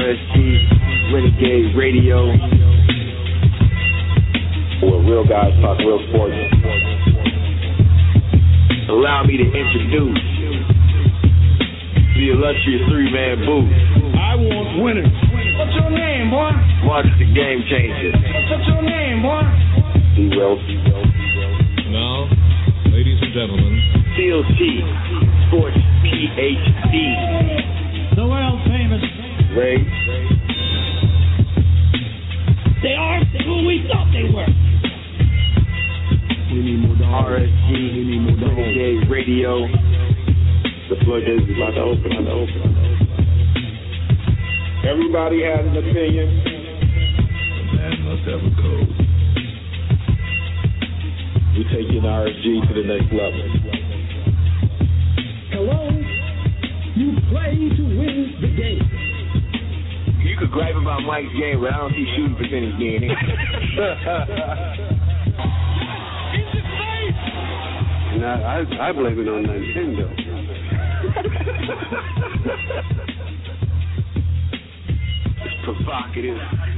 RSG, Renegade Radio, where real guys talk real sports. Allow me to introduce the illustrious three-man booth. I want winners. What's your name, boy? Marcus the Game Changer. What's your name, boy? D-Will. Now, ladies and gentlemen, Steel T, Sports PhD. The world famous. Ray. They aren't who we thought they were. We need more dogs. RSG, We need more dogs. Renegade Radio. The floodgates is about to open. Everybody has an opinion. a man must have a code. We taking RSG to the next level. Hello? You play to win the game. You could gripe about Mike's game, but I don't see shooting percentage being it. And I blame it on Nintendo. It's provocative.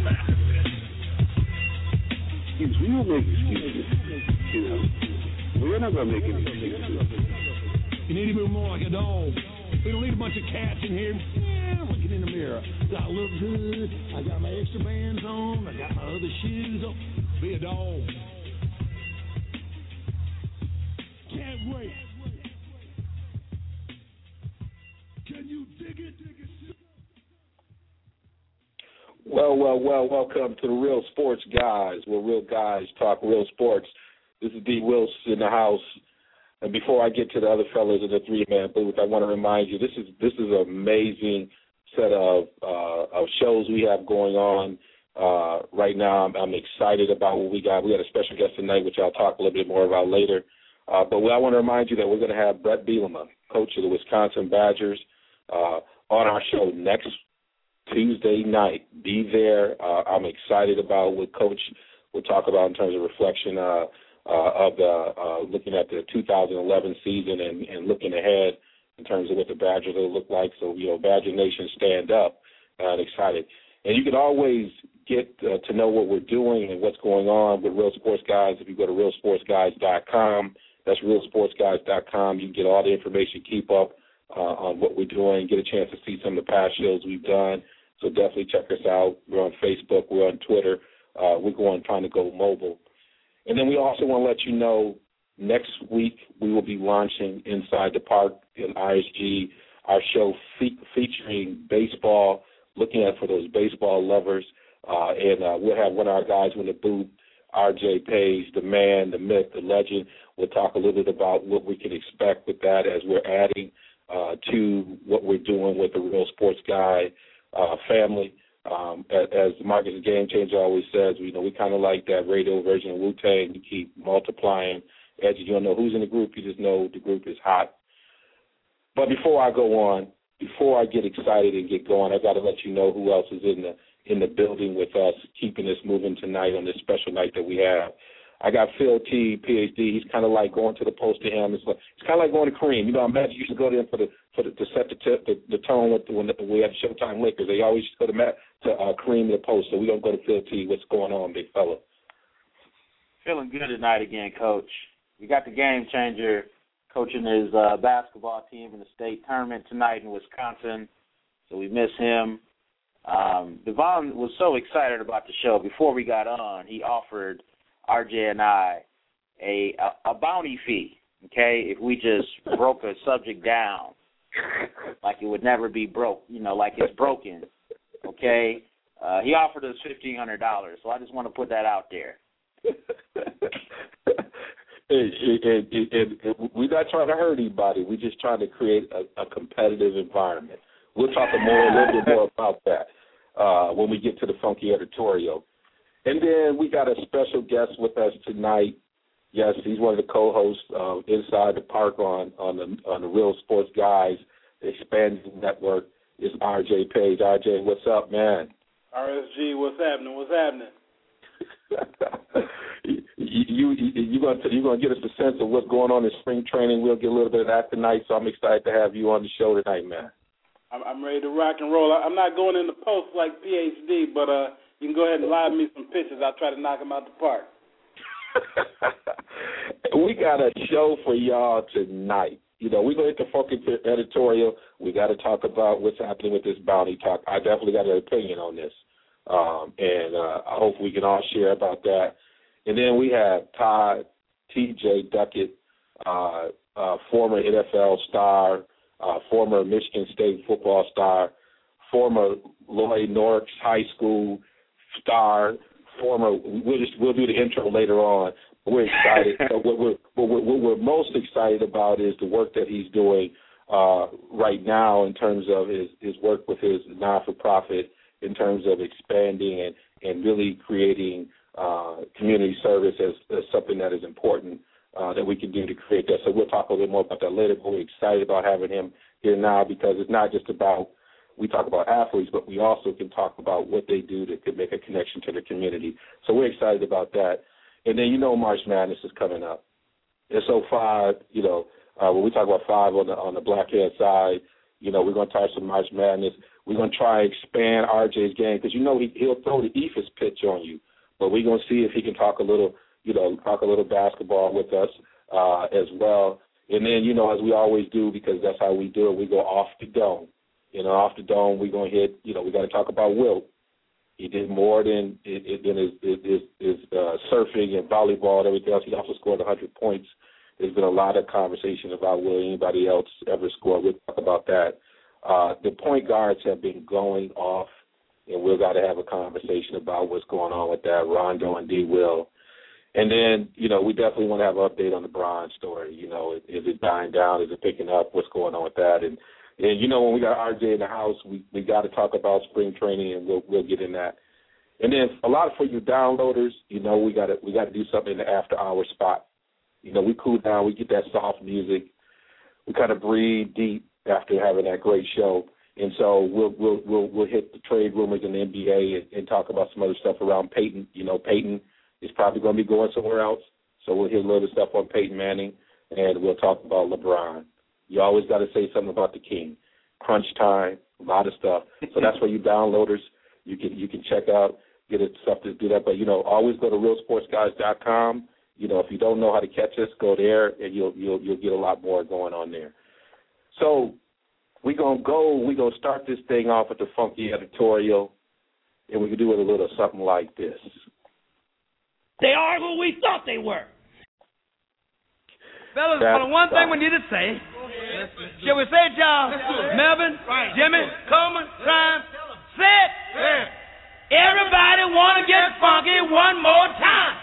Excuses. We don't make excuses. You know, we're not going to make any excuses. You need to be more like a dog. We don't need a bunch of cats in here. Yeah, looking in the mirror. Do I look good? I got my extra bands on. I got my other shoes on. Be a dog. Can't wait. Can you dig it? Well, welcome to the Real Sports Guys, where real guys talk real sports. This is D. Wilson in the house. And before I get to the other fellas in the three-man booth, I want to remind you, this is an amazing set of shows we have going on right now. I'm excited about what we got. We got a special guest tonight, which I'll talk a little bit more about later. But I want to remind you that we're going to have Bret Bielema, coach of the Wisconsin Badgers, on our show next Tuesday night. Be there. I'm excited about what Coach will talk about in terms of reflection of the looking at the 2011 season and looking ahead in terms of what the Badgers will look like. So, Badger Nation, stand up. I'm excited. And you can always get to know what we're doing and what's going on with Real Sports Guys if you go to realsportsguys.com. That's realsportsguys.com. You can get all the information, keep up on what we're doing, get a chance to see some of the past shows we've done. So definitely check us out. We're on Facebook. We're on Twitter. We're trying to go mobile. And then we also want to let you know next week we will be launching Inside the Park in ISG, our show featuring baseball, looking at for those baseball lovers. And we'll have one of our guys in the booth, RJ Page, the man, the myth, the legend. We'll talk a little bit about what we can expect with that as we're adding to what we're doing with the Real Sports Guy family. As Marcus the Game Changer always says, we kind of like that radio version of Wu-Tang. You keep multiplying. As you don't know who's in the group, you just know the group is hot. But before I go on, before I get excited and get going, I got to let you know who else is in the building with us, keeping this moving tonight on this special night that we have. I got Phil T, PhD. He's kind of like going to the post to him. It's kind of like going to Kareem. Imagine you should go to him to set the tone when we had Showtime Lakers. They always go to Kareem the post. So we're going to go to Phil T. What's going on, big fella? Feeling good tonight again, Coach. We got the Game Changer coaching his basketball team in the state tournament tonight in Wisconsin, so we miss him. Devon was so excited about the show. Before we got on, he offered RJ and I a bounty fee, okay, if we just broke a subject down like it would never be broke, like it's broken, okay? He offered us $1,500, so I just want to put that out there. We're not trying to hurt anybody. We're just trying to create a competitive environment. We'll talk a little bit more about that when we get to the funky editorial. And then we got a special guest with us tonight. Yes, he's one of the co-hosts of Inside the Park on the Real Sports Guys expanding network. It's RJ Page. RJ, what's up, man? RSG, what's happening? What's happening? You're gonna get us a sense of what's going on in spring training. We'll get a little bit of that tonight. So I'm excited to have you on the show tonight, man. I'm ready to rock and roll. I'm not going in the post like PhD, but you can go ahead and live me some pitches. I'll try to knock them out the park. We got a show for y'all tonight. We're going to hit the Funky editorial. We got to talk about what's happening with this bounty talk. I definitely got an opinion on this, and I hope we can all share about that. And then we have Todd T.J. Duckett, former NFL star, former Michigan State football star, former Lloyd Norris High School star, we'll do the intro later on. We're excited. What we're most excited about is the work that he's doing right now in terms of his work with his non-for-profit, in terms of expanding and really creating community service as something that is important that we can do to create that. So we'll talk a little bit more about that later, but we're excited about having him here now because it's not just about we talk about athletes, but we also can talk about what they do to make a connection to the community. So we're excited about that. And then March Madness is coming up. And so 5, when we talk about 5 on the Blackhead side, we're going to talk some March Madness. We're going to try and expand RJ's game because he'll throw the Ephus pitch on you, but we're going to see if he can talk a little basketball with us as well. And then as we always do, because that's how we do it, we go off the dome. Off the dome, we're going to hit. We got to talk about Wilt. He did more than his surfing and volleyball and everything else. He also scored 100 points. There's been a lot of conversation about will anybody else ever score. We'll talk about that. The point guards have been going off, and we've got to have a conversation about what's going on with that, Rondo and D. Will. And then, we definitely want to have an update on the Bron story. Is it dying down? Is it picking up? What's going on with that? And when we got RJ in the house, we got to talk about spring training, and we'll get in that. And then a lot for you downloaders, we got to do something in the after hour spot. We cool down, we get that soft music, we kind of breathe deep after having that great show, and so we'll hit the trade rumors in the NBA and talk about some other stuff around Peyton. Peyton is probably going to be going somewhere else, so we'll hit a little stuff on Peyton Manning, and we'll talk about LeBron. You always got to say something about the King. Crunch time, a lot of stuff. So that's for you downloaders. You can check out, get stuff to do that. But, always go to realsportsguys.com. If you don't know how to catch us, go there, and you'll get a lot more going on there. So we're going to start this thing off with the funky editorial, and we can do it a little something like this. They are who we thought they were. Fellas, for the one thing we need to say, shall we say it, y'all? Melvin, Jimmy, Coleman, Prime, say it. Everybody want to get funky one more time.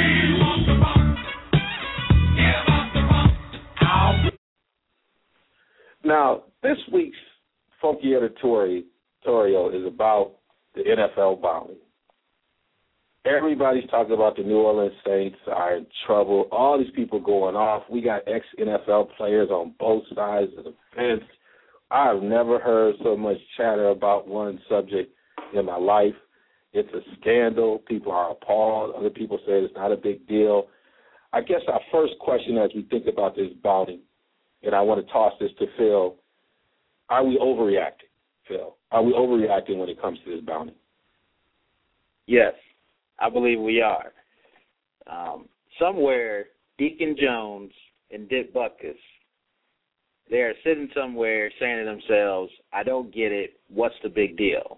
Now, this week's funky editorial is about the NFL bounty. Everybody's talking about the New Orleans Saints are in trouble. All these people going off. We got ex-NFL players on both sides of the fence. I've never heard so much chatter about one subject in my life. It's a scandal. People are appalled. Other people say it's not a big deal. I guess our first question as we think about this bounty, and I want to toss this to Phil, are we overreacting, Phil? Are we overreacting when it comes to this bounty? Yes. I believe we are. Somewhere, Deacon Jones and Dick Butkus, they are sitting somewhere saying to themselves, I don't get it. What's the big deal?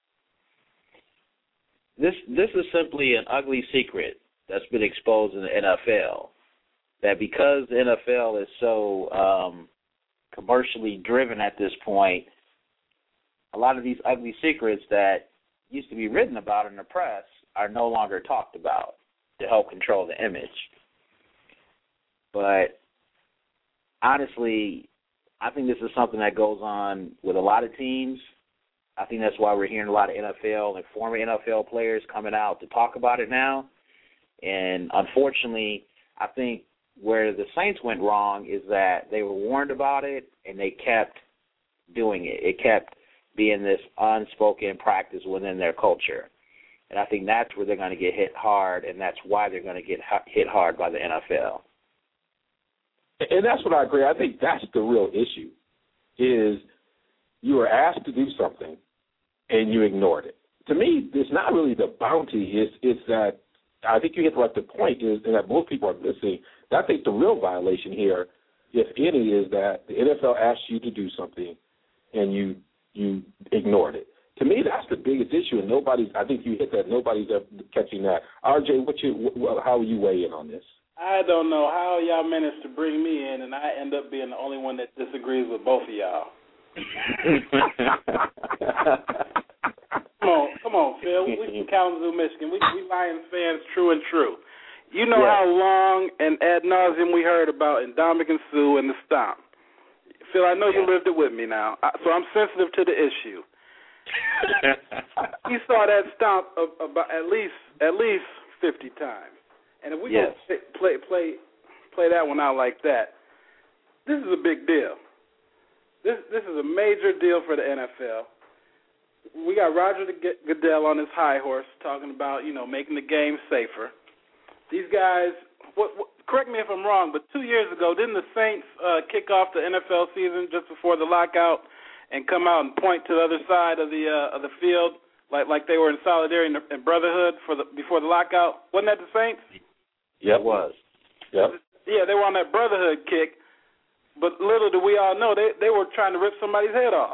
This is simply an ugly secret that's been exposed in the NFL, that because the NFL is so commercially driven at this point, a lot of these ugly secrets that used to be written about in the press are no longer talked about to help control the image. But honestly, I think this is something that goes on with a lot of teams. I think that's why we're hearing a lot of NFL and former NFL players coming out to talk about it now. And unfortunately, I think where the Saints went wrong is that they were warned about it and they kept doing it. It kept being this unspoken practice within their culture. And I think that's where they're going to get hit hard, and that's why they're going to get hit hard by the NFL. And that's what I agree. I think that's the real issue, is you were asked to do something and you ignored it. To me, it's not really the bounty. It's that I think you hit the point is, and that most people are missing. I think the real violation here, if any, is that the NFL asked you to do something and you ignored it. To me, that's the biggest issue, and I think you hit that. Nobody's catching that. RJ, how you weigh in on this? I don't know how y'all managed to bring me in, and I end up being the only one that disagrees with both of y'all. Come on, Phil. We from Kalamazoo, Michigan. We Lions fans, true and true. You know how long and ad nauseum we heard about Ndamukong Suh and the stomp. Phil, I know you lived it with me now, so I'm sensitive to the issue. He saw that stomp about at least 50 times, and if we don't play that one out like that, this is a big deal. This is a major deal for the NFL. We got Roger Goodell on his high horse talking about, making the game safer. These guys, correct me if I'm wrong, but 2 years ago, didn't the Saints kick off the NFL season just before the lockout and come out and point to the other side of the field like they were in solidarity and brotherhood before the lockout? Wasn't that the Saints? Yeah, it was. Yep. Yeah, they were on that brotherhood kick, but little do we all know they were trying to rip somebody's head off.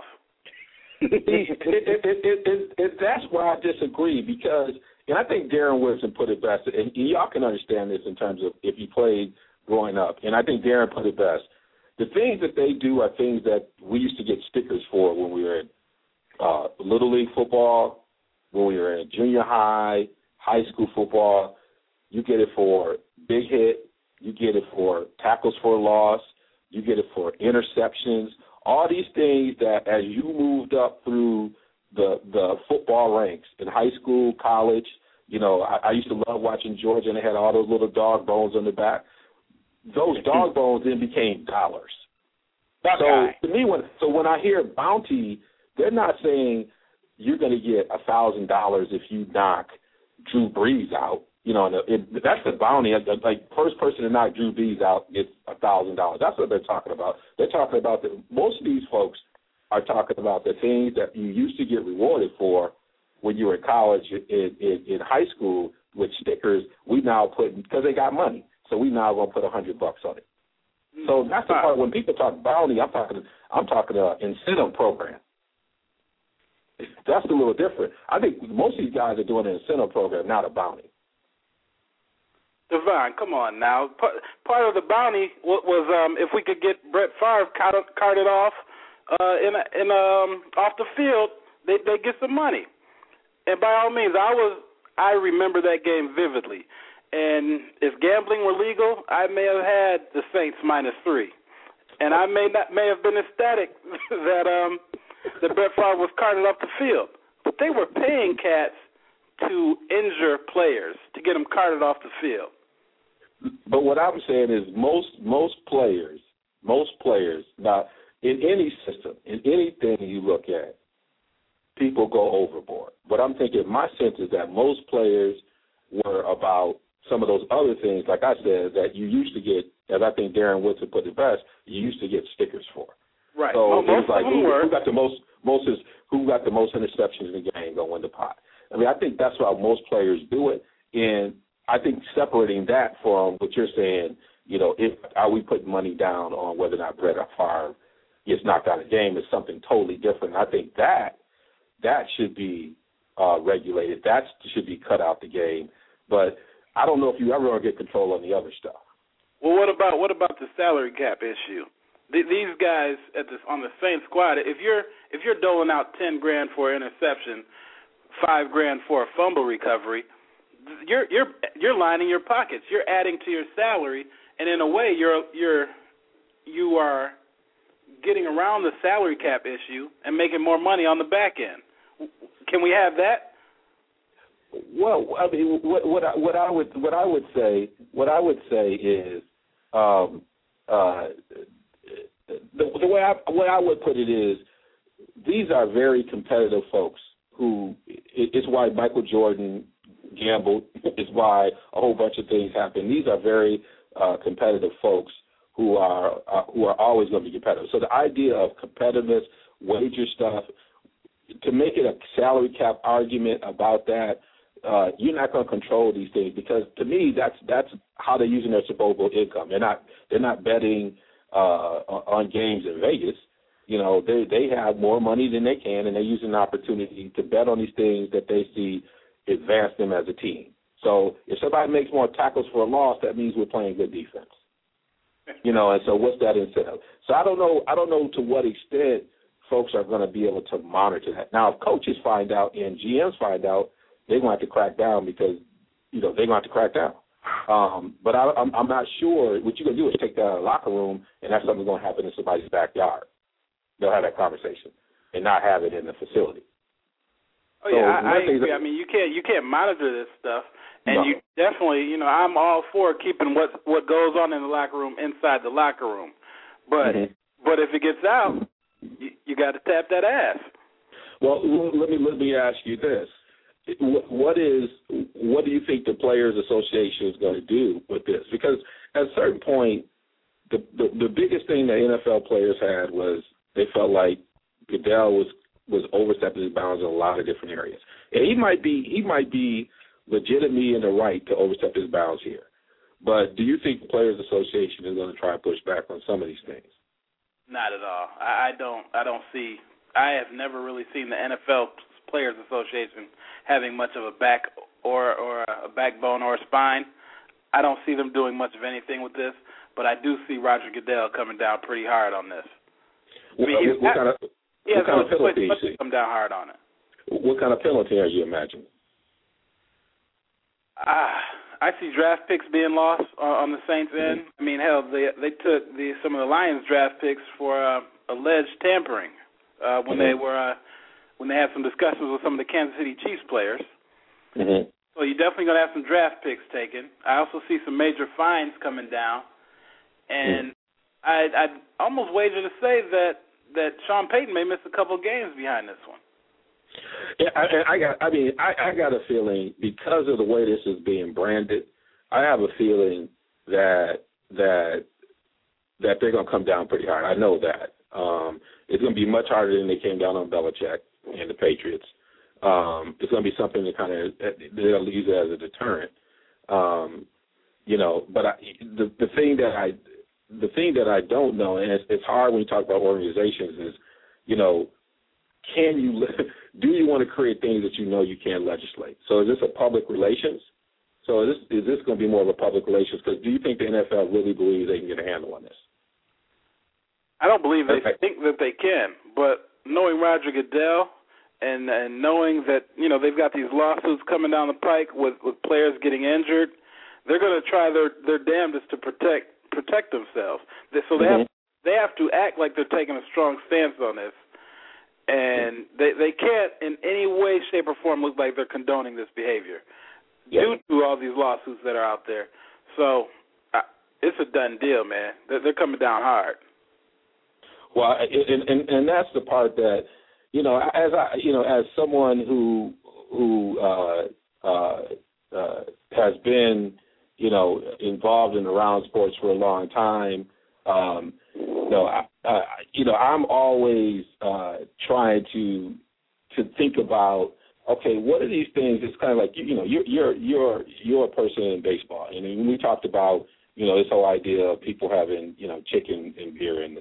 That's why I disagree, because, and I think Darren Woodson put it best, and y'all can understand this in terms of if you played growing up, and I think Darren put it best. The things that they do are things that we used to get stickers for when we were in Little League football, when we were in junior high, high school football. You get it for big hit. You get it for tackles for loss. You get it for interceptions. All these things that as you moved up through the football ranks in high school, college, I used to love watching Georgia, and they had all those little dog bones on the back. Those dog bones then became dollars. So to me, when I hear bounty, they're not saying you're going to get $1,000 if you knock Drew Brees out. That's the bounty. Like first person to knock Drew Brees out gets $1,000. That's what they're talking about. They're talking about most of these folks are talking about the things that you used to get rewarded for when you were in college, in high school with stickers. We now put, because they got money, so we now going to put $100 on it. So that's the part when people talk bounty. I'm talking incentive program. That's a little different. I think most of these guys are doing an incentive program, not a bounty. Divine, come on now. Part of the bounty was if we could get Brett Favre carted off off the field, they get some money. And by all means, I remember that game vividly. And if gambling were legal, I may have had the Saints -3, and I may have been ecstatic that Brett Favre was carted off the field. But they were paying cats to injure players to get them carted off the field. But what I'm saying is most players, now in any system, in anything you look at, people go overboard. What I'm thinking, my sense is that most players were about some of those other things, like I said, that you used to get, as I think Darren Woodson put it best, you used to get stickers for. Right. So most it was like of them who got the most interceptions in the game going to win the pot. I mean, I think that's how most players do it, and I think separating that from what you're saying, are we putting money down on whether or not Brett Favre gets knocked out of the game is something totally different. I think that should be regulated. That should be cut out the game. But I don't know if you ever going to get control on the other stuff. Well, what about the salary cap issue? These guys on the same squad, if you're doling out $10,000 for an interception, $5,000 for a fumble recovery, you're lining your pockets. You're adding to your salary, and in a way, you are getting around the salary cap issue and making more money on the back end. Can we have that? Well, I mean, what I would say is the way I would put it is these are very competitive folks who it's why Michael Jordan gambled. It's why a whole bunch of things happen. These are very competitive folks who are always going to be competitive. So the idea of competitiveness wager stuff, to make it a salary cap argument about that, you're not going to control these things, because to me that's how they're using their disposable income. They're not betting on games in Vegas. You know, they have more money than they can, and they're using the opportunity to bet on these things that they see advance them as a team. So if somebody makes more tackles for a loss, that means we're playing good defense. You know, and so what's that incentive? So I don't know to what extent folks are going to be able to monitor that. Now, if coaches find out and GMs find out, they're going to have to crack down, because, you know, they're going to have to crack down. But I'm not sure. What you're going to do is take that out of the locker room, and that's something going to happen in somebody's backyard. They'll have that conversation and not have it in the facility. Oh, yeah, I agree. I mean, you can't monitor this stuff. And you definitely, you know, I'm all for keeping what goes on in the locker room inside the locker room. But but if it gets out, you got to tap that ass. Well, let me ask you this: what do you think the Players Association is going to do with this? Because at a certain point, the biggest thing that NFL players had was they felt like Goodell was overstepping his bounds in a lot of different areas, and he might be legitimately in the right to overstep his bounds here. But do you think the Players Association is going to try and push back on some of these things? Not at all. I don't see. I have never really seen the NFL Players Association having much of a back or a backbone or a spine. I don't see them doing much of anything with this, but I do see Roger Goodell coming down pretty hard on this. What kind of penalty do you see? Come down hard on it. What kind of penalty are you imagining? I see draft picks being lost on the Saints' end. I mean, hell, they took some of the Lions' draft picks for alleged tampering when they had some discussions with some of the Kansas City Chiefs players. Mm-hmm. So you're definitely going to have some draft picks taken. I also see some major fines coming down, and I'd almost wager to say that Sean Payton may miss a couple of games behind this one. Yeah, I got a feeling, because of the way this is being branded, I have a feeling that they're going to come down pretty hard. I know that. It's going to be much harder than they came down on Belichick and the Patriots. It's going to be something that they'll use it as a deterrent. You know, but the thing that I don't know, and it's hard when you talk about organizations, is, you know, do you want to create things that you know you can't legislate? So is this a public relations? So is this going to be more of a public relations? Because do you think the NFL really believes they can get a handle on this? I don't believe they think that they can, but knowing Roger Goodell and knowing that, you know, they've got these lawsuits coming down the pike with players getting injured, they're going to try their damnedest to protect themselves. So they have to act like they're taking a strong stance on this. And they can't in any way, shape, or form look like they're condoning this behavior due to all these lawsuits that are out there. So it's a done deal, man. They're coming down hard. Well, and that's the part that, you know, as someone who has been, you know, involved in around sports for a long time, I'm always trying to think about, okay, what are these things? It's kind of like, you know, you're a person in baseball, and when we talked about, you know, this whole idea of people having, you know, chicken and beer in the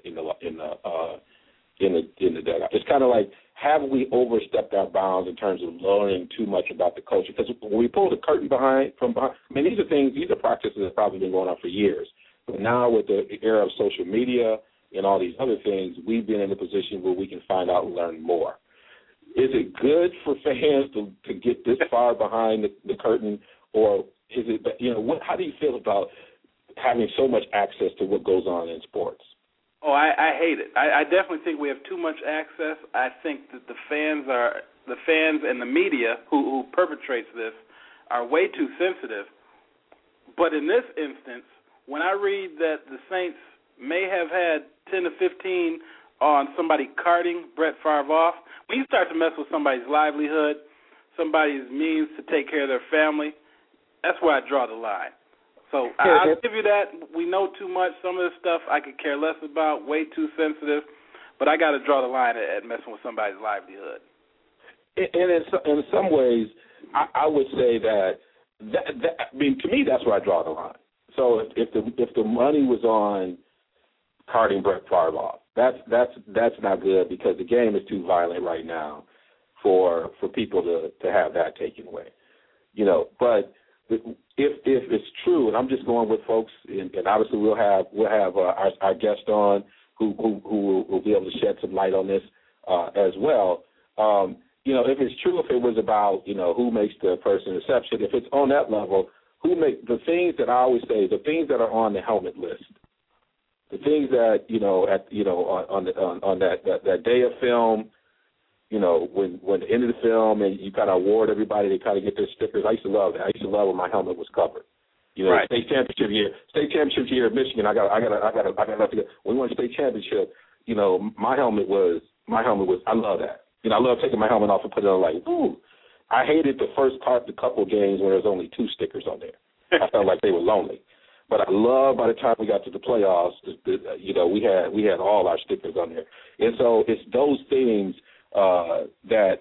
dugout. It's kind of like, have we overstepped our bounds in terms of learning too much about the culture? Because when we pull the curtain from behind, I mean, these are practices that have probably been going on for years. But now with the era of social media and all these other things, we've been in a position where we can find out and learn more. Is it good for fans to get this far behind the curtain, or is it, you know, how do you feel about having so much access to what goes on in sports? Oh, I hate it. I definitely think we have too much access. I think that the fans and the media who perpetrates this are way too sensitive. But in this instance, when I read that the Saints may have had 10 to 15 on somebody carting Brett Favre off, when you start to mess with somebody's livelihood, somebody's means to take care of their family, that's where I draw the line. So I'll give you that. We know too much. Some of this stuff I could care less about, way too sensitive. but I got to draw the line at messing with somebody's livelihood. And in some ways, I would say that I mean, to me, that's where I draw the line. So if the money was on carting Brett Favre off, that's not good, because the game is too violent right now for people to have that taken away. You know, but if it's true, and I'm just going with folks, and obviously we'll have our guest on who will be able to shed some light on this as well. You know, if it's true, if it was about, you know, who makes the first interception, if it's on that level, who make the things that I always say, the things that are on the helmet list, the things that, you know, on that day of film, you know, when the end of the film and you kind of award everybody, they kind of get their stickers. I used to love that. I used to love when my helmet was covered. You know, right. State championship year at Michigan. I got to go. When we won the state championship, you know, my helmet was. I love that. You know, I love taking my helmet off and putting it on like, ooh. I hated the couple of games where there was only 2 stickers on there. I felt like they were lonely. But I love by the time we got to the playoffs, you know, we had all our stickers on there. And so it's those things that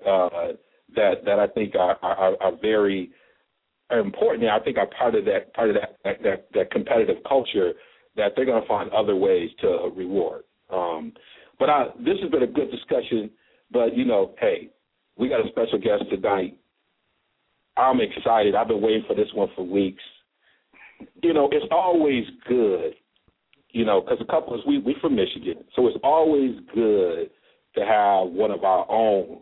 I think are very important. I think are part of that competitive culture that they're going to find other ways to reward. But this has been a good discussion. But, you know, hey, we got a special guest tonight. I'm excited. I've been waiting for this one for weeks. You know, it's always good, you know, because we from Michigan, so it's always good to have one of our own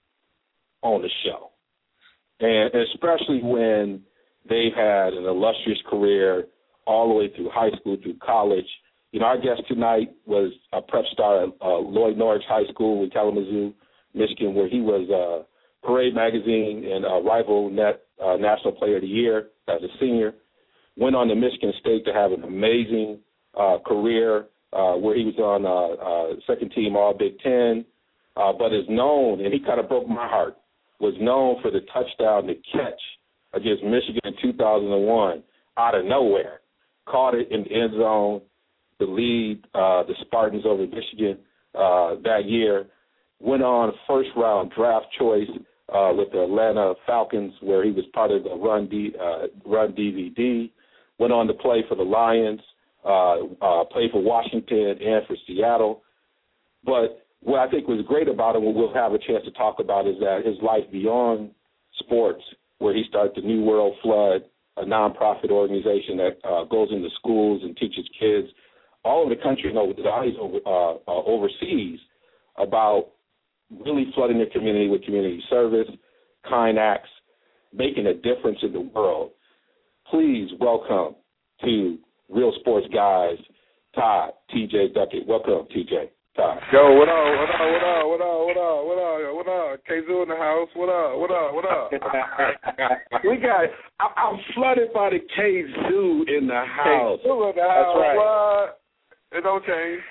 on the show. And especially when they've had an illustrious career all the way through high school, through college. You know, our guest tonight was a prep star at Lloyd Norwich High School in Kalamazoo, Michigan, where he was Parade Magazine and Rival Net National Player of the Year as a senior. Went on to Michigan State to have an amazing career where he was on second team All Big Ten, but is known, and he kind of broke my heart, was known for the touchdown, the catch against Michigan in 2001 out of nowhere. Caught it in the end zone to lead the Spartans over Michigan that year. Went on first-round draft choice with the Atlanta Falcons, where he was part of the Run DVD. Went on to play for the Lions, played for Washington and for Seattle. But what I think was great about him, what we'll have a chance to talk about, is that his life beyond sports, where he started the New World Flood, a nonprofit organization that goes into schools and teaches kids all over the country and overseas about really flooding their community with community service, kind acts, making a difference in the world. Please welcome to Real Sports Guys, Todd T.J. Duckett. Welcome, T.J. Todd. Yo, what up? K-Zoo in the house. What up? We got. I'm flooded by the K-Zoo in the house. K-Zoo in the house. That's right. It don't change.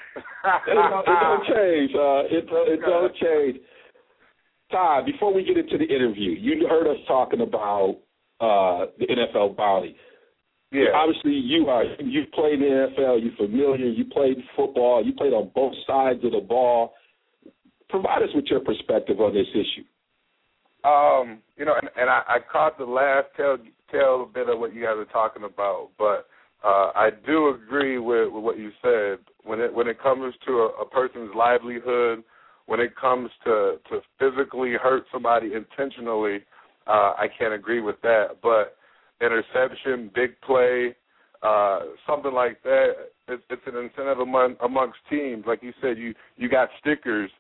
It don't change. Todd, before we get into the interview, you heard us talking about the NFL bounty. Yeah. Obviously, you've played in the NFL. You're familiar. You played football. You played on both sides of the ball. Provide us with your perspective on this issue. You know, and I caught the last tail bit of what you guys were talking about, but I do agree with what you said. When it comes to a person's livelihood, when it comes to physically hurt somebody intentionally, I can't agree with that. But interception, big play, something like that, it's an incentive amongst teams. Like you said, you got stickers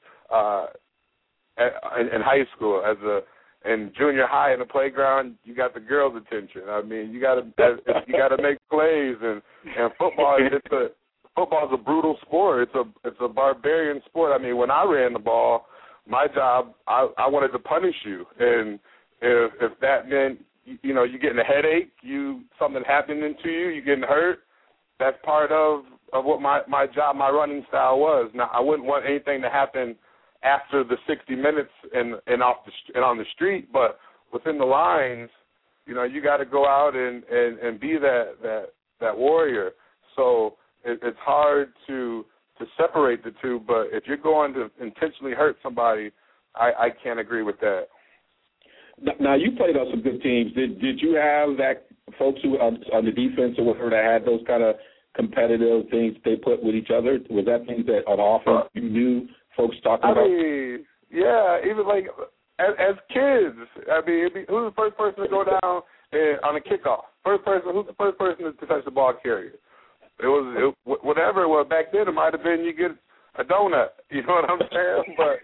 in high school in junior high in the playground. You got the girls' attention. I mean, you got to make plays, and football's a brutal sport. It's a barbarian sport. I mean, when I ran the ball, my job, I wanted to punish you, and if that meant, you know, you getting a headache, something happening to you, you getting hurt, that's part of what my job, my running style was. Now, I wouldn't want anything to happen after the 60 minutes and on the street, but within the lines, you know, you got to go out and be that warrior. So it's hard to separate the two. But if you're going to intentionally hurt somebody, I can't agree with that. Now, you played on some good teams. Did you have that folks who on the defense or whatever that had those kind of competitive things they put with each other? Was that things that on offense you knew folks talking about? I mean, yeah, even like as kids. I mean, who's the first person to go down on a kickoff? Who's the first person to touch the ball carrier? It was whatever it was back then. It might have been you get a donut. You know what I'm saying? But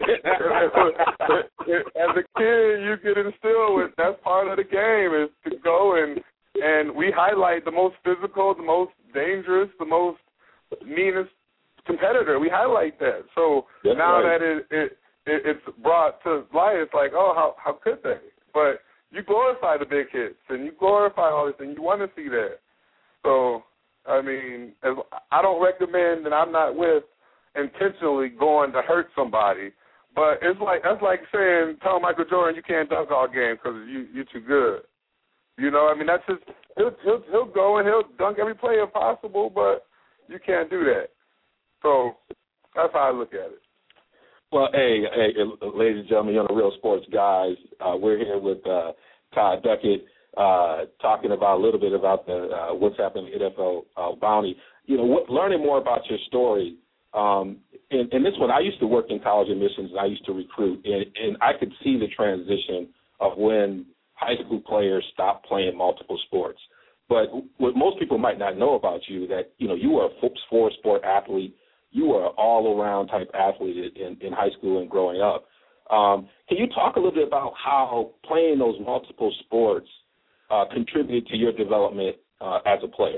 as a kid, you get instilled with that's part of the game is to go and we highlight the most physical, the most dangerous, the most meanest competitor. We highlight that. So that's now right. That it's brought to light, it's like, oh, how could they? But you glorify the big hits and you glorify all this, and you want to see that. So, I mean, I don't recommend, and I'm not with intentionally going to hurt somebody. But that's like saying, tell Michael Jordan you can't dunk all game because you're too good. You know, I mean, that's just he'll go and he'll dunk every play if possible, but you can't do that. So that's how I look at it. Well, hey, ladies and gentlemen, you're on the Real Sports Guys. We're here with Todd Duckett talking about a little bit about the what's happening in NFL bounty. You know, learning more about your story. In this one, I used to work in college admissions, and I used to recruit, and I could see the transition of when high school players stopped playing multiple sports. But what most people might not know about you, that, you know, you were a four-sport athlete. You were an all-around type athlete in high school and growing up. Can you talk a little bit about how playing those multiple sports contributed to your development as a player?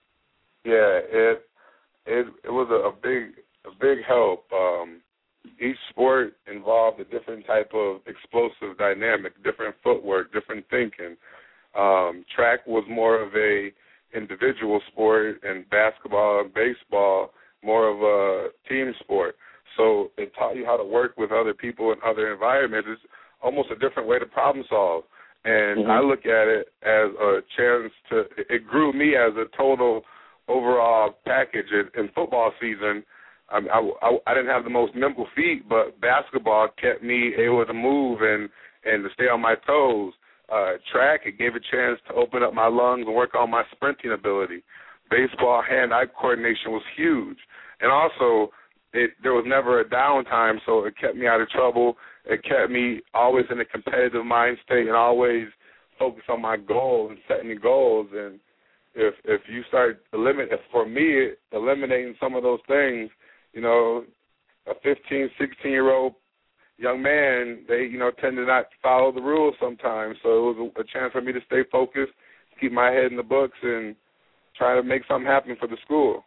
Yeah, it was a big help. Each sport involved a different type of explosive dynamic, different footwork, different thinking. Track was more of a individual sport, and basketball and baseball more of a team sport. So it taught you how to work with other people in other environments. It's almost a different way to problem solve. And I look at it as a chance it grew me as a total overall package. In football season, I didn't have the most nimble feet, but basketball kept me able to move and to stay on my toes. Track, it gave a chance to open up my lungs and work on my sprinting ability. Baseball, hand-eye coordination was huge. And also, there was never a downtime, so it kept me out of trouble. It kept me always in a competitive mind state and always focused on my goals and setting goals. And if you start eliminating some of those things, you know, a 15, 16-year-old young man, they, you know, tend to not follow the rules sometimes. So it was a chance for me to stay focused, keep my head in the books, and try to make something happen for the school.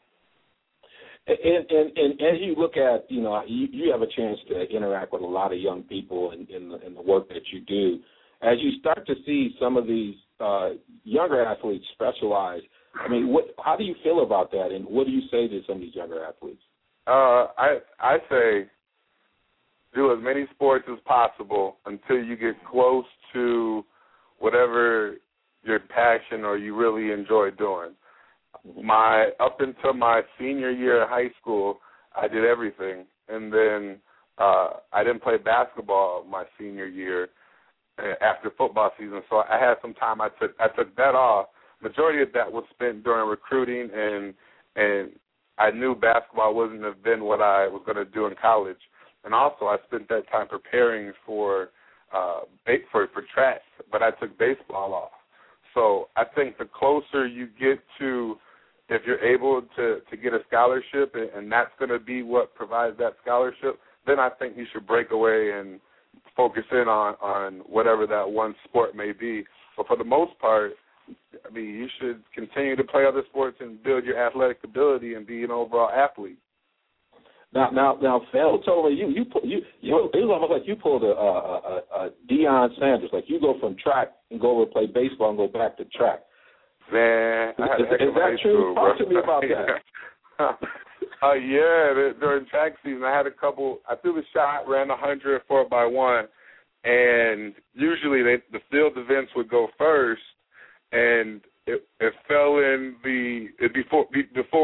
And as you look at, you know, you have a chance to interact with a lot of young people in the work that you do. As you start to see some of these younger athletes specialize, I mean, how do you feel about that, and what do you say to some of these younger athletes? I say do as many sports as possible until you get close to whatever your passion or you really enjoy doing. Up until my senior year of high school, I did everything, and then I didn't play basketball my senior year after football season, so I had some time. I took that off. Majority of that was spent during recruiting, and I knew basketball wasn't have been what I was going to do in college, and also I spent that time preparing for track, but I took baseball off. So I think the closer you get to, if you're able to get a scholarship, and that's going to be what provides that scholarship, then I think you should break away and focus in on whatever that one sport may be. But for the most part, I mean, you should continue to play other sports and build your athletic ability and be an overall athlete. Now, Phil told me it was almost like you pulled a Deion Sanders, like you go from track and go over to play baseball and go back to track. Man, I had a heck of a high school, Talk to me about that. During track season, I had a couple. I threw the shot, ran 100 4x1, and usually the field events would go first, and it fell in before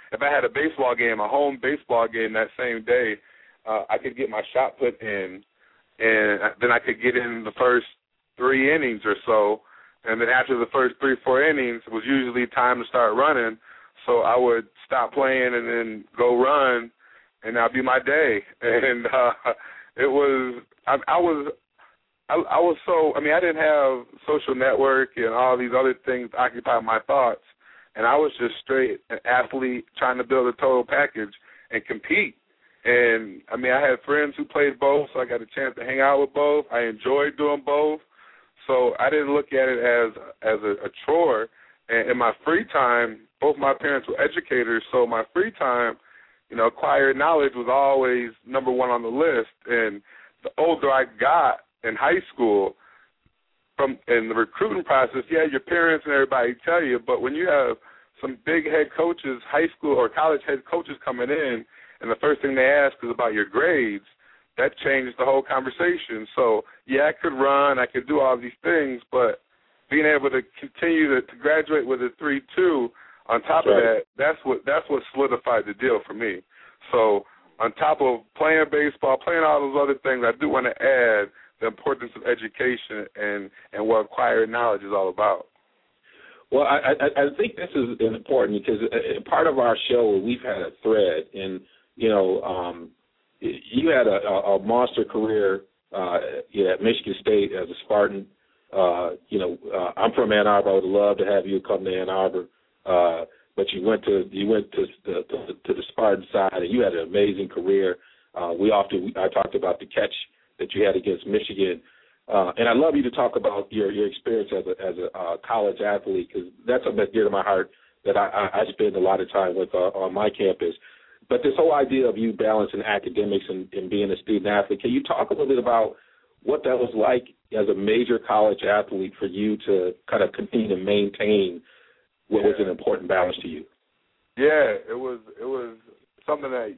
if I had a baseball game, a home baseball game that same day, I could get my shot put in, and then I could get in the first 3 innings or so, and then after the first 3-4 innings, it was usually time to start running, so I would stop playing and then go run, and that'd be my day. And it was, I was so, I mean, I didn't have social network and all these other things occupy my thoughts, and I was just straight an athlete trying to build a total package and compete. And, I mean, I had friends who played both, so I got a chance to hang out with both. I enjoyed doing both. So I didn't look at it as a chore. And in my free time, both my parents were educators, so my free time, you know, acquired knowledge was always number one on the list. And the older I got in high school, in the recruiting process, yeah, your parents and everybody tell you, but when you have some big head coaches, high school or college head coaches coming in, and the first thing they ask is about your grades, that changed the whole conversation. So, yeah, I could run, I could do all these things, but being able to continue to graduate with a 3.2 on top of that, that's what solidified the deal for me. So on top of playing baseball, playing all those other things, I do want to add the importance of education and what acquired knowledge is all about. Well, I think this is important because part of our show, we've had a thread, and, you know, you had a monster career at Michigan State as a Spartan. I'm from Ann Arbor. I would love to have you come to Ann Arbor, but you went to the Spartan side, and you had an amazing career. I talked about the catch that you had against Michigan, and I'd love you to talk about your experience as a college athlete, because that's something that's dear to my heart that I spend a lot of time with on my campus. But this whole idea of you balancing academics and being a student athlete, can you talk a little bit about what that was like as a major college athlete for you to kind of continue to maintain what was an important balance to you? Yeah, it was something that,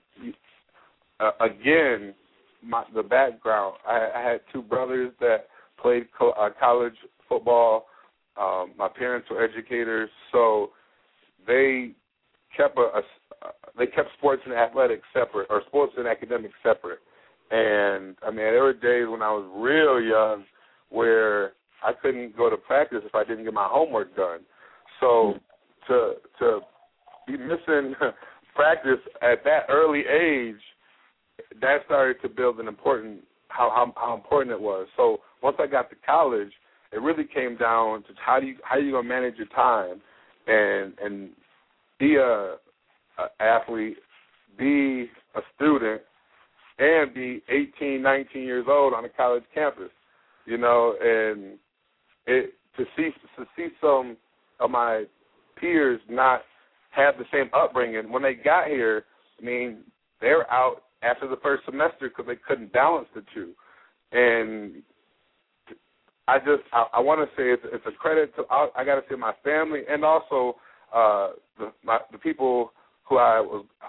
again, the background. I had two brothers that played college football. My parents were educators, so they kept sports and athletics separate, or sports and academics separate. And, I mean, there were days when I was real young where I couldn't go to practice if I didn't get my homework done. So to be missing practice at that early age, that started to build an important, how important it was. So once I got to college, it really came down to how you going to manage your time and be a athlete, be a student, and be 18, 19 years old on a college campus, you know, and to see some of my peers not have the same upbringing. When they got here, I mean, they were out after the first semester because they couldn't balance the two. And I want to say it's a credit to, I got to say, my family, and also the people who I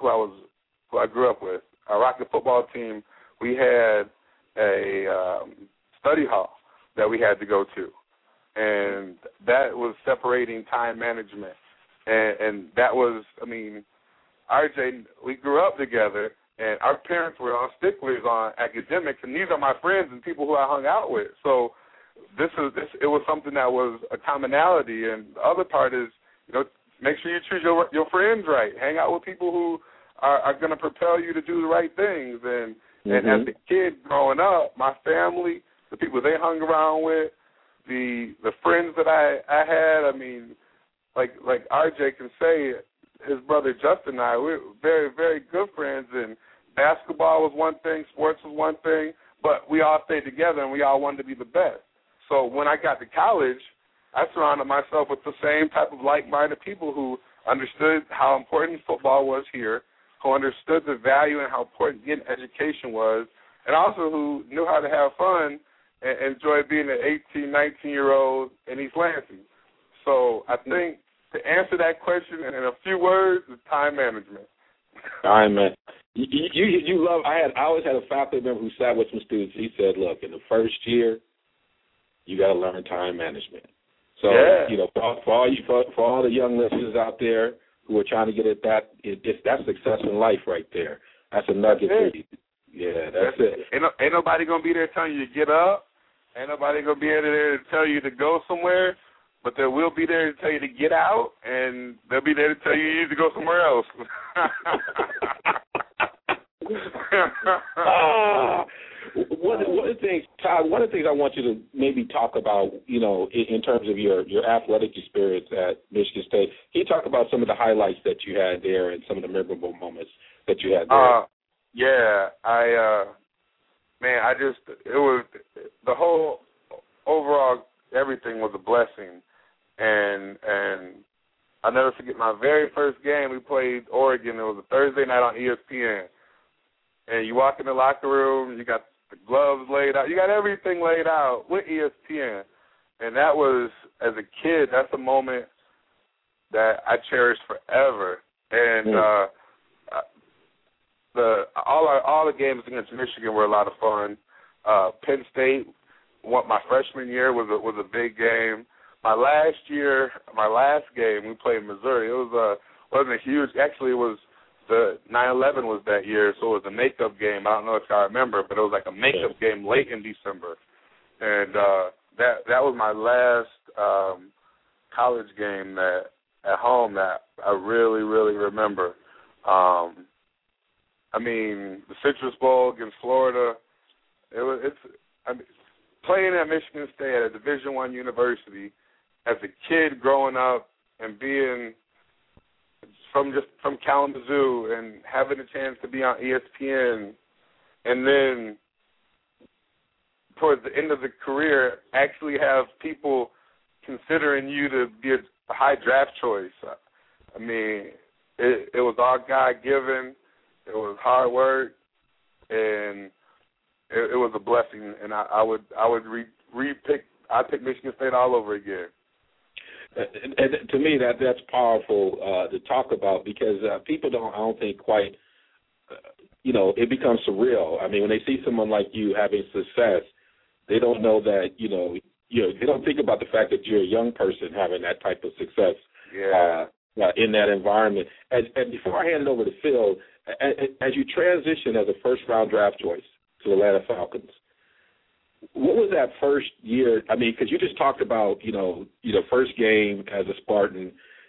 grew up with. Our Rocket football team, we had a study hall that we had to go to, and that was separating time management. And that was, I mean, RJ, we grew up together, and our parents were all sticklers on academics, and these are my friends and people who I hung out with. So it was something that was a commonality. And the other part is, you know, make sure you choose your friends right. Hang out with people who are going to propel you to do the right things. And as a kid growing up, my family, the people they hung around with, the friends that I had, I mean, like RJ can say, his brother Justin and I, we're very, very good friends, and basketball was one thing, sports was one thing, but we all stayed together and we all wanted to be the best. So when I got to college, I surrounded myself with the same type of like-minded people who understood how important football was here, who understood the value and how important getting education was, and also who knew how to have fun and enjoy being an 18, 19-year-old in East Lansing. So I think to answer that question in a few words is time management. Time management. You love. I always had a faculty member who sat with some students. He said, "Look, in the first year, you got to learn time management." So you know, for all the young listeners out there, who are trying to get at that. That's success in life right there. That's a nugget. Yeah, that's it. Ain't nobody gonna be there telling you to get up. Ain't nobody gonna be there to tell you to go somewhere. But they will be there to tell you to get out, and they'll be there to tell you need to go somewhere else. One of the things, Todd, one of the things I want you to maybe talk about, in terms of your athletic experience at Michigan State, can you talk about some of the highlights that you had there and some of the memorable moments that you had there? Yeah, it was the whole overall, everything was a blessing. And I'll never forget my very first game. We played Oregon. It was a Thursday night on ESPN. And you walk in the locker room, you got the gloves laid out. You got everything laid out with ESPN. And that was, as a kid, that's a moment that I cherish forever. And all the games against Michigan were a lot of fun. Penn State, my freshman year was a big game. My last game, we played Missouri. It wasn't a huge. Actually, it was the 9/11 was that year, so it was a makeup game. I don't know if I remember, but it was like a makeup game late in December, and that was my last college game at home that I really, really remember. I mean, the Citrus Bowl against Florida. Playing at Michigan State at a Division I university. As a kid growing up and being from Kalamazoo and having a chance to be on ESPN, and then towards the end of the career, actually have people considering you to be a high draft choice. I mean, it was all God-given. It was hard work, and it was a blessing. And I'd pick Michigan State all over again. And to me, that's powerful to talk about, because people I don't think quite, it becomes surreal. I mean, when they see someone like you having success, they don't know that, they don't think about the fact that you're a young person having that type of success in that environment. And before I hand it over to Phil, as you transition as a first-round draft choice to the Atlanta Falcons, what was that first year? I mean, because you just talked about, first game as a Spartan,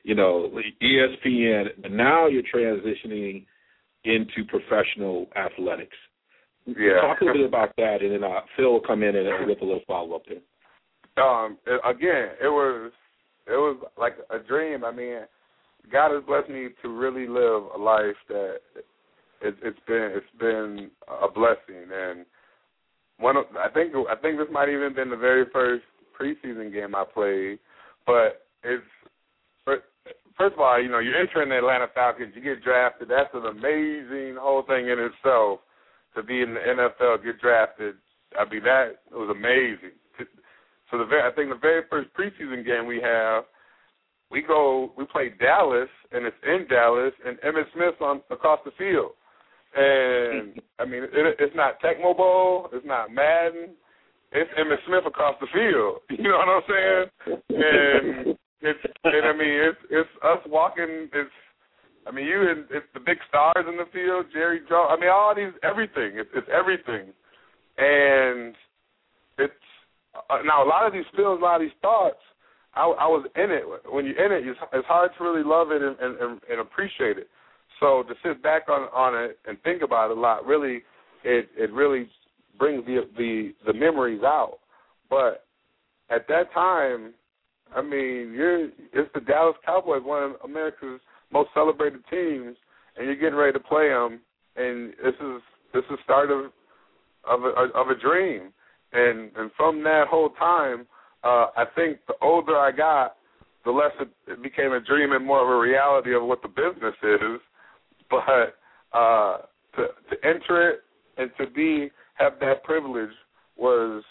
ESPN, and now you're transitioning into professional athletics. Yeah. Talk a little bit about that, and then Phil will come in and with a little follow-up there. Again, it was like a dream. I mean, God has blessed me to really live a life that it's been a blessing. And I think this might even been the very first preseason game I played. But first of all, you're entering the Atlanta Falcons, you get drafted. That's an amazing whole thing in itself, to be in the NFL, get drafted. I mean, that was amazing. So I think the very first preseason game we have, we play Dallas, and it's in Dallas, and Emmitt Smith's across the field. And, I mean, it's not Tecmo Bowl, it's not Madden, it's Emmitt Smith across the field. You know what I'm saying? And it's us walking. It's the big stars in the field, Jerry Jones. I mean, all these, everything. It's everything. And it's now a lot of these feelings, a lot of these thoughts, I was in it. When you're in it, it's hard to really love it and appreciate it. So to sit back on it and think about it a lot, really, it really brings the memories out. But at that time, I mean, it's the Dallas Cowboys, one of America's most celebrated teams, and you're getting ready to play them, and this is the start of a dream. And from that whole time, I think the older I got, the less it became a dream and more of a reality of what the business is. But to enter it and to have that privilege was,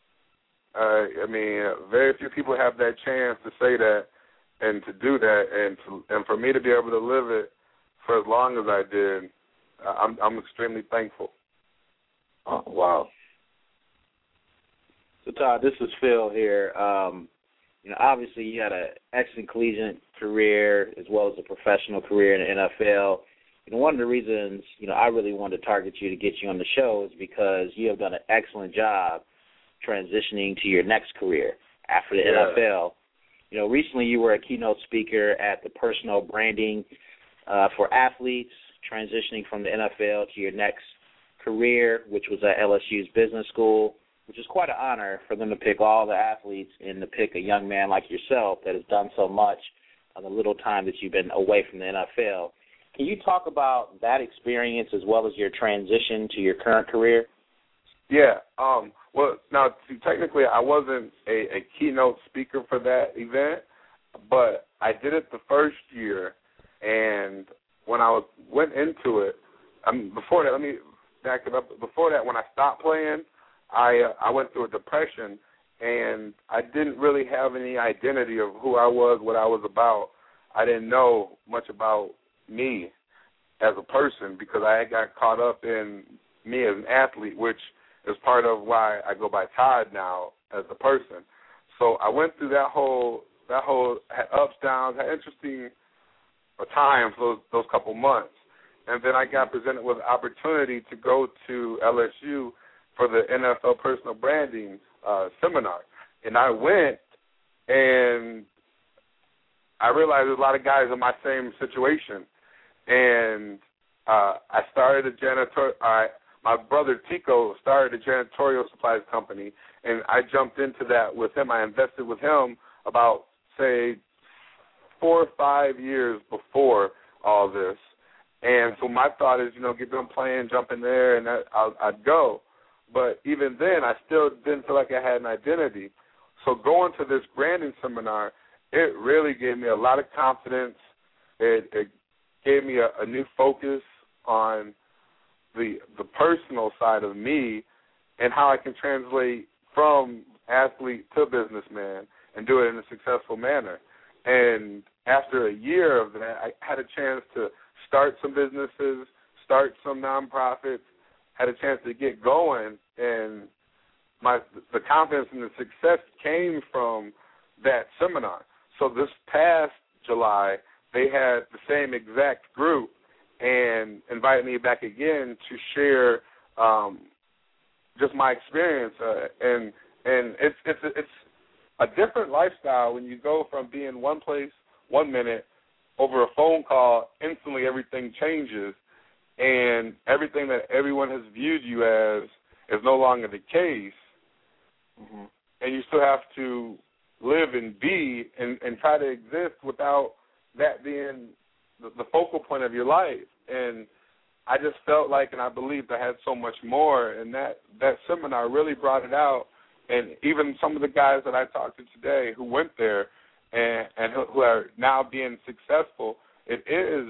very few people have that chance to say that and to do that, and for me to be able to live it for as long as I did, I'm extremely thankful. Oh, wow. So, Todd, this is Phil here. obviously you had an excellent collegiate career as well as a professional career in the NFL. One of the reasons, I really wanted to target you to get you on the show is because you have done an excellent job transitioning to your next career after the NFL. Recently you were a keynote speaker at the Personal Branding for Athletes, transitioning from the NFL to your next career, which was at LSU's business school, which is quite an honor for them to pick all the athletes and to pick a young man like yourself that has done so much on the little time that you've been away from the NFL. Can you talk about that experience as well as your transition to your current career? Yeah. Well, now, technically, I wasn't a keynote speaker for that event, but I did it the first year, and when I went into it, before that, let me back it up. Before that, when I stopped playing, I went through a depression, and I didn't really have any identity of who I was, what I was about. I didn't know much about me as a person because I had got caught up in me as an athlete, which is part of why I go by Todd now as a person. So I went through that whole ups, downs, had interesting times those couple months. And then I got presented with an opportunity to go to LSU for the NFL Personal Branding seminar. And I went, and I realized there's a lot of guys in my same situation. And I started a my brother Tico started a janitorial supplies company, and I jumped into that with him. I invested with him about, say, 4 or 5 years before all this. And so my thought is, get done playing, jump in there, and I'd go. But even then, I still didn't feel like I had an identity. So going to this branding seminar, it really gave me a lot of confidence. It gave me a new focus on the personal side of me and how I can translate from athlete to businessman and do it in a successful manner. And after a year of that, I had a chance to start some businesses, start some nonprofits, had a chance to get going, and the confidence and the success came from that seminar. So this past July, they had the same exact group and invited me back again to share just my experience. And it's a different lifestyle when you go from being one place 1 minute over a phone call. Instantly everything changes, and everything that everyone has viewed you as is no longer the case. Mm-hmm. And you still have to live and be and try to exist without that being the focal point of your life. And I just felt like, and I believed I had so much more, and that seminar really brought it out. And even some of the guys that I talked to today who went there and who are now being successful, it is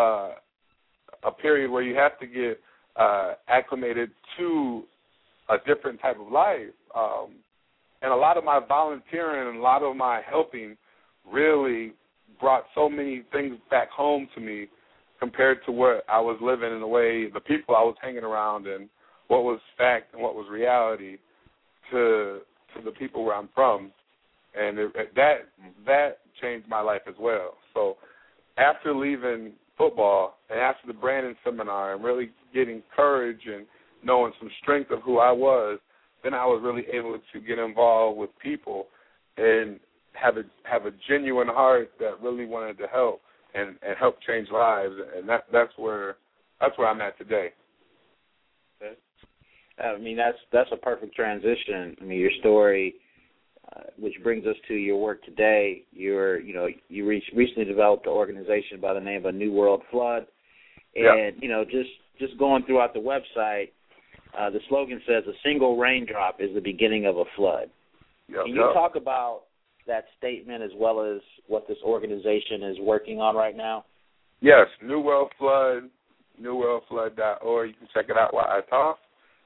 a period where you have to get acclimated to a different type of life. And a lot of my volunteering and a lot of my helping really brought so many things back home to me compared to what I was living in, the way the people I was hanging around and what was fact and what was reality to the people where I'm from. And that changed my life as well. So after leaving football and after the branding seminar and really getting courage and knowing some strength of who I was, then I was really able to get involved with people and have a genuine heart that really wanted to help and help change lives, and that's where I'm at today. I mean, that's a perfect transition. I mean, your story, which brings us to your work today. You recently developed an organization by the name of New World Flood, and just going throughout the website, the slogan says, "A single raindrop is the beginning of a flood." Can you talk about that statement as well as what this organization is working on right now? Yes, New World Flood, newworldflood.org. You can check it out while I talk.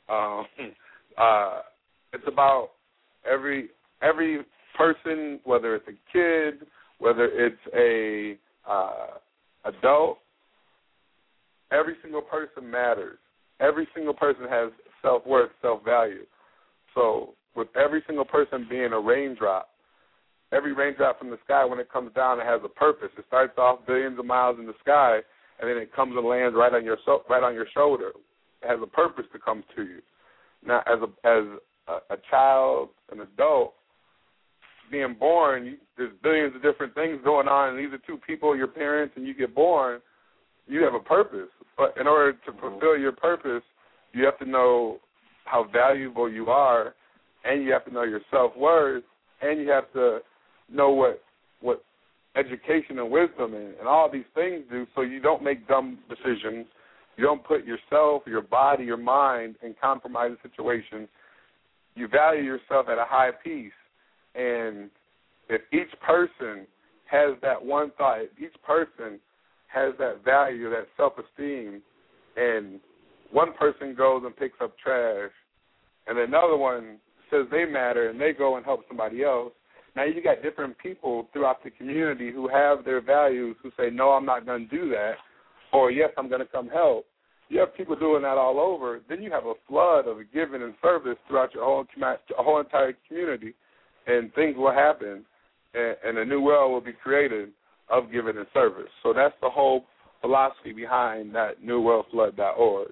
It's about every person, whether it's a kid, whether it's a adult. Every single person matters. Every single person has self-worth, self-value. So with every single person being a raindrop, every raindrop from the sky, when it comes down, it has a purpose. It starts off billions of miles in the sky, and then it comes and lands right on your shoulder. It has a purpose to come to you. Now, as a child, an adult, being born, there's billions of different things going on, and these are two people, your parents, and you get born, you have a purpose. But in order to fulfill your purpose, you have to know how valuable you are, and you have to know your self-worth, and you have to know what education and wisdom and all these things do, so you don't make dumb decisions. You don't put yourself, your body, your mind in compromising situations. You value yourself at a high peace. And if each person has that one thought, if each person has that value, that self-esteem, and one person goes and picks up trash, and another one says they matter and they go and help somebody else, now you got different people throughout the community who have their values, who say, no, I'm not going to do that, or yes, I'm going to come help. You have people doing that all over. Then you have a flood of giving and service throughout your whole entire community, and things will happen, and a new world will be created of giving and service. So that's the whole philosophy behind that newworldflood.org.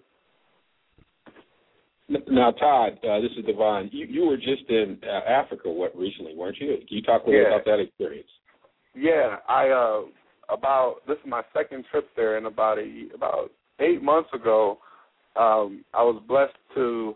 Now, Todd, this is Devon. You were just in Africa, recently, weren't you? Can you talk a little about that experience? Yeah, this is my second trip there, and about 8 months ago, I was blessed to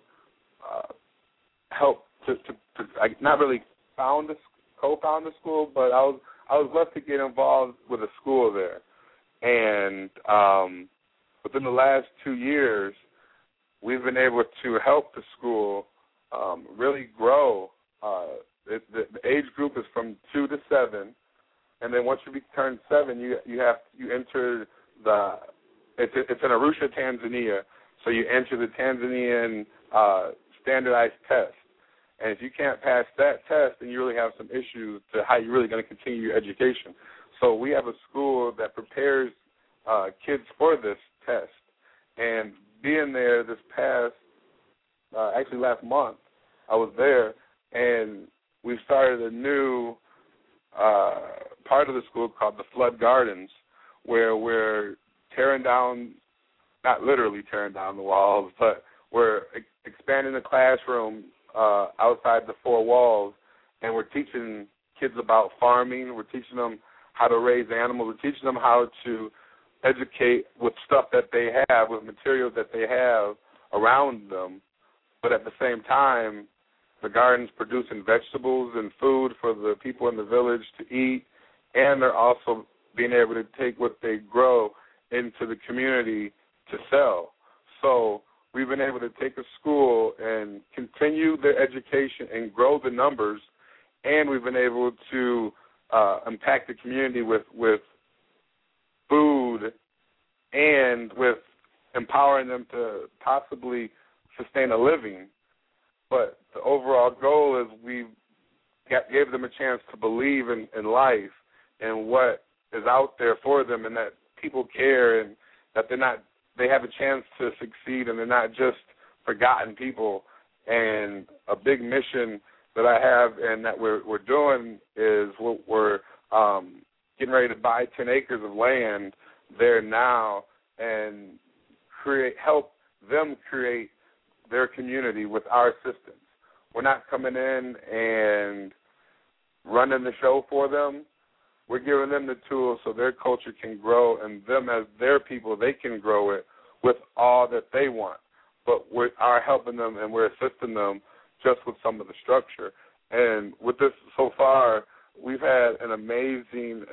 help to not really co-found the school, but I was blessed to get involved with a school there, and within the last 2 years, we've been able to help the school really grow. The age group is from 2 to 7, and then once you turn 7, you enter it's in Arusha, Tanzania. So you enter the Tanzanian standardized test, and if you can't pass that test, then you really have some issues to how you're really going to continue your education. So we have a school that prepares kids for this test, and being there this last month, I was there, and we started a new part of the school called the Flood Gardens, where we're tearing down, not literally tearing down the walls, but we're expanding the classroom outside the 4 walls, and we're teaching kids about farming. We're teaching them how to raise animals. We're teaching them how to educate with stuff that they have, with materials that they have around them. But at the same time, the garden's producing vegetables and food for the people in the village to eat, and they're also being able to take what they grow into the community to sell. So we've been able to take a school and continue their education and grow the numbers, and we've been able to impact the community with food and with empowering them to possibly sustain a living. But the overall goal is we gave them a chance to believe in life and what is out there for them, and that people care, and that they have a chance to succeed, and they're not just forgotten people. And a big mission that I have and that we're doing is we're getting ready to buy 10 acres of land there now and help them create their community with our assistance. We're not coming in and running the show for them. We're giving them the tools so their culture can grow, and them as their people, they can grow it with all that they want. But we are helping them, and we're assisting them just with some of the structure. And with this so far, we've had an amazing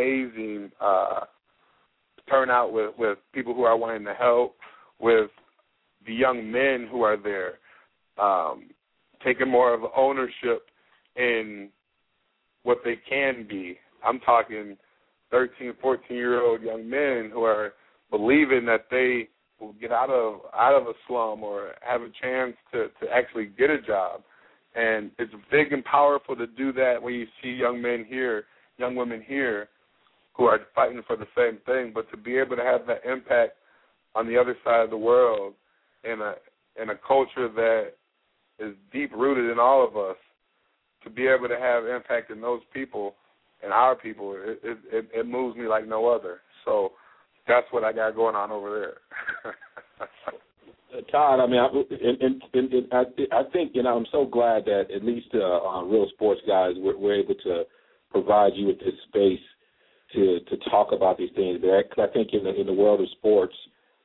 turnout with people who are wanting to help, with the young men who are there, taking more of ownership in what they can be. I'm talking 13, 14-year-old young men who are believing that they will get out of a slum or have a chance to actually get a job. And it's big and powerful to do that when you see young men here, young women here who are fighting for the same thing. But to be able to have that impact on the other side of the world in a culture that is deep-rooted in all of us, to be able to have impact in those people and our people, it moves me like no other. So that's what I got going on over there. Todd, I mean, I think, I'm so glad that at least on Real Sports Guys, we're able to provide you with this space to talk about these things. Because I think in the world of sports,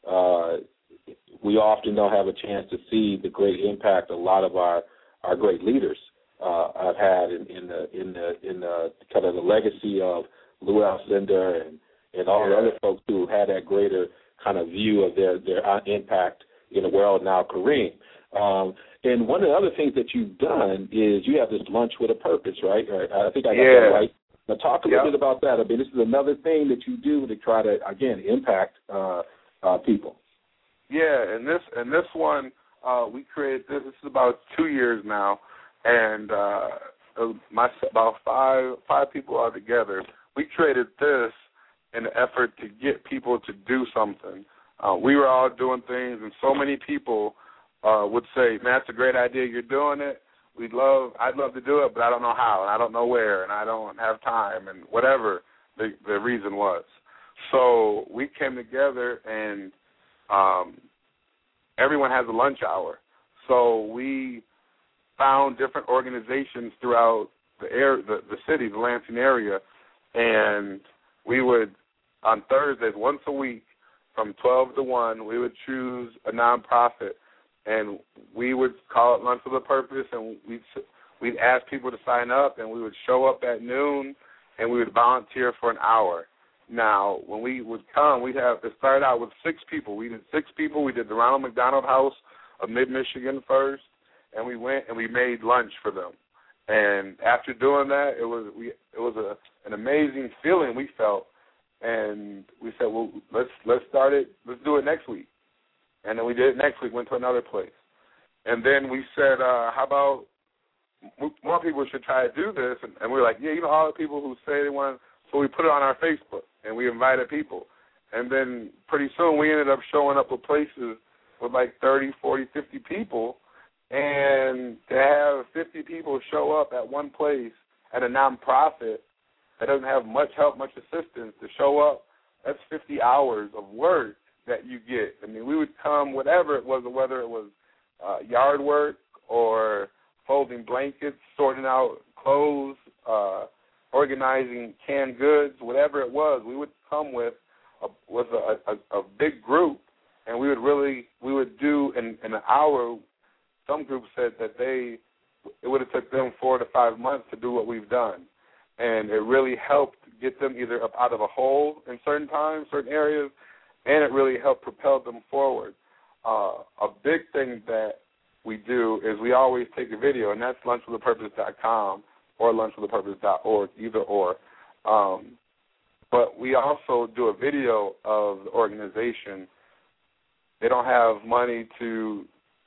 we often don't have a chance to see the great impact a lot of our great leaders have had in the kind of the legacy of Lou Alcindor and all the other folks who had that greater kind of view of their impact in the world, now Kareem. And one of the other things that you've done is you have this lunch with a purpose, right? I think I got that right. Now talk a little bit about that. I mean, this is another thing that you do to try to, again, impact people. Yeah, and this one, we created this. This is about 2 years now, and about five people are together. We created this in an effort to get people to do something. We were all doing things, and so many people would say, "Man, that's a great idea. You're doing it. I'd love to do it, but I don't know how, and I don't know where, and I don't have time," and whatever the reason was. So we came together, and everyone has a lunch hour. So we found different organizations throughout the city, the Lansing area, and we would, on Thursdays, once a week, from 12 to 1, we would choose a nonprofit, and we would call it Lunch with a Purpose, and we'd ask people to sign up, and we would show up at noon, and we would volunteer for an hour. Now, when we would come, it started out with 6 people. We did 6 people. We did the Ronald McDonald House of Mid-Michigan first, and we went and we made lunch for them. And after doing that, it was an amazing feeling we felt. And we said, well, let's start it. Let's do it next week. And then we did it next week, went to another place. And then we said, how about more people should try to do this? And we were like, all the people who say they want. So we put it on our Facebook, and we invited people. And then pretty soon we ended up showing up at places with like 30, 40, 50 people. And to have 50 people show up at one place at a nonprofit that doesn't have much help, much assistance, to show up, that's 50 hours of work that you get. I mean, we would come, whatever it was, whether it was yard work or folding blankets, sorting out clothes, organizing canned goods, whatever it was, we would come with a big group, and we would do in an hour. Some groups said that it would have took them 4 to 5 months to do what we've done. And it really helped get them either up out of a hole in certain times, certain areas, and it really helped propel them forward. A big thing that we do is we always take a video, and that's lunchwithapurpose.com or lunchwithapurpose.org, either or. But we also do a video of the organization. They don't have money to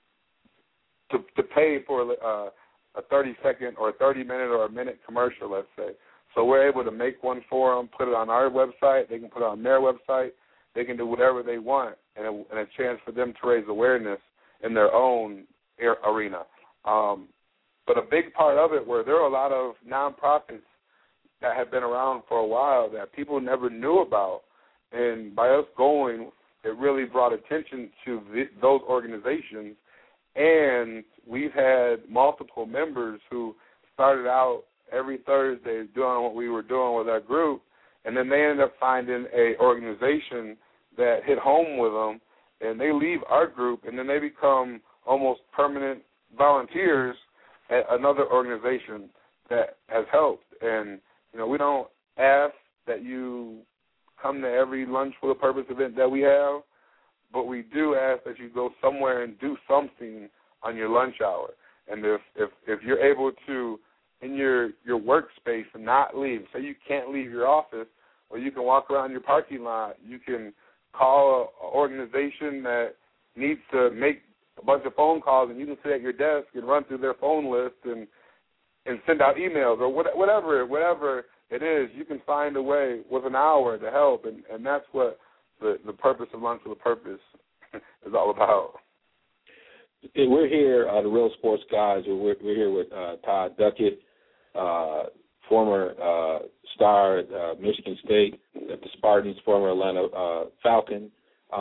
pay for a 30-second or a 30-minute or a minute commercial, let's say. So we're able to make one for them, put it on our website. They can put it on their website. They can do whatever they want, and a chance for them to raise awareness in their own arena. But a big part of it, where there are a lot of nonprofits that have been around for a while that people never knew about, and by us going, it really brought attention to those organizations. And we've had multiple members who started out every Thursday doing what we were doing with our group, and then they ended up finding an organization that hit home with them, and they leave our group, and then they become almost permanent volunteers at another organization that has helped. And, we don't ask that you come to every Lunch with a Purpose event that we have, but we do ask that you go somewhere and do something on your lunch hour. And if you're able to, in your workspace, and not leave, say you can't leave your office, or you can walk around your parking lot, you can call an organization that needs to make a bunch of phone calls, and you can sit at your desk and run through their phone list and send out emails, or whatever it is, you can find a way with an hour to help, and that's what the purpose of Lunch with a Purpose is all about. We're here, the Real Sports Guys. We're here with Todd Duckett, former star at Michigan State, at the Spartans, former Atlanta Falcon,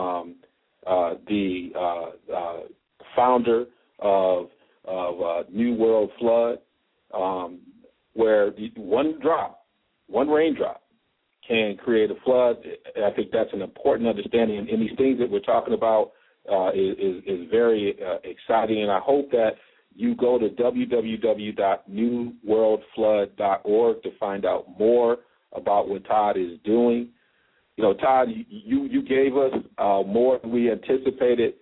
the founder of New World Flood, where one raindrop can create a flood. I think that's an important understanding, and these things that we're talking about is very exciting, and I hope that you go to www.newworldflood.org to find out more about what Todd is doing. You know, Todd, you gave us more than we anticipated.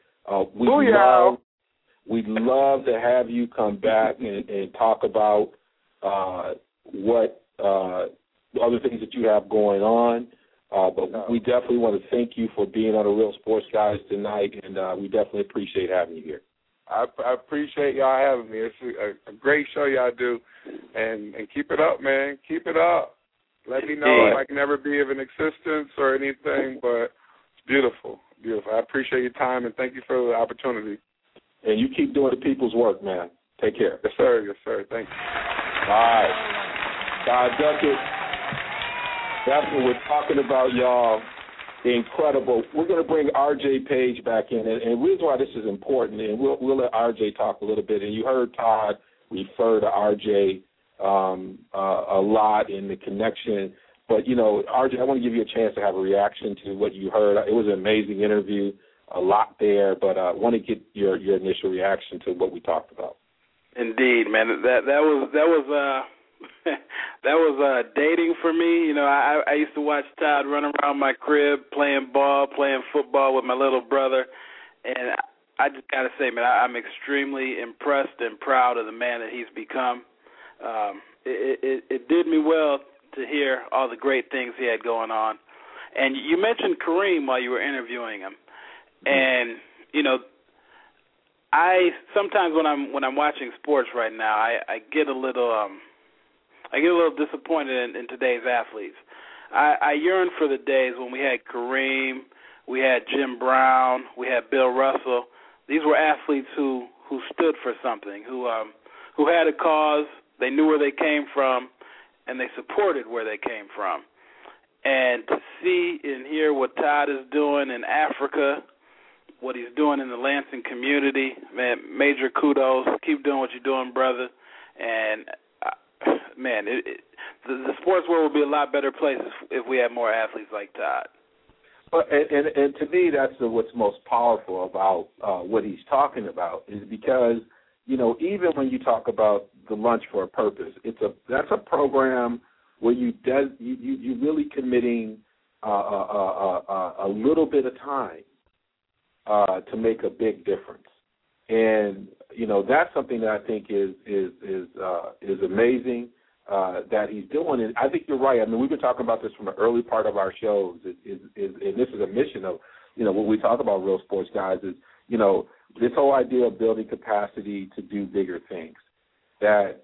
We'd love to have you come back and talk about what other things that you have going on. But we definitely want to thank you for being on the Real Sports Guys tonight, and we definitely appreciate having you here. I appreciate y'all having me. It's a great show y'all do, and keep it up, man. Keep it up. Let me know if I can ever be of an assistance or anything, but it's beautiful, beautiful. I appreciate your time, and thank you for the opportunity. And you keep doing the people's work, man. Take care. Yes, sir. Yes, sir. Thank you. All right. Todd Duckett, that's what we're talking about, y'all. Incredible. We're going to bring R.J. Page back in, and the reason why this is important, and we'll let R.J. talk a little bit, and you heard Todd refer to R.J. a lot in the connection, but, you know, R.J., I want to give you a chance to have a reaction to what you heard. It was an amazing interview, a lot there, but I want to get your initial reaction to what we talked about. Indeed, man. That was that was dating for me. You know, I used to watch Todd run around my crib playing football with my little brother, and I just got to say, man, I'm extremely impressed and proud of the man that he's become. It did me well to hear all the great things he had going on. And you mentioned Kareem while you were interviewing him, and you know, I sometimes when I'm watching sports right now, I get a little disappointed in today's athletes. I yearn for the days when we had Kareem, we had Jim Brown, we had Bill Russell. These were athletes who stood for something, who had a cause. They knew where they came from, and they supported where they came from. And to see and hear what Todd is doing in Africa, what he's doing in the Lansing community, man, major kudos. Keep doing what you're doing, brother. And, man, the sports world would be a lot better place if we had more athletes like Todd. Well, and to me, that's what's most powerful about what he's talking about is because, you know, even when you talk about the Lunch for a Purpose, that's a program where you're really committing a little bit of time to make a big difference, and you know that's something that I think is amazing that he's doing. And I think you're right. I mean, we've been talking about this from the early part of our shows. And this is a mission of, you know, when we talk about Real Sports Guys is, you know, this whole idea of building capacity to do bigger things. That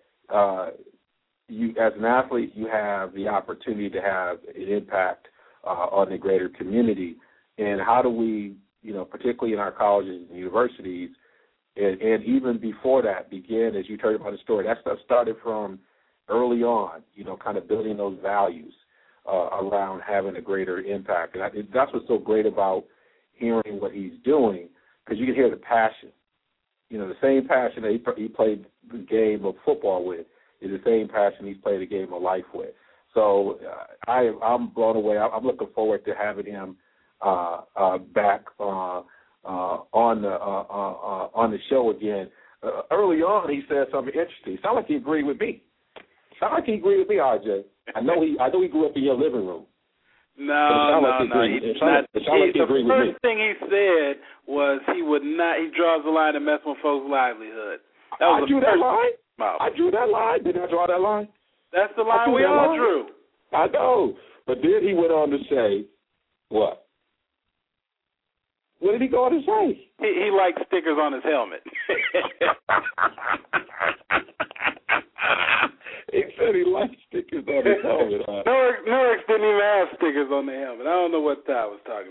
you, as an athlete, you have the opportunity to have an impact on the greater community. And how do we, you know, particularly in our colleges and universities, and even before that, begin, as you heard about the story, that stuff started from early on, you know, kind of building those values around having a greater impact. And that's what's so great about hearing what he's doing, because you can hear the passion. You know, the same passion that he played the game of football with is the same passion he's played the game of life with. So I'm blown away. I'm looking forward to having him back on the show again. Early on, he said something interesting. Sound like he agreed with me. RJ. I know he grew up in your living room. No. The first thing he said was he draws the line to messing with folks' livelihood. I drew that line. Did I draw that line? That's the line we all drew. I know. But then he went on to say, what? What did he go on to say? He likes stickers on his helmet. He said he liked stickers on his helmet. Norix didn't even have stickers on the helmet. I don't know what Todd was talking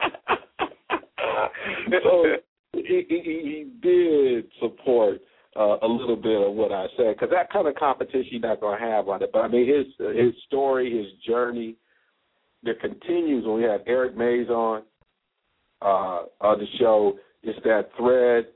about. So he did support a little bit of what I said, because that kind of competition you're not going to have on it. But, I mean, his story, his journey, that continues when we have Eric Mays on the show. It's that thread,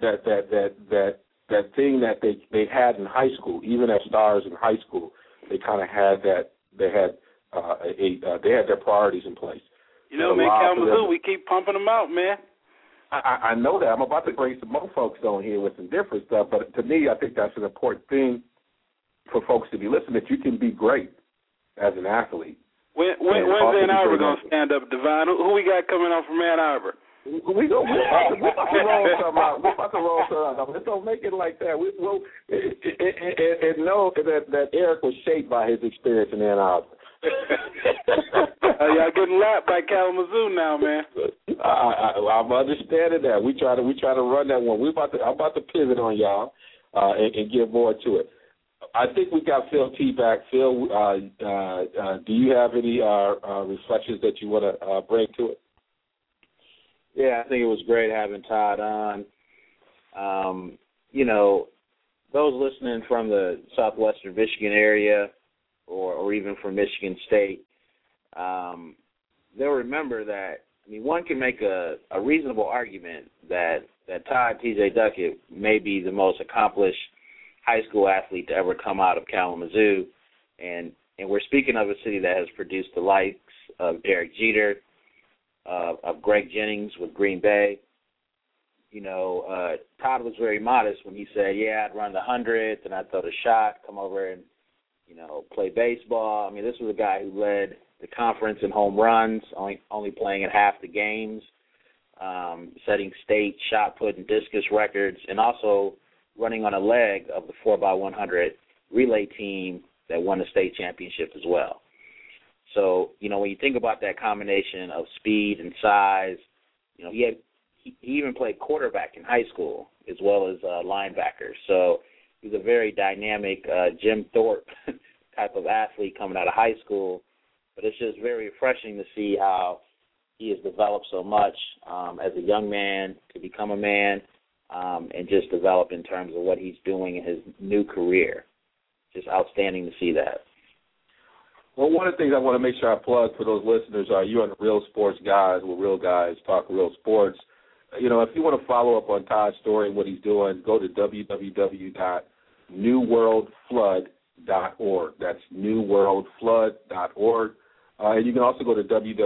that thing that they had in high school, even as stars in high school. They kind of had that. They had their priorities in place. You know, man, Kalamazoo, we keep pumping them out, man. I know that. I'm about to bring some more folks on here with some different stuff, but to me, I think that's an important thing for folks to be listening, that you can be great as an athlete. When's Ann Arbor going to stand up, Divine? Who we got coming on from Ann Arbor? We're about to roll something out. We're about to roll something out. Let's don't make it like that. And know that Eric was shaped by his experience in Ann Arbor. Y'all getting lapped by Kalamazoo now, man. I'm understanding that. We try to run that one. I'm about to pivot on y'all and get more to it. I think we got Phil T back. Phil, do you have any reflections that you want to bring to it? Yeah, I think it was great having Todd on. You know, those listening from the southwestern Michigan area or even from Michigan State, they'll remember that, I mean, one can make a reasonable argument that Todd T.J. Duckett may be the most accomplished high school athlete to ever come out of Kalamazoo. And we're speaking of a city that has produced the likes of Derek Jeter, of Greg Jennings with Green Bay. You know, Todd was very modest when he said, yeah, I'd run the 100th and I'd throw the shot, come over and, you know, play baseball. I mean, this was a guy who led the conference in home runs, only playing in half the games, setting state shot put and discus records, and also running on a leg of the 4x100 relay team that won the state championship as well. So, you know, when you think about that combination of speed and size, you know, he even played quarterback in high school as well as linebacker. So he's a very dynamic Jim Thorpe type of athlete coming out of high school. But it's just very refreshing to see how he has developed so much as a young man to become a man and just develop in terms of what he's doing in his new career. Just outstanding to see that. Well, one of the things I want to make sure I plug for those listeners are you're on the Real Sports Guys, where real guys talk real sports. You know, if you want to follow up on Todd's story and what he's doing, go to www.newworldflood.org. That's newworldflood.org. And you can also go to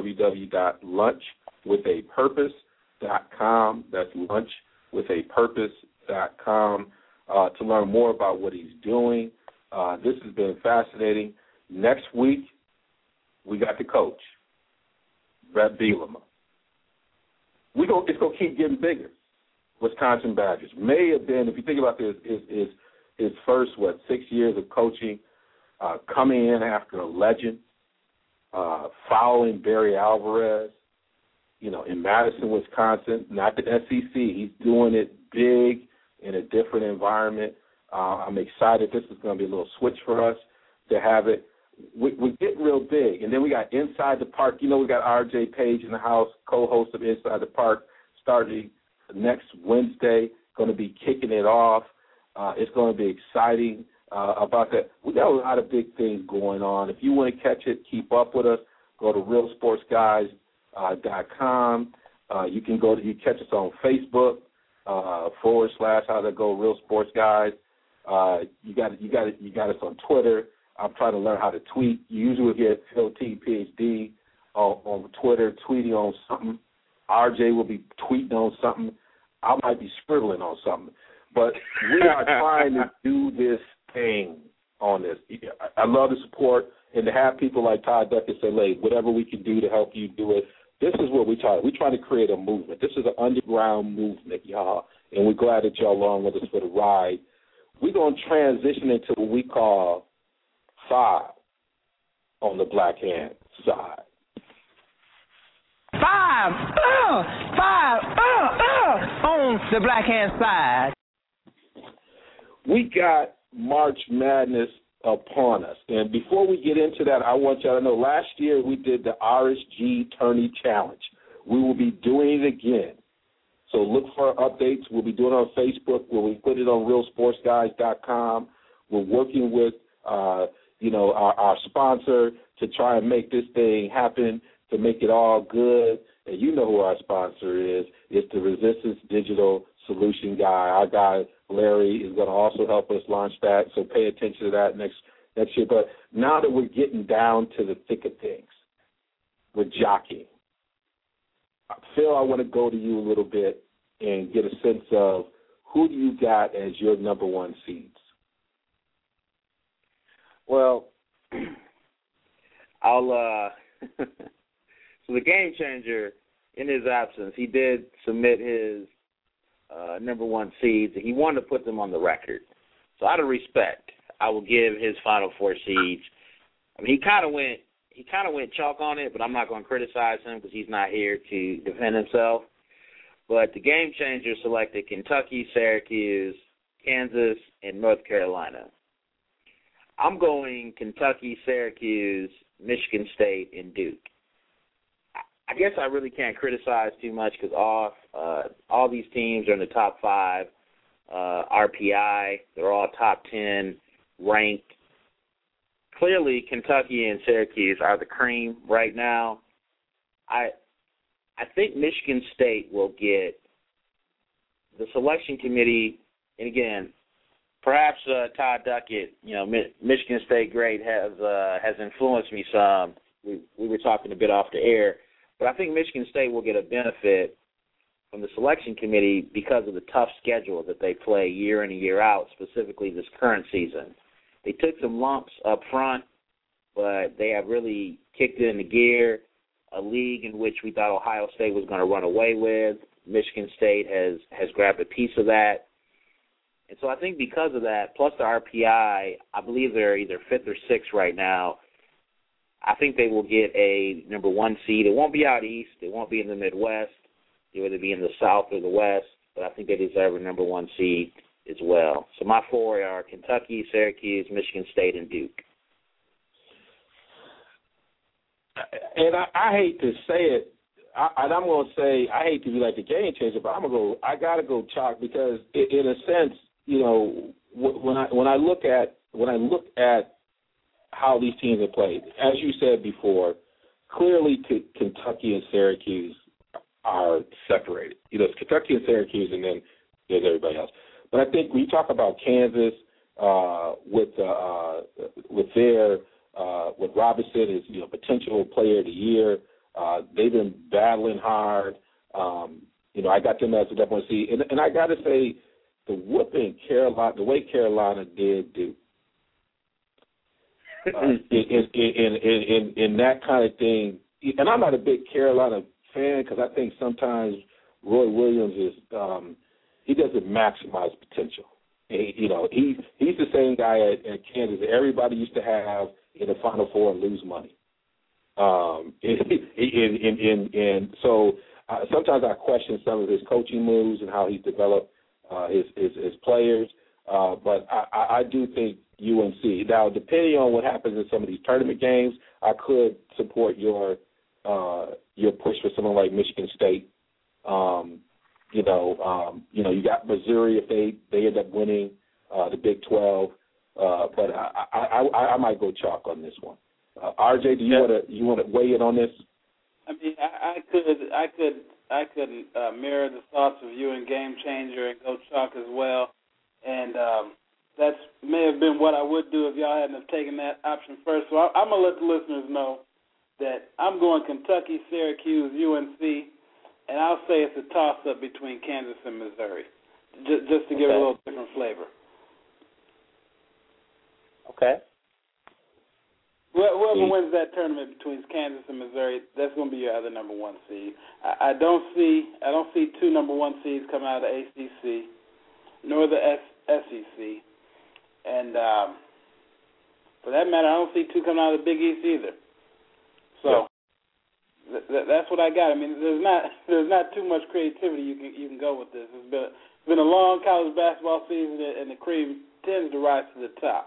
www.lunchwithapurpose.com. That's lunchwithapurpose.com to learn more about what he's doing. This has been fascinating. Next week, we got the coach, Brett Bielema. It's going to keep getting bigger. Wisconsin Badgers may have been, if you think about this, his first, 6 years of coaching, coming in after a legend, following Barry Alvarez, you know, in Madison, Wisconsin, not the SEC. He's doing it big in a different environment. I'm excited. This is going to be a little switch for us to have it. We're getting real big. And then we got Inside the Park. You know, we got R.J. Page in the house, co-host of Inside the Park, starting next Wednesday, going to be kicking it off. It's going to be exciting about that. We got a lot of big things going on. If you want to catch it, keep up with us. Go to realsportsguys.com. You can you catch us on Facebook / how to go Real Sports Guys. You got us on Twitter. I'm trying to learn how to tweet. You usually get Phil T, PhD on Twitter, tweeting on something. RJ will be tweeting on something. I might be scribbling on something. But we are trying to do this thing on this. I love the support, and to have people like Todd Duckett say, hey, whatever we can do to help you do it, this is what we try. We try to create a movement. This is an underground movement, y'all, and we're glad that y'all along with us for the ride. We're going to transition into what we call 5 on the Black Hand side. 5 on the Black Hand side. We got March Madness upon us. And before we get into that, I want y'all to know last year we did the RSG Tourney Challenge. We will be doing it again. So look for updates. We'll be doing it on Facebook. We'll put it on realsportsguys.com. We're working with, our sponsor to try and make this thing happen, to make it all good. And you know who our sponsor is. It's the Resistance Digital Solution guy. Our guy, Larry, is going to also help us launch that, so pay attention to that next year. But now that we're getting down to the thick of things, we're jockeying. Phil, I want to go to you a little bit and get a sense of who do you got as your number one seeds? Well, I'll so the game changer, in his absence, he did submit his number one seeds, and he wanted to put them on the record. So out of respect, I will give his Final Four seeds. I mean, he kind of went chalk on it, but I'm not going to criticize him because he's not here to defend himself. But the game changer selected Kentucky, Syracuse, Kansas, and North Carolina. I'm going Kentucky, Syracuse, Michigan State, and Duke. I guess I really can't criticize too much because all these teams are in the top 5 RPI. They're all top 10 ranked. Clearly, Kentucky and Syracuse are the cream right now. I think Michigan State will get the selection committee, and again, perhaps Todd Duckett, Michigan State great, has influenced me some. We were talking a bit off the air, but I think Michigan State will get a benefit from the selection committee because of the tough schedule that they play year in and year out, specifically this current season. They took some lumps up front, but they have really kicked it into gear. A league in which we thought Ohio State was going to run away with. Michigan State has grabbed a piece of that. And so I think because of that, plus the RPI, I believe they're either 5th or 6th right now. I think they will get a number one seed. It won't be out east. It won't be in the Midwest. It will either be in the South or the West. But I think they deserve a number one seed as well. So my 4 are Kentucky, Syracuse, Michigan State, and Duke. And I hate to say it, and I'm going to say I hate to be like the game changer, but I got to go chalk because in a sense, when I look at how these teams have played, as you said before, clearly Kentucky and Syracuse are separated. It's Kentucky and Syracuse, and then there's everybody else. But I think when you talk about Kansas with Robinson as potential player of the year, they've been battling hard. I got them as a number one seed, and I got to say the whooping Carolina, the way Carolina did Duke, in that kind of thing. And I'm not a big Carolina fan because I think sometimes Roy Williams is he doesn't maximize potential. He's the same guy at Kansas that everybody used to have in the Final Four and lose money. And so sometimes I question some of his coaching moves and how he's developed his players. But I do think UNC. Now, depending on what happens in some of these tournament games, I could support your push for someone like Michigan State. You got Missouri if they end up winning the Big 12. But I might go chalk on this one. RJ, do you want to weigh in on this? I mean, I could mirror the thoughts of you and Game Changer and go chalk as well, and that may have been what I would do if y'all hadn't have taken that option first. So I'm gonna let the listeners know that I'm going Kentucky, Syracuse, UNC, and I'll say it's a toss-up between Kansas and Missouri, just to give it a little different flavor. Okay. Whoever wins that tournament between Kansas and Missouri, that's going to be your other number one seed. I don't see 2 number one seeds coming out of the ACC, nor the SEC, and for that matter, I don't see 2 coming out of the Big East either. So that's what I got. I mean, there's not too much creativity you can go with this. It's been a long college basketball season, and the cream tends to rise to the top.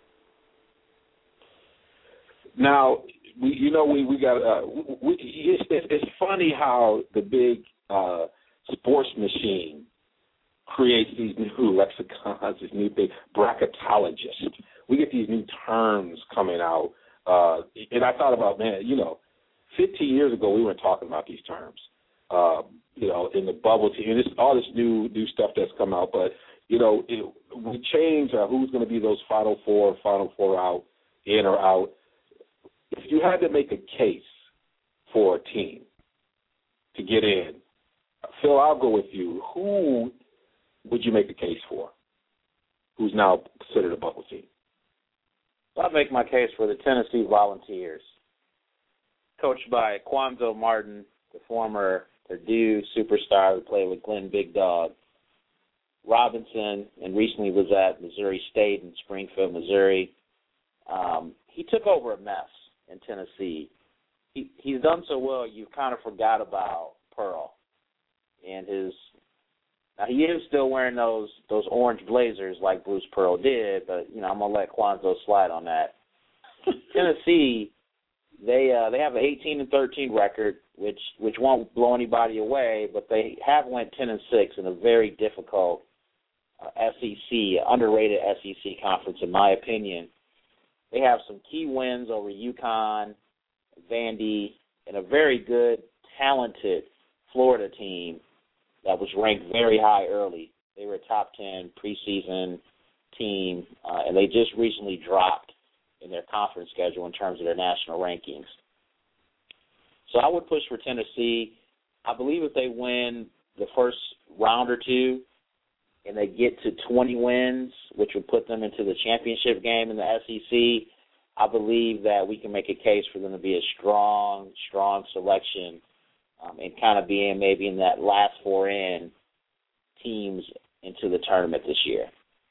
Now, we got. It's funny how the big sports machine creates these new lexicons, these new big bracketologists. We get these new terms coming out. And I thought about, 15 years ago we weren't talking about these terms, in the bubble team. And all this new stuff that's come out. But, we change who's going to be those Final Four out, in or out. If you had to make a case for a team to get in, Phil, I'll go with you. Who would you make a case for who's now considered a bubble team? I'd make my case for the Tennessee Volunteers, coached by Quanzo Martin, the former Purdue superstar who played with Glenn Big Dog Robinson and recently was at Missouri State in Springfield, Missouri. He took over a mess in Tennessee. He's done so well, you kind of forgot about Pearl. And now he is still wearing those orange blazers like Bruce Pearl did, but I'm gonna let Quanzo slide on that. Tennessee, they have an 18-13 record, which won't blow anybody away, but they have went 10-6 in a very difficult SEC, underrated SEC conference, in my opinion. They have some key wins over UConn, Vandy, and a very good, talented Florida team that was ranked very high early. They were a top 10 preseason team, and they just recently dropped in their conference schedule in terms of their national rankings. So I would push for Tennessee. I believe if they win the first round or two and they get to 20 wins, which would put them into the championship game in the SEC, I believe that we can make a case for them to be a strong selection and kind of being maybe in that last four in teams into the tournament this year.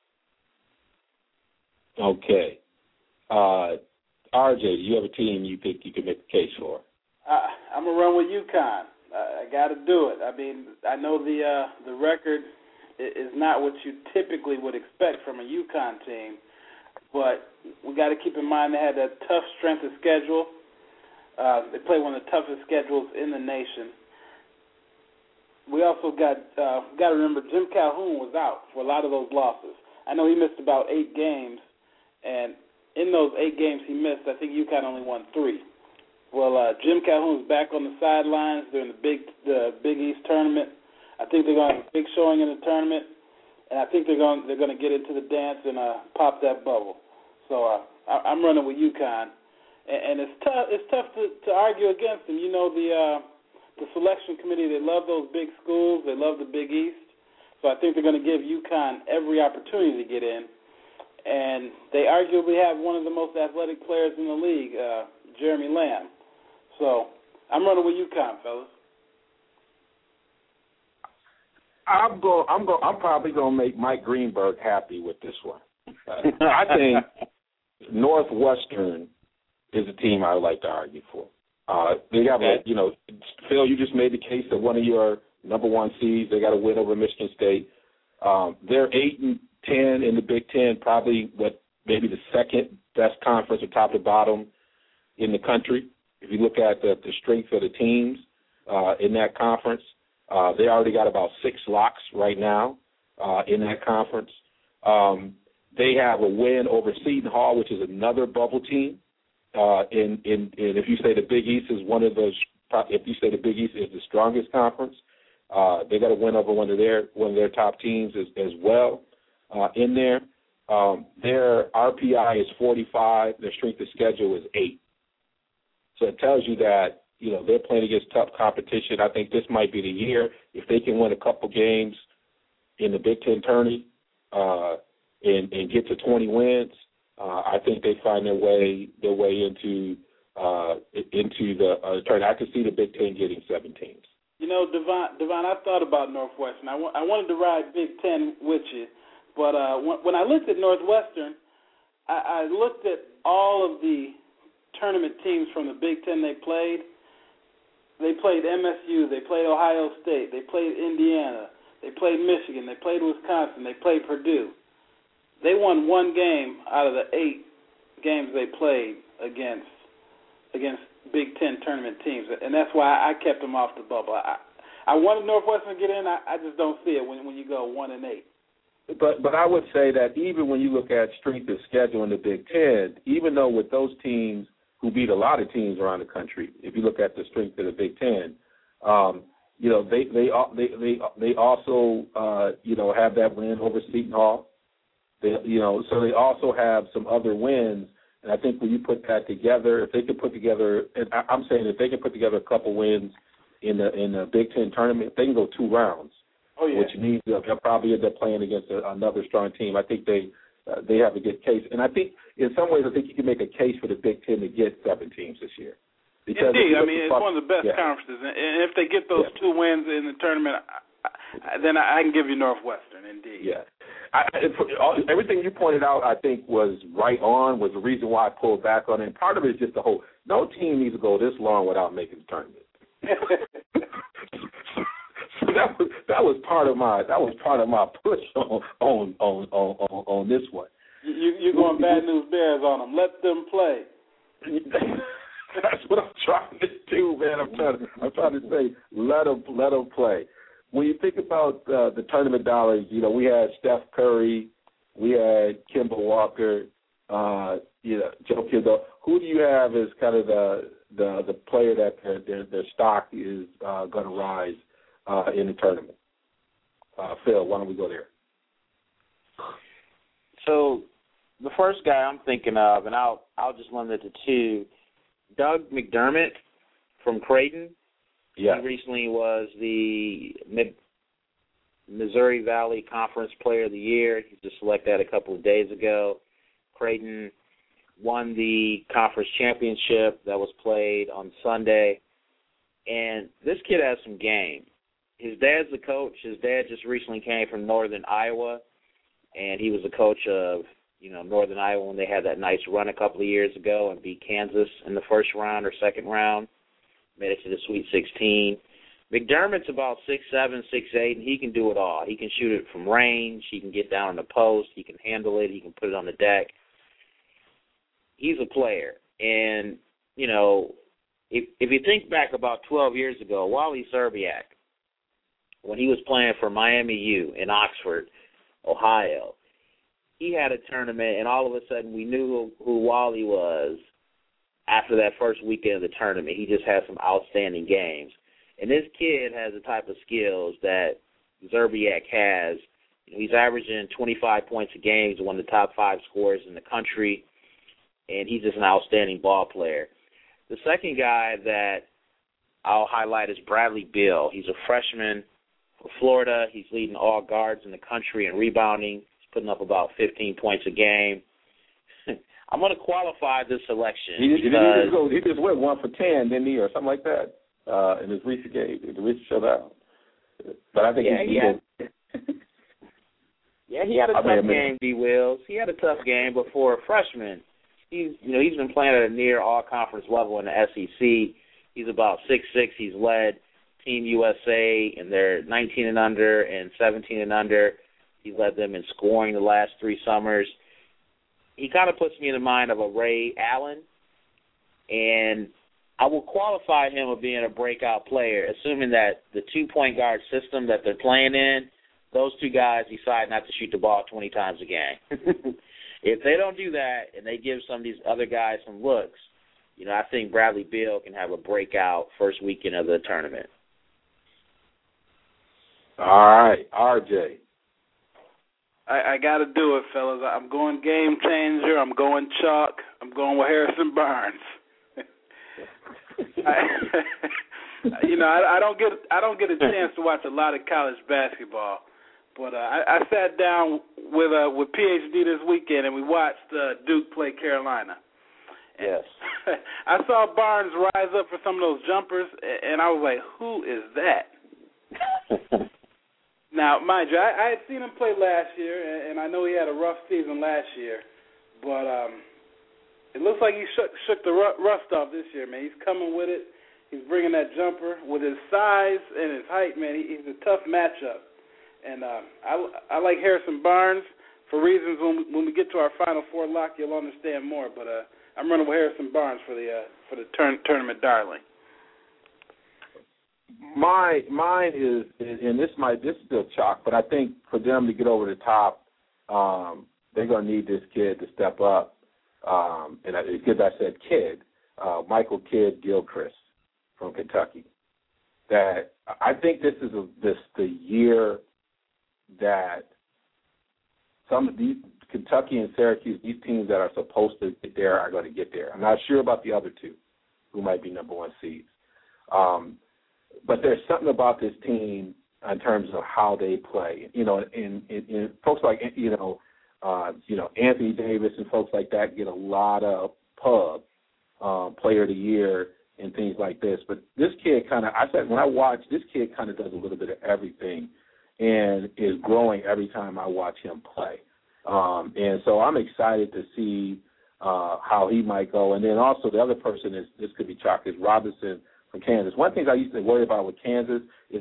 Okay. RJ, do you have a team you think you can make a case for? I'm going to run with UConn. I got to do it. I mean, I know the record is not what you typically would expect from a UConn team, but we got to keep in mind they had a tough strength of schedule. They play one of the toughest schedules in the nation. We also got to remember Jim Calhoun was out for a lot of those losses. I know he missed about 8 games, and in those 8 games he missed, I think UConn only won 3. Well, Jim Calhoun's back on the sidelines during the Big East tournament. I think they're going to have a big showing in the tournament, and I think they're going to get into the dance and pop that bubble. So I'm running with UConn, and it's tough to argue against them. The selection committee, they love those big schools, they love the Big East, so I think they're going to give UConn every opportunity to get in, and they arguably have one of the most athletic players in the league, Jeremy Lamb. So I'm running with UConn, fellas. I'm probably gonna make Mike Greenberg happy with this one. I think Northwestern is a team I would like to argue for. They got Phil, you just made the case that one of your number one seeds, they got a win over Michigan State. They're 8-10 in the Big Ten, probably maybe the second best conference, or top to bottom in the country. If you look at the strength of the teams in that conference. They already got about 6 locks right now in that conference. They have a win over Seton Hall, which is another bubble team. And if you say the Big East is if you say the Big East is the strongest conference, they got a win over one of their top teams as well in there. Their RPI is 45. Their strength of schedule is 8. So it tells you that they're playing against tough competition. I think this might be the year if they can win a couple games in the Big Ten tourney and get to 20 wins. I think they find their way into the tournament. I could see the Big Ten getting 7 teams. Devon, I thought about Northwestern. I wanted to ride Big Ten with you, but when I looked at Northwestern, I looked at all of the tournament teams from the Big Ten they played. They played MSU, they played Ohio State, they played Indiana, they played Michigan, they played Wisconsin, they played Purdue. They won 1 game out of the 8 games they played against Big Ten tournament teams, and that's why I kept them off the bubble. I wanted Northwestern to get in. I just don't see it when you go 1-8. But I would say that even when you look at strength of schedule in the Big Ten, even though with those teams who beat a lot of teams around the country, if you look at the strength of the Big Ten, you know, they also you know, have that win over Seton Hall. You know, so they also have some other wins, and I think when you put that together, if they could put together, and I'm saying if they can put together a couple wins in the Big Ten tournament, they can go 2 rounds. Oh, yeah. Which means they'll probably end up playing against another strong team. I think they have a good case, and I think in some ways I think you can make a case for the Big Ten to get 7 teams this year. Because indeed, I mean it's one of the best conferences, and if they get those 2 wins in the tournament, then I can give you Northwestern. Indeed. Yeah. Everything you pointed out, I think, was right on. Was the reason why I pulled back on it. And part of it is just the whole. No team needs to go this long without making the tournament. So that was part of my push on this one. You're going bad news bears on them. Let them play. That's what I'm trying to do, man. I'm trying to say let them play. When you think about the tournament dollars, you know, we had Steph Curry, we had Kemba Walker, you know, Joe Kidd. Who do you have as kind of the player that their stock is going to rise in the tournament? Phil, why don't we go there? So the first guy I'm thinking of, and I'll just limit it to 2, Doug McDermott from Creighton. Yeah. He recently was the Missouri Valley Conference Player of the Year. He was selected a couple of days ago. Creighton won the conference championship that was played on Sunday. And this kid has some game. His dad's the coach. His dad just recently came from Northern Iowa, and he was the coach of, you know, Northern Iowa when they had that nice run a couple of years ago and beat Kansas in the first round or second round. Made it to the Sweet 16. McDermott's about 6'7", 6'8", and he can do it all. He can shoot it from range. He can get down in the post. He can handle it. He can put it on the deck. He's a player. And, you know, if you think back about 12 years ago, Wally Szczerbiak, when he was playing for Miami U in Oxford, Ohio, he had a tournament, and all of a sudden we knew who Wally was. After that first weekend of the tournament, he just had some outstanding games. And this kid has the type of skills that Szczerbiak has. You know, he's averaging 25 points a game. He's one of the top 5 scorers in the country, and he's just an outstanding ball player. The second guy that I'll highlight is Bradley Beal. He's a freshman for Florida. He's leading all guards in the country in rebounding. He's putting up about 15 points a game. I'm going to qualify this selection. He just went 1 for 10, didn't he, or something like that, in his recent game, in the recent showdown. But I think he had a tough game, D. Wills. He had a tough game, but for a freshman, he's been playing at a near all-conference level in the SEC. He's about 6'6". He's led Team USA, and they're 19 and under and 17 and under. He's led them in scoring the last 3 summers. He kind of puts me in the mind of a Ray Allen, and I will qualify him of being a breakout player, assuming that the 2-point guard system that they're playing in, those 2 guys decide not to shoot the ball 20 times a game. If they don't do that and they give some of these other guys some looks, you know, I think Bradley Beal can have a breakout first weekend of the tournament. All right, RJ. I got to do it, fellas. I'm going game changer. I'm going chalk. I'm going with Harrison Barnes. I don't get a chance to watch a lot of college basketball, but I sat down with PhD this weekend and we watched Duke play Carolina. Yes. I saw Barnes rise up for some of those jumpers, and I was like, "Who is that?" Now, mind you, I had seen him play last year, and I know he had a rough season last year, but it looks like he shook the rust off this year, man. He's coming with it. He's bringing that jumper. With his size and his height, man, he's a tough matchup. And I like Harrison Barnes for reasons when we get to our Final Four lock, you'll understand more. But I'm running with Harrison Barnes for the tournament darling. Mine is, and this is still chalk, but I think for them to get over the top, they're going to need this kid to step up. And because I said kid, Michael Kidd Gilchrist from Kentucky. That I think this is the year that some of these Kentucky and Syracuse, these teams that are supposed to get there are going to get there. I'm not sure about the other two, who might be number one seeds. But there's something about this team in terms of how they play. You know, and folks like Anthony Davis and folks like that get a lot of pub, Player of the Year and things like this. But this kid when I watch, this kid kind of does a little bit of everything and is growing every time I watch him play. And so I'm excited to see how he might go. And then also the other person this could be chalk is Robinson from Kansas. One thing I used to worry about with Kansas is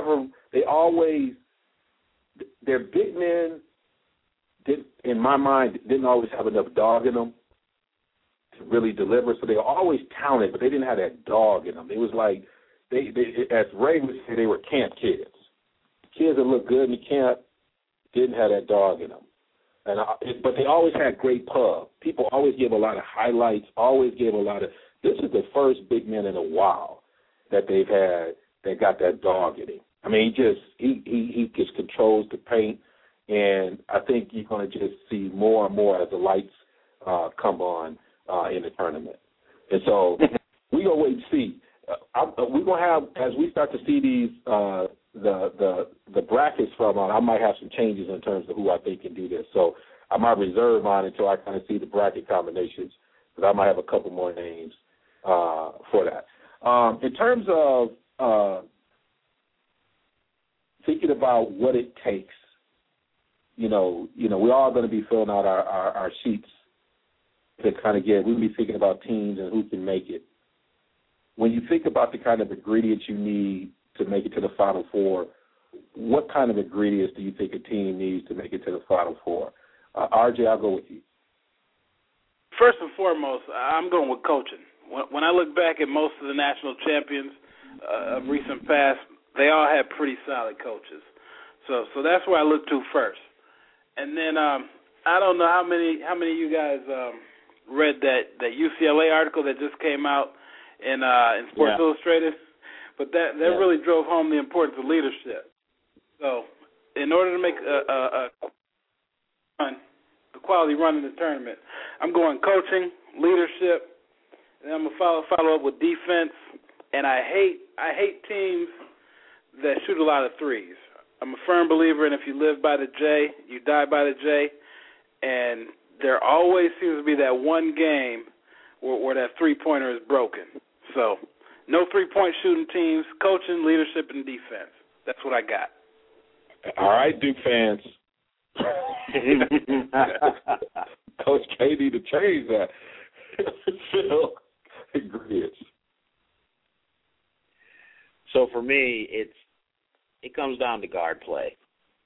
their big men, in my mind, didn't always have enough dog in them to really deliver. So they were always talented, but they didn't have that dog in them. It was like, they as Ray would say, they were camp kids. Kids that looked good in the camp didn't have that dog in them. But they always had great pub. People always gave a lot of highlights, this is the first big man in a while that they've had that got that dog in him. I mean, he just controls the paint, and I think you're going to just see more and more as the lights come on in the tournament. And so we're going to wait and see. We're going to have, as we start to see these the brackets from on, I might have some changes in terms of who I think can do this. So I might reserve mine until I kind of see the bracket combinations, because I might have a couple more names for that. In terms of thinking about what it takes, we're all going to be filling out our sheets to kind of we'll be thinking about teams and who can make it. When you think about the kind of ingredients you need to make it to the Final Four, what kind of ingredients do you think a team needs to make it to the Final Four? RJ, I'll go with you. First and foremost, I'm going with coaching. When I look back at most of the national champions of recent past, they all had pretty solid coaches. So that's where I look to first. And then I don't know how many of you guys read that UCLA article that just came out in Sports Illustrated, but that really drove home the importance of leadership. So in order to make a quality run in the tournament, I'm going coaching, leadership, and I'm going to follow up with defense. And I hate teams that shoot a lot of threes. I'm a firm believer in if you live by the J, you die by the J. And there always seems to be that one game where that three-pointer is broken. So no three-point shooting teams, coaching, leadership, and defense. That's what I got. All right, Duke fans. Coach K need to change that. Phil, ingredients. So for me, it comes down to guard play.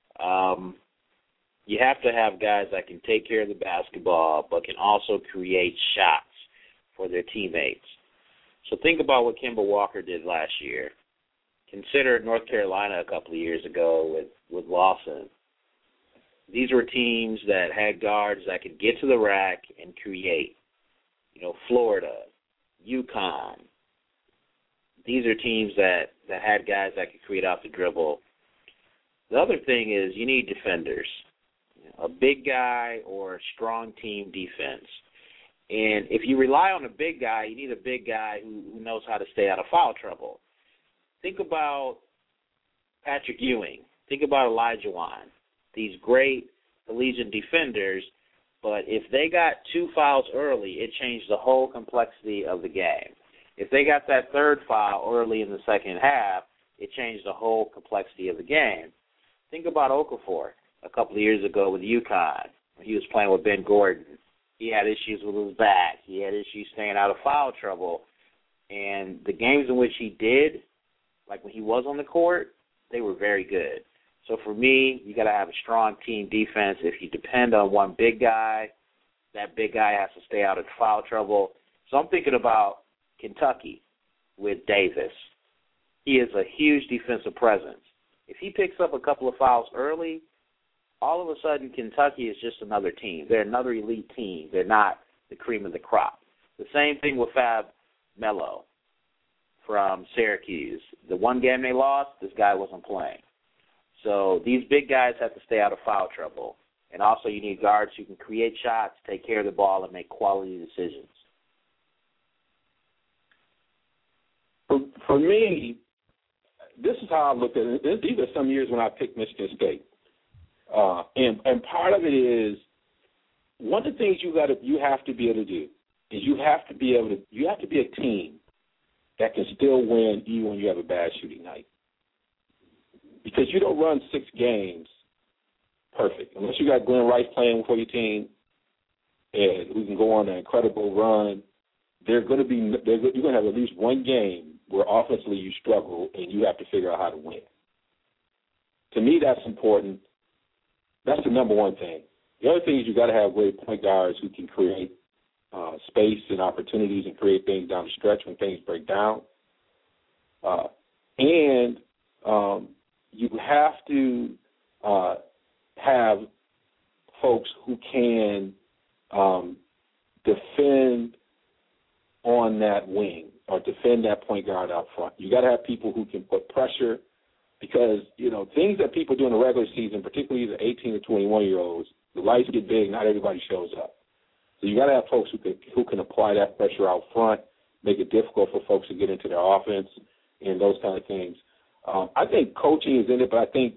You have to have guys that can take care of the basketball but can also create shots for their teammates. So think about what Kemba Walker did last year. Consider North Carolina a couple of years ago with Lawson. These were teams that had guards that could get to the rack and create. Florida, UConn. These are teams that had guys that could create off the dribble. The other thing is you need defenders, a big guy or a strong team defense. And if you rely on a big guy, you need a big guy who knows how to stay out of foul trouble. Think about Patrick Ewing. Think about Elijah Wan. These great collegiate defenders, but if they got 2 fouls early, it changed the whole complexity of the game. If they got that 3rd foul early in the second half, it changed the whole complexity of the game. Think about Okafor a couple of years ago with UConn when he was playing with Ben Gordon. He had issues with his back. He had issues staying out of foul trouble. And the games in which he did, like when he was on the court, they were very good. So for me, you got to have a strong team defense. If you depend on one big guy, that big guy has to stay out of foul trouble. So I'm thinking about Kentucky with Davis. He is a huge defensive presence. If he picks up a couple of fouls early, all of a sudden Kentucky is just another team. They're another elite team. They're not the cream of the crop. The same thing with Fab Melo from Syracuse. The one game they lost, this guy wasn't playing. So these big guys have to stay out of foul trouble. And also you need guards who can create shots, take care of the ball, and make quality decisions. For me, this is how I look at it. These are some years when I picked Michigan State. And part of it is one of the things you have to be able to do is you have to be a team that can still win even when you have a bad shooting night. Because you don't run 6 games perfect. Unless you got Glenn Rice playing for your team and who can go on an incredible run, you're going to have at least one game where offensively you struggle and you have to figure out how to win. To me, that's important. That's the number one thing. The other thing is you got to have great point guards who can create space and opportunities and create things down the stretch when things break down. And you have to have folks who can defend on that wing or defend that point guard out front. You got to have people who can put pressure because, things that people do in the regular season, particularly the 18 to 21-year-olds, the lights get big, not everybody shows up. So you got to have folks who can apply that pressure out front, make it difficult for folks to get into their offense and those kind of things. I think coaching is in it, but I think,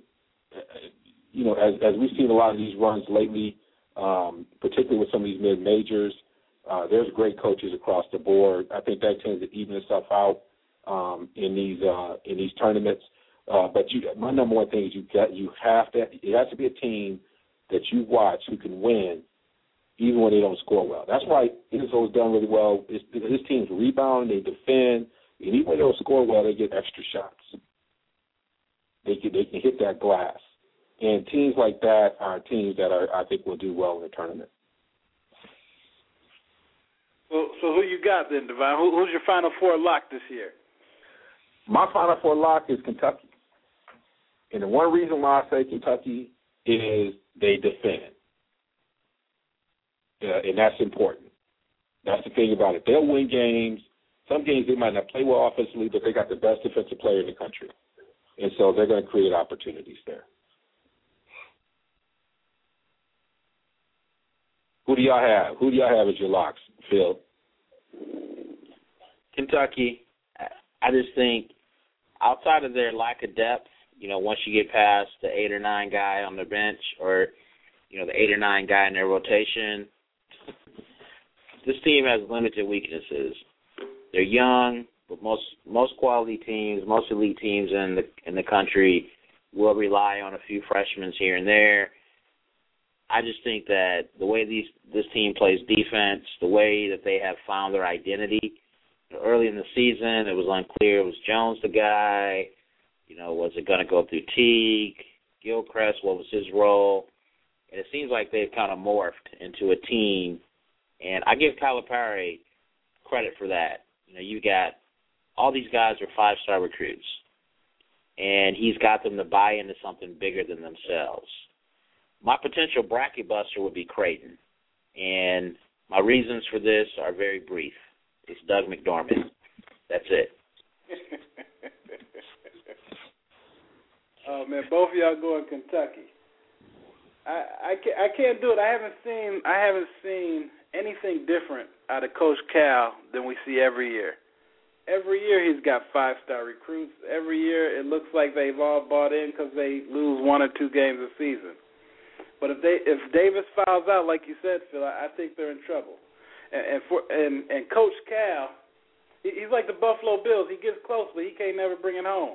as we've seen a lot of these runs lately, particularly with some of these mid-majors, there's great coaches across the board. I think that tends to even itself out in these tournaments. But my number one thing is it has to be a team that you watch who can win even when they don't score well. That's why Izzo's done really well. His teams rebound, they defend, and even when they don't score well, they get extra shots. They can hit that glass. And teams like that are teams that I think will do well in the tournament. So who you got then, Devon? Who's your Final Four lock this year? My Final Four lock is Kentucky. And the one reason why I say Kentucky is they defend. And that's important. That's the thing about it. They'll win games. Some games they might not play well offensively, but they got the best defensive player in the country. And so they're going to create opportunities there. Who do y'all have? Who do y'all have as your locks, Phil? Kentucky. I just think outside of their lack of depth, once you get past the 8 or 9 guy on the bench or, the 8 or 9 guy in their rotation, this team has limited weaknesses. They're young, but most quality teams, most elite teams in the country will rely on a few freshmen here and there. I just think that the way this team plays defense, the way that they have found their identity, early in the season it was unclear. Was Jones the guy? Was it going to go through Teague? Gilchrist, what was his role? And it seems like they've kind of morphed into a team. And I give Calipari credit for that. You got all these guys are 5-star recruits. And he's got them to buy into something bigger than themselves. My potential bracket buster would be Creighton. And my reasons for this are very brief. It's Doug McDermott. That's it. Oh man, both of y'all going Kentucky. I can't do it. I haven't seen anything different out of Coach Cal than we see every year. Every year he's got 5-star recruits. Every year it looks like they've all bought in because they lose 1 or 2 games a season. But if Davis fouls out, like you said, Phil, I think they're in trouble. And Coach Cal, he's like the Buffalo Bills. He gets close, but he can't never bring it home.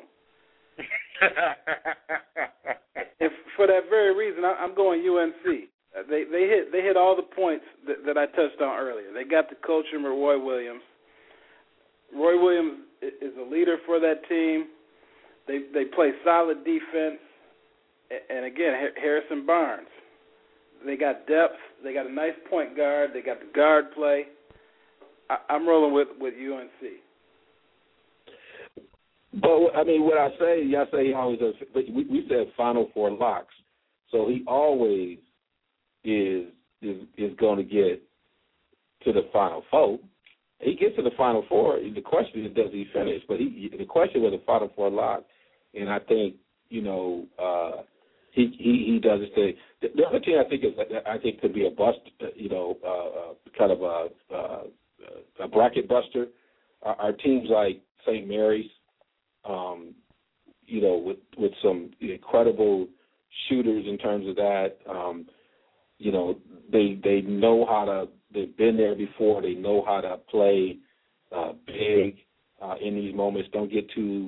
And for that very reason, I'm going UNC. They hit all the points that I touched on earlier. They got the coach in Roy Williams. Roy Williams is a leader for that team. They play solid defense. And again, Harrison Barnes. They got depth. They got a nice point guard. They got the guard play. I'm rolling with UNC. But I mean, what I say, y'all say he always does. But we said Final Four locks, so he always is going to get to the Final Four. He gets to the Final Four. The question is, does he finish? But the question was a Final Four lock, and I think he does his thing. The other thing I think could be a bust. Kind of a bracket buster. Our teams like St. Mary's. With some incredible shooters in terms of that. They know how to. They've been there before. They know how to play big in these moments. Don't get too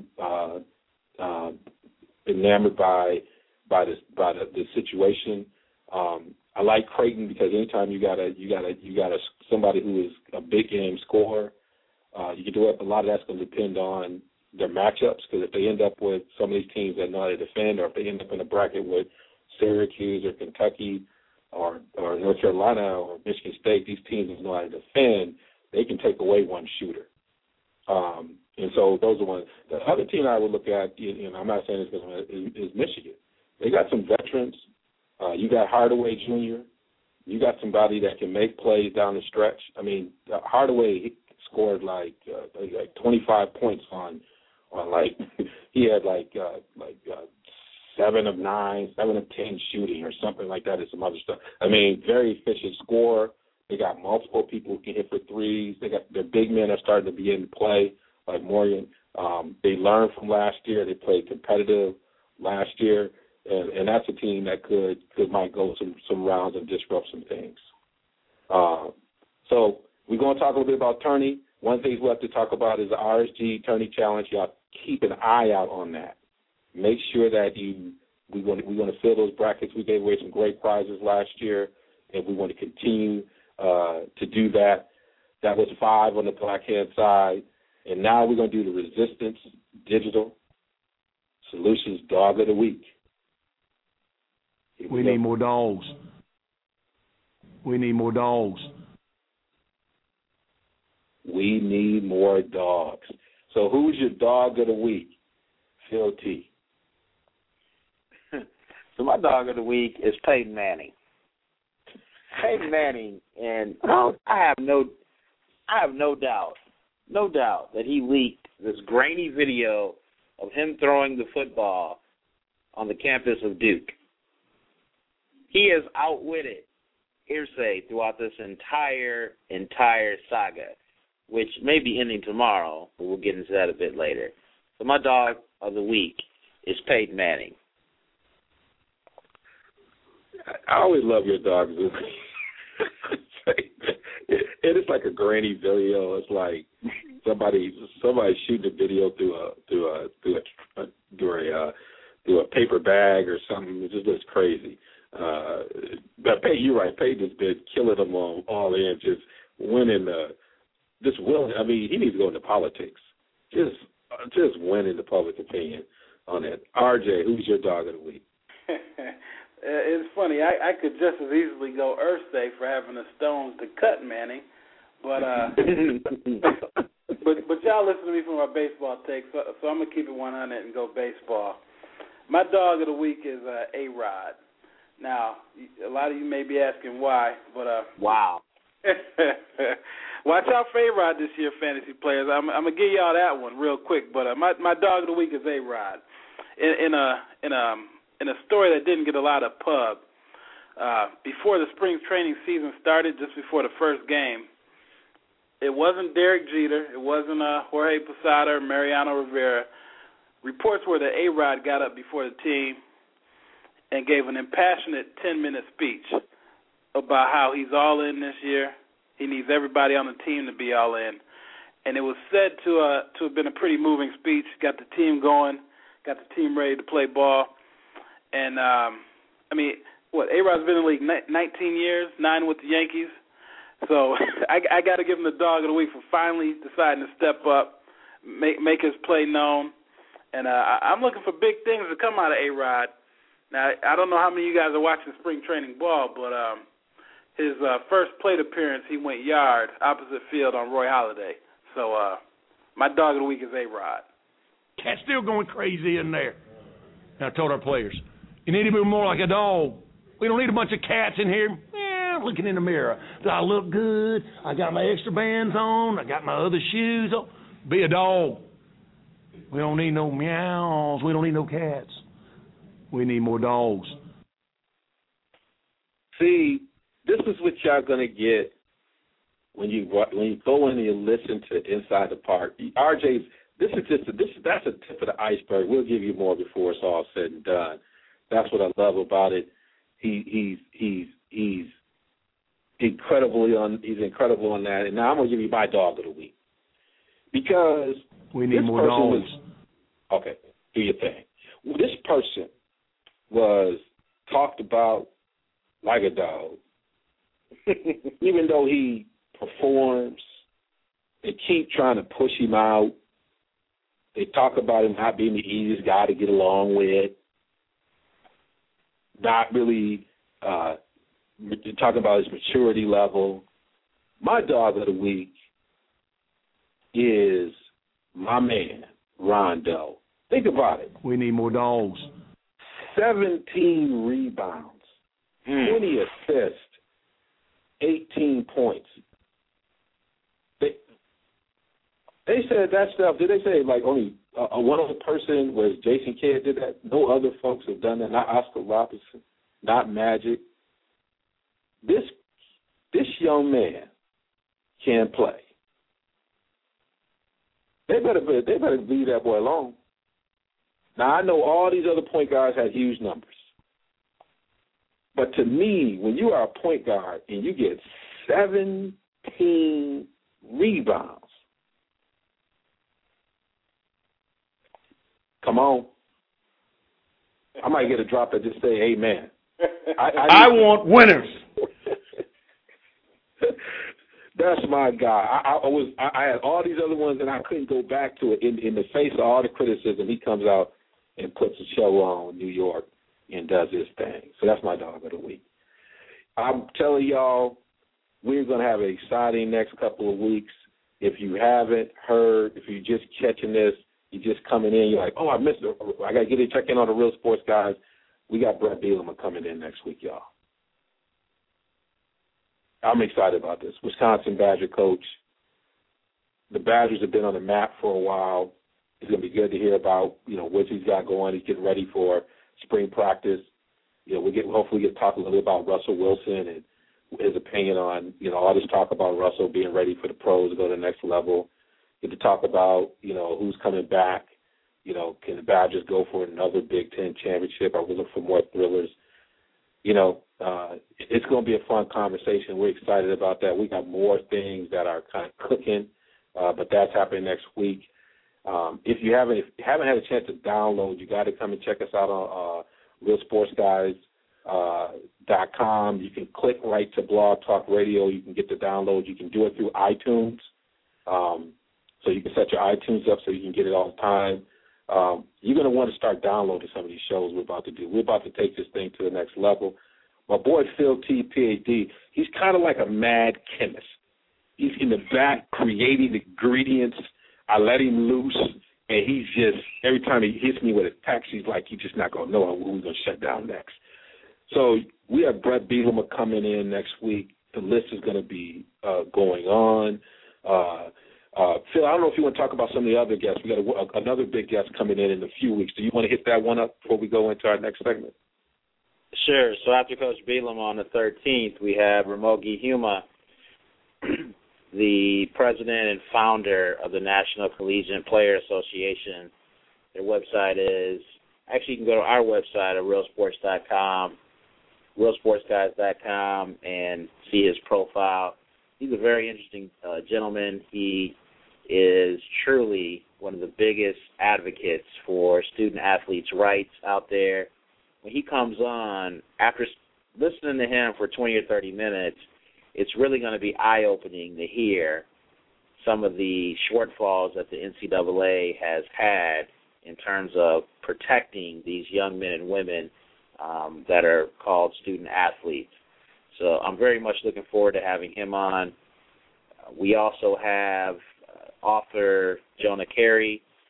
enamored by the situation. I like Creighton because anytime you got somebody who is a big game scorer, you can do it. A lot of that's going to depend on their matchups, because if they end up with some of these teams that know how to defend, or if they end up in a bracket with Syracuse or Kentucky or North Carolina or Michigan State, these teams that know how to defend, they can take away one shooter. And so those are ones. The other team I would look at, I'm not saying this because is Michigan. They got some veterans. You got Hardaway Jr. You got somebody that can make plays down the stretch. I mean, Hardaway scored like 25 points on he had 7 of 9, 7 of 10 shooting or something like that, and some other stuff. I mean, very efficient scorer. They got multiple people who can hit for threes. They got their big men are starting to be in play, like Morgan. They learned from last year. They played competitive last year, and that's a team that might go some rounds and disrupt some things. So we're going to talk a little bit about tourney. One thing we have to talk about is the RSG Tourney Challenge. Y'all keep an eye out on that. Make sure that we're going to fill those brackets. We gave away some great prizes last year, and we want to continue to do that. That was 5 on the black-hand side. And now we're going to do the Resistance Digital Solutions Dog of the Week. We need more dogs. We need more dogs. We need more dogs. So who's your dog of the week? Phil T. So my dog of the week is Peyton Manning. Peyton Manning, and I have no doubt that he leaked this grainy video of him throwing the football on the campus of Duke. He has outwitted Irsay throughout this entire saga, which may be ending tomorrow, but we'll get into that a bit later. So my dog of the week is Peyton Manning. I always love your dogs. It is like a grainy video. It's like somebody shooting a video through a paper bag or something. It just looks crazy. But Peyton, you're right. Peyton has been killing them all in, just winning I mean, he needs to go into politics. Just winning the public opinion on that. RJ, who's your dog of the week? It's funny. I could just as easily go Irsay for having the stones to cut Manning, but but y'all listen to me for my baseball take, so I'm gonna keep it 100 and go baseball. My dog of the week is A-Rod. Now, a lot of you may be asking why, but wow. Watch out for A-Rod this year, fantasy players. I'm gonna give y'all that one real quick, but my dog of the week is A-Rod. In a story that didn't get a lot of pub, before the spring training season started, just before the first game, it wasn't Derek Jeter, it wasn't Jorge Posada or Mariano Rivera. Reports were that A-Rod got up before the team and gave an impassionate 10-minute speech about how he's all in this year. He needs everybody on the team to be all in. And it was said to have been a pretty moving speech, got the team going, got the team ready to play ball. And, A-Rod's been in the league 19 years, 9 with the Yankees. So I got to give him the dog of the week for finally deciding to step up, make his play known. And I'm looking for big things to come out of A-Rod. Now, I don't know how many of you guys are watching spring training ball, but his first plate appearance, he went yard opposite field on Roy Halladay. So my dog of the week is A-Rod. Cat's still going crazy in there. And I told our players, you need to be more like a dog. We don't need a bunch of cats in here looking in the mirror. Do I look good? I got my extra bands on. I got my other shoes on. Be a dog. We don't need no meows. We don't need no cats. We need more dogs. See, this is what y'all gonna get when you go in and you listen to Inside the Park. RJ's. That's a tip of the iceberg. We'll give you more before it's all said and done. That's what I love about it. He's incredible on that. And now I'm gonna give you my dog of the week because we need more dogs. Okay, do your thing. This person was talked about like a dog, even though he performs. They keep trying to push him out. They talk about him not being the easiest guy to get along with, not really talking about his maturity level. My dog of the week is my man, Rondo. Think about it. We need more dogs. 17 rebounds, 20 assists, 18 points. They said that stuff. Did they say like only one other person was Jason Kidd did that? No other folks have done that. Not Oscar Robertson, not Magic. This young man can play. They better leave that boy alone. Now I know all these other point guards had huge numbers, but to me, when you are a point guard and you get 17 rebounds. Come on. I might get a drop that just say amen. I want winners. That's my guy. I had all these other ones and I couldn't go back to it. In the face of all the criticism, he comes out and puts a show on New York and does his thing. So that's my dog of the week. I'm telling y'all, we're going to have an exciting next couple of weeks. If you haven't heard, if you're just catching this, you're just coming in, you're like, oh, I missed it. I got to get in, check in on the Real Sports Guys. We got Brett Bielema coming in next week, y'all. I'm excited about this. Wisconsin Badger coach. The Badgers have been on the map for a while. It's going to be good to hear about, what he's got going. He's getting ready for spring practice. We'll hopefully get to talk a little bit about Russell Wilson and his opinion on, all this talk about Russell being ready for the pros to go to the next level. Get to talk about, who's coming back. Can the Badgers go for another Big Ten championship? Are we looking for more thrillers? It's going to be a fun conversation. We're excited about that. We got more things that are kind of cooking, but that's happening next week. If you haven't had a chance to download, you got to come and check us out on realsportsguys.com. You can click right to Blog Talk Radio. You can get the download. You can do it through iTunes. So you can set your iTunes up so you can get it all the time. You're going to want to start downloading some of these shows we're about to do. We're about to take this thing to the next level. My boy Phil T, Ph.D., he's kind of like a mad chemist. He's in the back creating ingredients. I let him loose, and he's just, every time he hits me with a text, he's like, he's just not going to know who we're going to shut down next. So we have Brett Bielema coming in next week. The list is going to be going on. Phil, I don't know if you want to talk about some of the other guests. We got another big guest coming in a few weeks. Do you want to hit that one up before we go into our next segment? Sure. So after Coach Bielema on the 13th, we have Ramogi Huma, the president and founder of the National Collegiate Player Association. Their website is, actually you can go to our website at realsports.com, realsportsguys.com, and see his profile. He's a very interesting gentleman. He is truly one of the biggest advocates for student-athletes' rights out there. When he comes on, after listening to him for 20 or 30 minutes, it's really going to be eye-opening to hear some of the shortfalls that the NCAA has had in terms of protecting these young men and women that are called student-athletes. So I'm very much looking forward to having him on. We also have author Jonah Carey,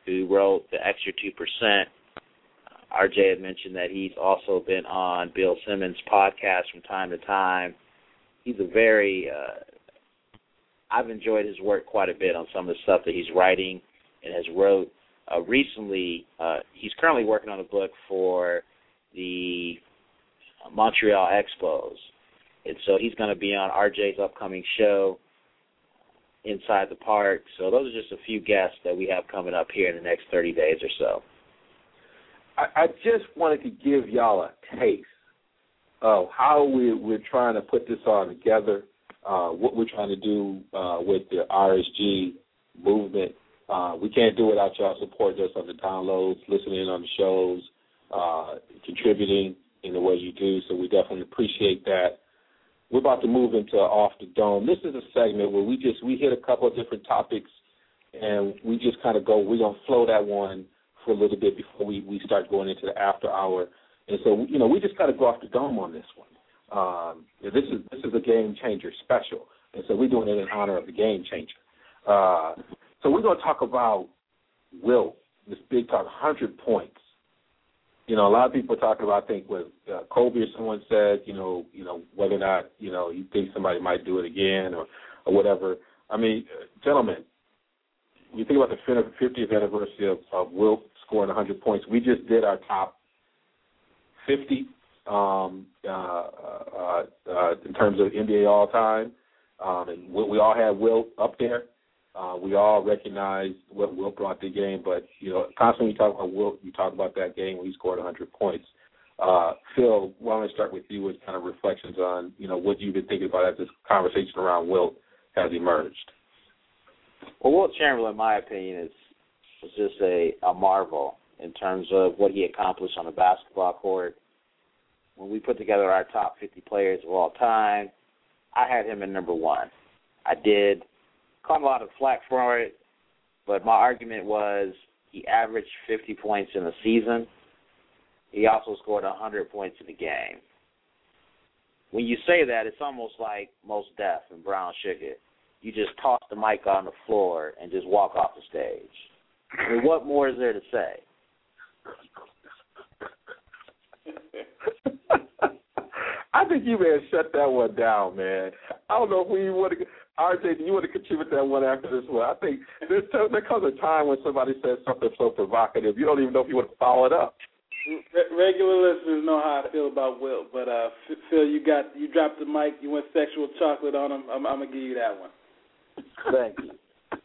who wrote The Extra 2%. RJ had mentioned that he's also been on Bill Simmons' podcast from time to time. He's a very I've enjoyed his work quite a bit on some of the stuff that he's writing and has wrote. Recently, he's currently working on a book for the Montreal Expos. And so he's going to be on RJ's upcoming show, Inside the Park. So those are just a few guests that we have coming up here in the next 30 days or so. I just wanted to give y'all a taste of how we're trying to put this all together, what we're trying to do with the RSG movement. We can't do it without y'all support us on the downloads, listening on the shows, contributing in the way you do. So we definitely appreciate that. We're about to move into Off the Dome. This is a segment where we hit a couple of different topics, and we just kind of we're going to flow that one for a little bit before we start going into the after hour. And so, we just got to go off the dome on this one. This is a game changer special, and so we're doing it in honor of the game changer. So we're going to talk about Wilt, this big talk, 100 points. A lot of people are talking about, I think, what Kobe or someone said, whether or not, you think somebody might do it again or whatever. I mean, gentlemen, when you think about the 50th anniversary of Wilt scoring 100 points, we just did our top 50 in terms of NBA all-time, and we all had Wilt up there. We all recognize what Wilt brought to the game, but, constantly you talk about Wilt, you talk about that game when he scored 100 points. Phil, why don't I start with you with kind of reflections on, what you've been thinking about as this conversation around Wilt has emerged? Well, Wilt Chamberlain, in my opinion, is just a marvel in terms of what he accomplished on the basketball court. When we put together our top 50 players of all time, I had him at number one. I did. Caught a lot of flack for it, but my argument was he averaged 50 points in a season. He also scored 100 points in the game. When you say that, it's almost like Mos Def and Brown Sugar. You just toss the mic on the floor and just walk off the stage. I mean, what more is there to say? I think you may have shut that one down, man. I don't know if we want to. RJ, do you want to contribute that one after this one? I think there comes a time when somebody says something so provocative, you don't even know if you want to follow it up. Regular listeners know how I feel about Wilt, but Phil, you dropped the mic, you went sexual chocolate on him. I'm gonna give you that one. Thank you.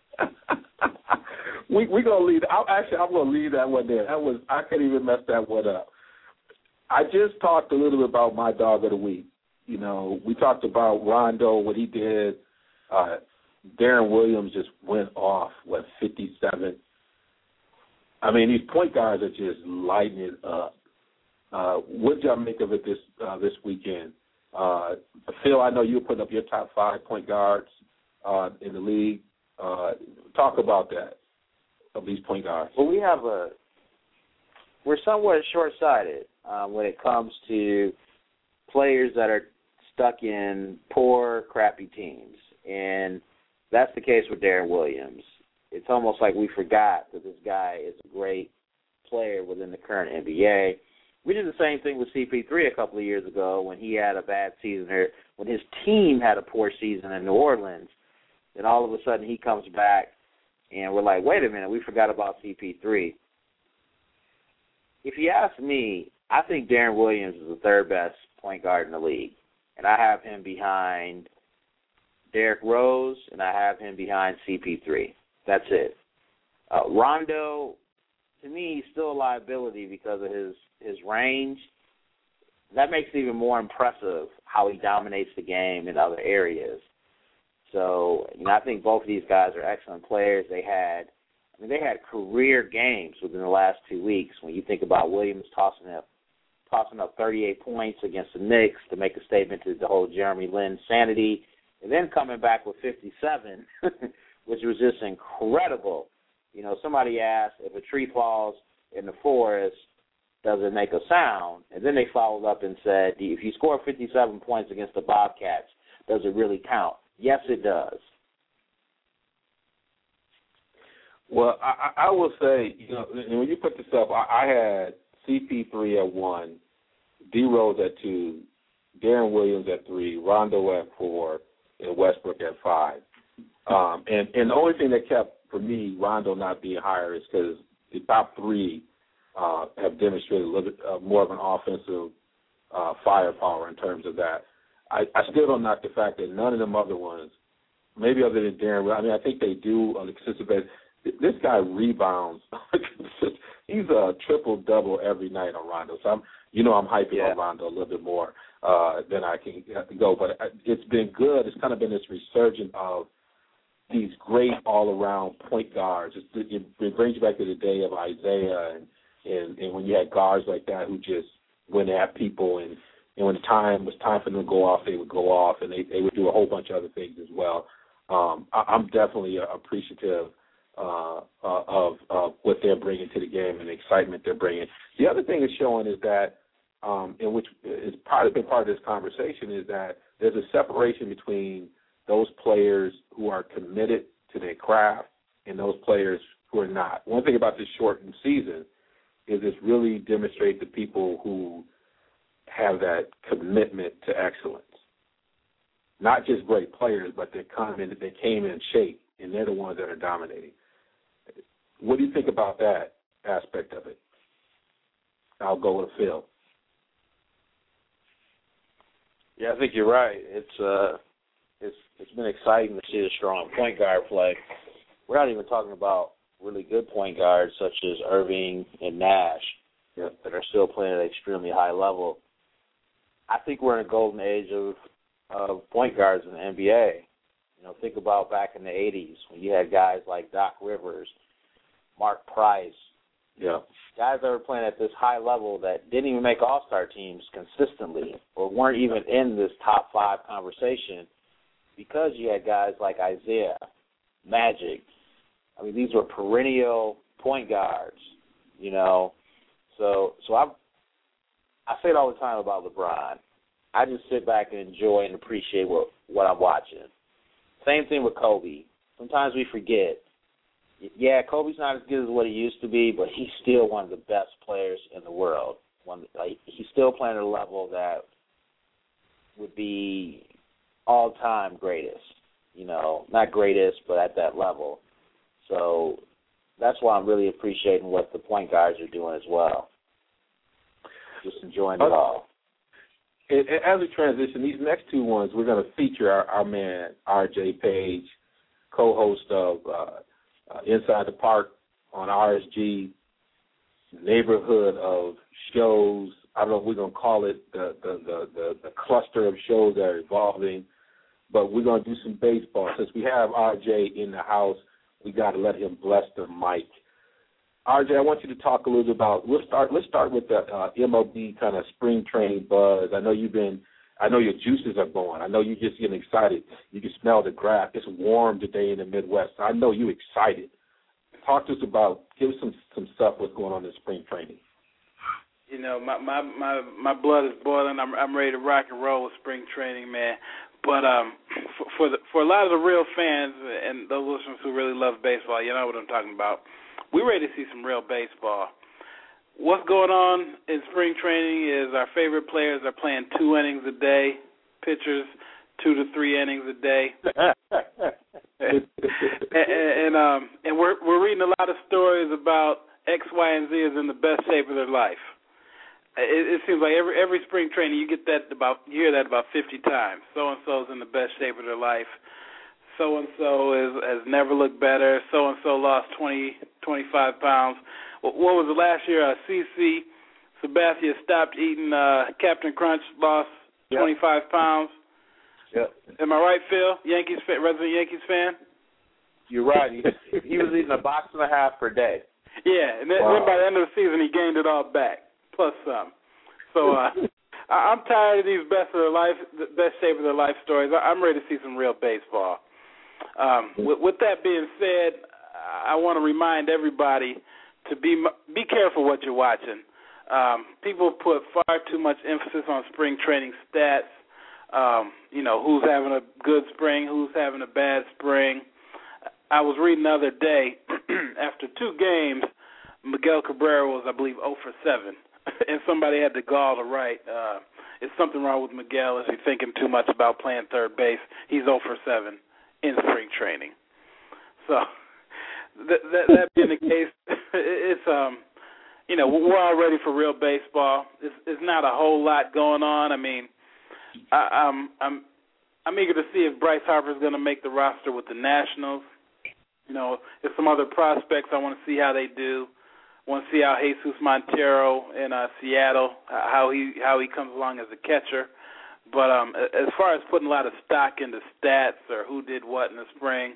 We're gonna leave. I'm gonna leave that one there. I can't even mess that one up. I just talked a little bit about my dog of the week. We talked about Rondo, what he did. Darren Williams just went off, 57. I mean, these point guards are just lighting it up. What did y'all make of it this weekend? Phil, I know you were putting up your top 5 point guards in the league. Talk about that, of these point guards. Well, we're somewhat short-sighted when it comes to players that are stuck in poor, crappy teams. And that's the case with Darren Williams. It's almost like we forgot that this guy is a great player within the current NBA. We did the same thing with CP3 a couple of years ago when he had a bad season, or when his team had a poor season in New Orleans. Then all of a sudden he comes back, and we're like, wait a minute, we forgot about CP3. If you ask me, I think Darren Williams is the third best point guard in the league. And I have him behind Derrick Rose, and I have him behind CP3. That's it. Rondo, to me, he's still a liability because of his range. That makes it even more impressive how he dominates the game in other areas. So, I think both of these guys are excellent players. They had career games within the last 2 weeks. When you think about Williams tossing up 38 points against the Knicks to make a statement to the whole Jeremy Lin sanity, and then coming back with 57, which was just incredible. Somebody asked, if a tree falls in the forest, does it make a sound? And then they followed up and said, if you score 57 points against the Bobcats, does it really count? Yes, it does. Well, I will say, when you put this up, I had CP3 at 1, D Rose at 2, Darren Williams at 3, Rondo at 4, and Westbrook at 5. And the only thing that kept, for me, Rondo not being higher is because the top 3 have demonstrated a little bit more of an offensive firepower in terms of that. I still don't knock the fact that none of them other ones, maybe other than Darren, I think they do on a consistent basis. This guy rebounds. He's a triple-double every night on Rondo. So I'm hyping on Rondo a little bit more than I can go. But it's been good. It's kind of been this resurgence of these great all-around point guards. It brings you back to the day of Isaiah and when you had guards like that who just went at people and when the time was time for them to go off, they would go off, and they would do a whole bunch of other things as well. I'm definitely appreciative of what they're bringing to the game and the excitement they're bringing. The other thing it's showing is that, and which is probably been part of this conversation, is that there's a separation between those players who are committed to their craft and those players who are not. One thing about this shortened season is it's really demonstrate the people who have that commitment to excellence. Not just great players, but they came in shape, and they're the ones that are dominating. What do you think about that aspect of it? I'll go with Phil. Yeah, I think you're right. It's been exciting to see the strong point guard play. We're not even talking about really good point guards such as Irving and Nash that are still playing at an extremely high level. I think we're in a golden age of point guards in the NBA. Think about back in the 80s when you had guys like Doc Rivers, Mark Price, guys that were playing at this high level that didn't even make all-star teams consistently or weren't even in this top 5 conversation because you had guys like Isaiah, Magic. These were perennial point guards, So I say it all the time about LeBron. I just sit back and enjoy and appreciate what I'm watching. Same thing with Kobe. Sometimes we forget. Yeah, Kobe's not as good as what he used to be, but he's still one of the best players in the world. He's still playing at a level that would be all-time greatest. Not greatest, but at that level. So that's why I'm really appreciating what the point guards are doing as well. Just enjoying it all. As we transition, these next 2 ones, we're going to feature our man, R.J. Page, co-host of Inside the Park on RSG, neighborhood of shows. I don't know if we're going to call it the cluster of shows that are evolving, but we're going to do some baseball. Since we have R.J. in the house, we got to let him bless the mic. RJ, I want you to talk a little bit about. Let's start with the MLB kind of spring training buzz. I know your juices are going. I know you're just getting excited. You can smell the grass. It's warm today in the Midwest. I know you're excited. Talk to us about. Give us some stuff. What's going on in spring training? My blood is boiling. I'm ready to rock and roll with spring training, man. But for a lot of the real fans and those listeners who really love baseball, you know what I'm talking about. We're ready to see some real baseball. What's going on in spring training is our favorite players are playing 2 innings a day, pitchers 2 to 3 innings a day, and we're reading a lot of stories about X, Y, and Z is in the best shape of their life. It seems like every spring training you hear that about 50 times. So and so's in the best shape of their life. So and so has never looked better. So and so lost 25 pounds. What was it last year? CC Sabathia stopped eating Captain Crunch, lost 25 pounds. Yep. Am I right, Phil? Resident Yankees fan? You're right. He was eating a box and a half per day. Yeah, and then by the end of the season, he gained it all back, plus some. So I'm tired of these best shape of their life stories. I'm ready to see some real baseball. With that being said, I want to remind everybody to be careful what you're watching. People put far too much emphasis on spring training stats. Who's having a good spring, who's having a bad spring. I was reading the other day after 2 games, Miguel Cabrera was, I believe, 0 for 7. And somebody had the gall to write, is something wrong with Miguel? Is he thinking too much about playing third base? He's 0 for 7 in spring training. So that being the case, it's we're all ready for real baseball. It's not a whole lot going on. I mean, I'm eager to see if Bryce Harper is going to make the roster with the Nationals. There's some other prospects I want to see how they do. I want to see how Jesus Montero in Seattle, how he comes along as a catcher. But as far as putting a lot of stock into stats or who did what in the spring,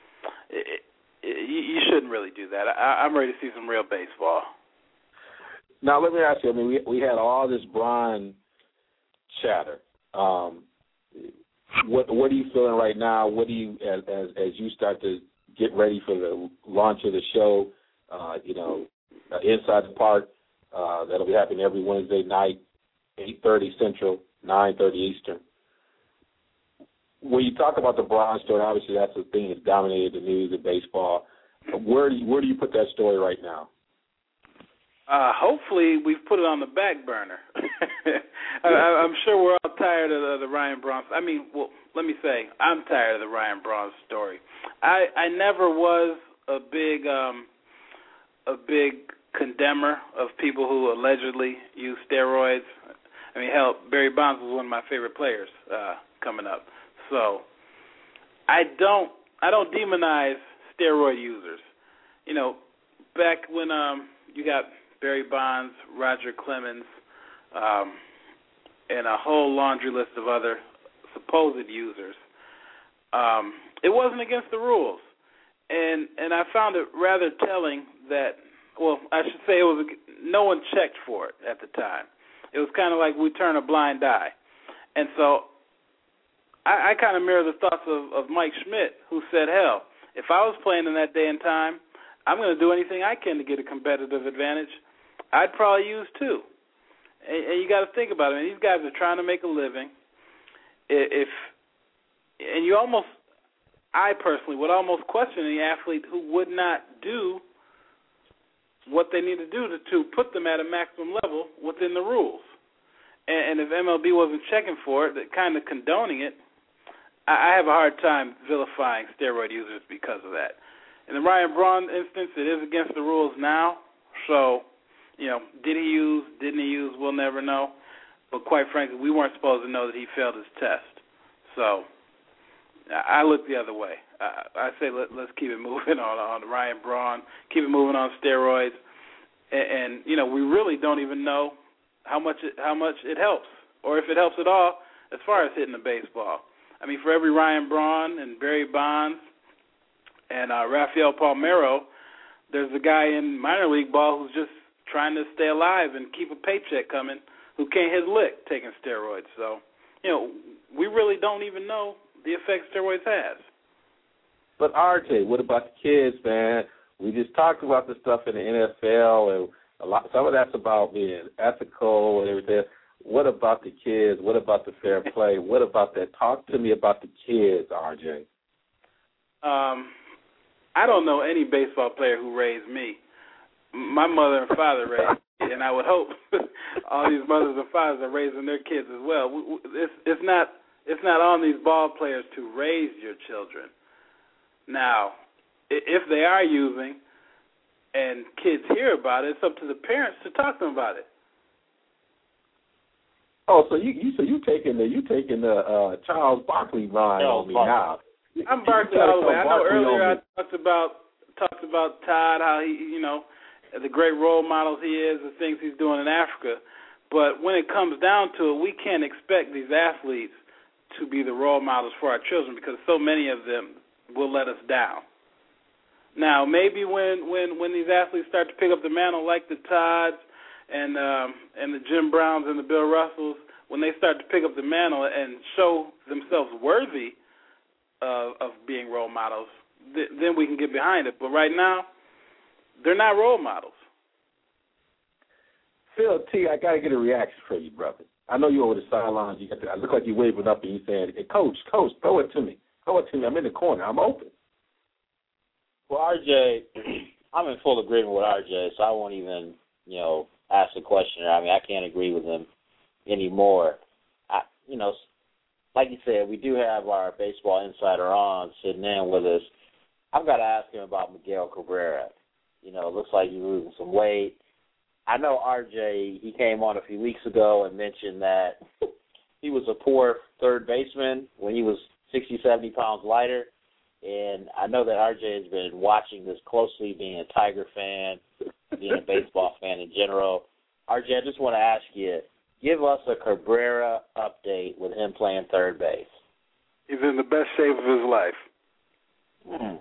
you shouldn't really do that. I'm ready to see some real baseball. Now, let me ask you, I mean, we had all this Bron chatter. What are you feeling right now? What do you, as you start to get ready for the launch of the show, Inside the Park, that'll be happening every Wednesday night, 8:30 Central, 9:30 Eastern. When you talk about the Bron story, obviously that's the thing that's dominated the news of baseball. Where do you put that story right now? Hopefully we've put it on the back burner. I'm sure we're all tired of the Ryan Braun. I mean, well, let me say, I'm tired of the Ryan Braun story. I never was a big condemner of people who allegedly use steroids. I mean, hell, Barry Bonds was one of my favorite players coming up. So I don't demonize steroid users. Back when you got Barry Bonds, Roger Clemens, and a whole laundry list of other supposed users, it wasn't against the rules. And I found it rather telling that, well, I should say no one checked for it at the time. It was kind of like we turn a blind eye. And so I kind of mirror the thoughts of Mike Schmidt, who said, hell, if I was playing in that day and time, I'm going to do anything I can to get a competitive advantage. I'd probably use too. And you got to think about it. I mean, these guys are trying to make a living. I personally would almost question any athlete who would not do what they need to do to put them at a maximum level within the rules. And if MLB wasn't checking for it, kind of condoning it, I have a hard time vilifying steroid users because of that. In the Ryan Braun instance, it is against the rules now. So, did he use, didn't he use, we'll never know. But quite frankly, we weren't supposed to know that he failed his test. So I look the other way. I say let's keep it moving on Ryan Braun, keep it moving on steroids. And we really don't even know how much it helps, or if it helps at all as far as hitting the baseball. I mean, for every Ryan Braun and Barry Bonds and Rafael Palmeiro, there's a guy in minor league ball who's just trying to stay alive and keep a paycheck coming who can't hit a lick taking steroids. So, we really don't even know the effects steroids has. But, RJ, what about the kids, man? We just talked about the stuff in the NFL, and some of that's about being ethical and everything. What about the kids? What about the fair play? What about that? Talk to me about the kids, RJ. I don't know any baseball player who raised me. My mother and father raised me, and I would hope all these mothers and fathers are raising their kids as well. It's not on these ball players to raise your children. Now, if they are using and kids hear about it, it's up to the parents to talk to them about it. Oh, so you taking the Charles Barkley line on me now? I'm Barkley all the way. I know earlier I talked about Todd, how he, the great role model he is, the things he's doing in Africa. But when it comes down to it, we can't expect these athletes to be the role models for our children because so many of them will let us down. Now, maybe when these athletes start to pick up the mantle like the Todds and the Jim Browns and the Bill Russells, when they start to pick up the mantle and show themselves worthy of being role models, then we can get behind it. But right now, they're not role models. Phil T, I got to get a reaction from you, brother. I know you're over the sidelines. I look like you're waving up and you're saying, hey, Coach, throw it to me. Throw it to me. I'm in the corner. I'm open. Well, RJ, I'm in full agreement with RJ, so I won't even, ask the question. I mean, I can't agree with him anymore. Like you said, we do have our baseball insider on sitting in with us. I've got to ask him about Miguel Cabrera. It looks like he's losing some weight. I know RJ, he came on a few weeks ago and mentioned that he was a poor third baseman when he was 60, 70 pounds lighter. And I know that RJ has been watching this closely, being a Tiger fan, being a baseball fan in general. RJ, I just want to ask you, give us a Cabrera update with him playing third base. He's in the best shape of his life.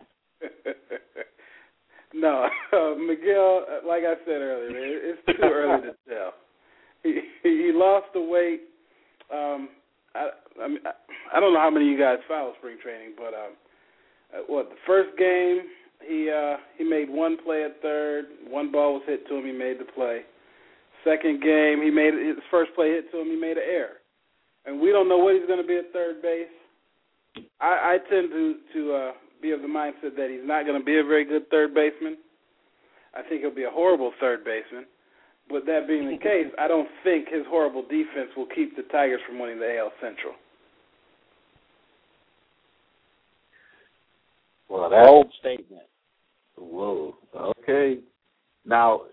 No, Miguel, like I said earlier, it's too early to tell. He lost the weight. I don't know how many of you guys follow spring training, but the first game he made one play at third, one ball was hit to him, he made the play. Second game, he made his first play hit to him, he made an error, and we don't know what he's going to be at third base. I tend to be of the mindset that he's not going to be a very good third baseman. I think he'll be a horrible third baseman. But that being the case, I don't think his horrible defense will keep the Tigers from winning the AL Central. Well, that's bold statement. Whoa. Okay. Now,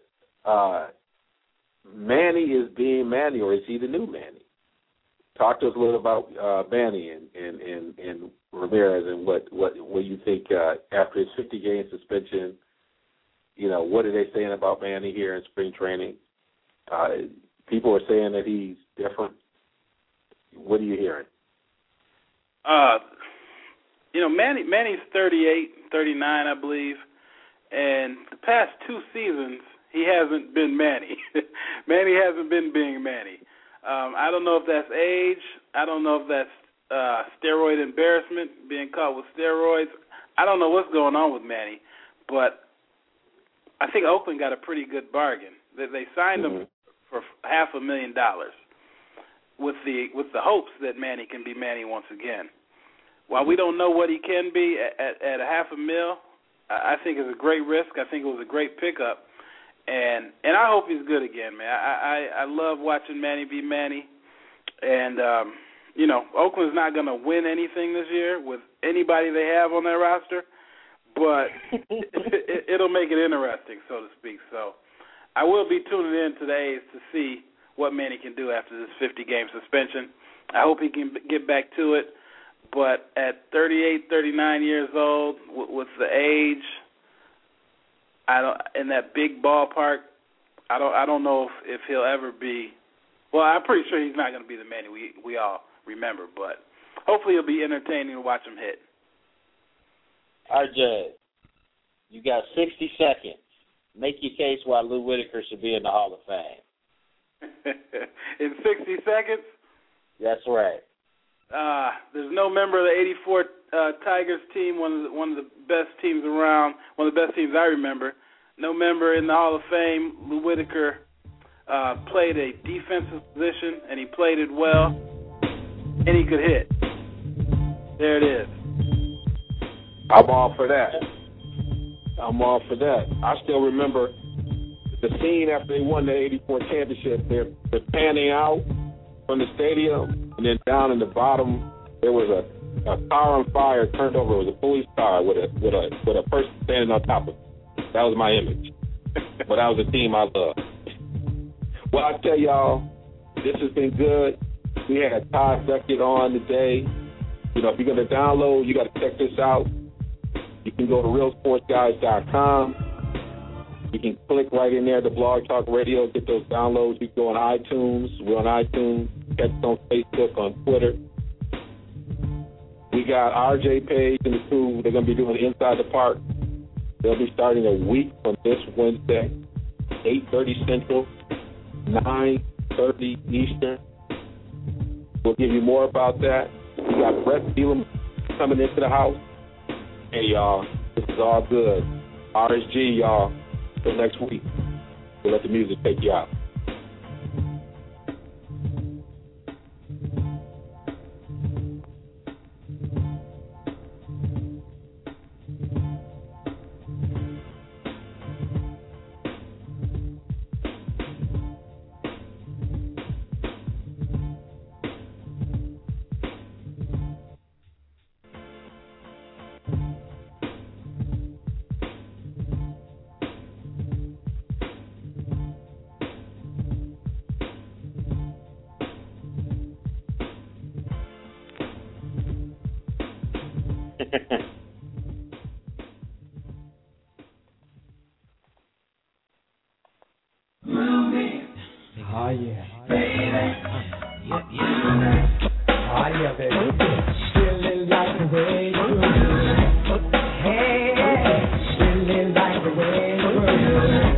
Manny is being Manny, or is he the new Manny? Talk to us a little about Manny and Ramirez, and what you think after his 50-game suspension. What are they saying about Manny here in spring training? People are saying that he's different. What are you hearing? Manny's 38, 39, I believe, and the past two seasons he hasn't been Manny. Manny hasn't been being Manny. I don't know if that's age. I don't know if that's steroid embarrassment, being caught with steroids. I don't know what's going on with Manny, but I think Oakland got a pretty good bargain. They signed him for $500,000 with the hopes that Manny can be Manny once again. While we don't know what he can be at $500,000, I think it's a great risk. I think it was a great pickup, and I hope he's good again, man. I love watching Manny be Manny, and Oakland's not going to win anything this year with anybody they have on their roster, but it'll make it interesting, so to speak. So I will be tuning in today to see what Manny can do after this 50-game suspension. I hope he can get back to it. But at 38, 39 years old, with the age, in that big ballpark, I don't know if he'll ever be. Well, I'm pretty sure he's not going to be the Manny we all remember. But hopefully, it'll be entertaining to watch him hit. RJ, you got 60 seconds. Make your case why Lou Whitaker should be in the Hall of Fame. In 60 seconds? That's right. There's no member of the '84 Tigers team, one of the best teams around, one of the best teams I remember. No member in the Hall of Fame. Lou Whitaker played a defensive position, and he played it well, and he could hit. There it is. I'm all for that. I still remember the scene after they won the '84 championship. They're panning out from the stadium, and then down in the bottom there was a car on fire turned over. It was a police car with a person standing on top of it. That was my image. But that was a team I loved. Well, I tell y'all, this has been good. We had Todd Duckett on today. If you're going to download, you got to check this out. You can go to realsportsguys.com. You can click right in there, the Blog Talk Radio, get those downloads. You can go on iTunes. We're on iTunes. Catch us on Facebook, on Twitter. We got RJ Page and the crew. They're going to be doing Inside the Park. They'll be starting a week from this Wednesday, 8:30 Central, 9:30 Eastern. We'll give you more about that. We got Brett Phelan coming into the house. Hey, y'all, this is all good. RSG, y'all. Till next week. We'll let the music take you out. Oh, yeah. Oh, yeah, baby. Really like the way you move. Hey, really like the way you move.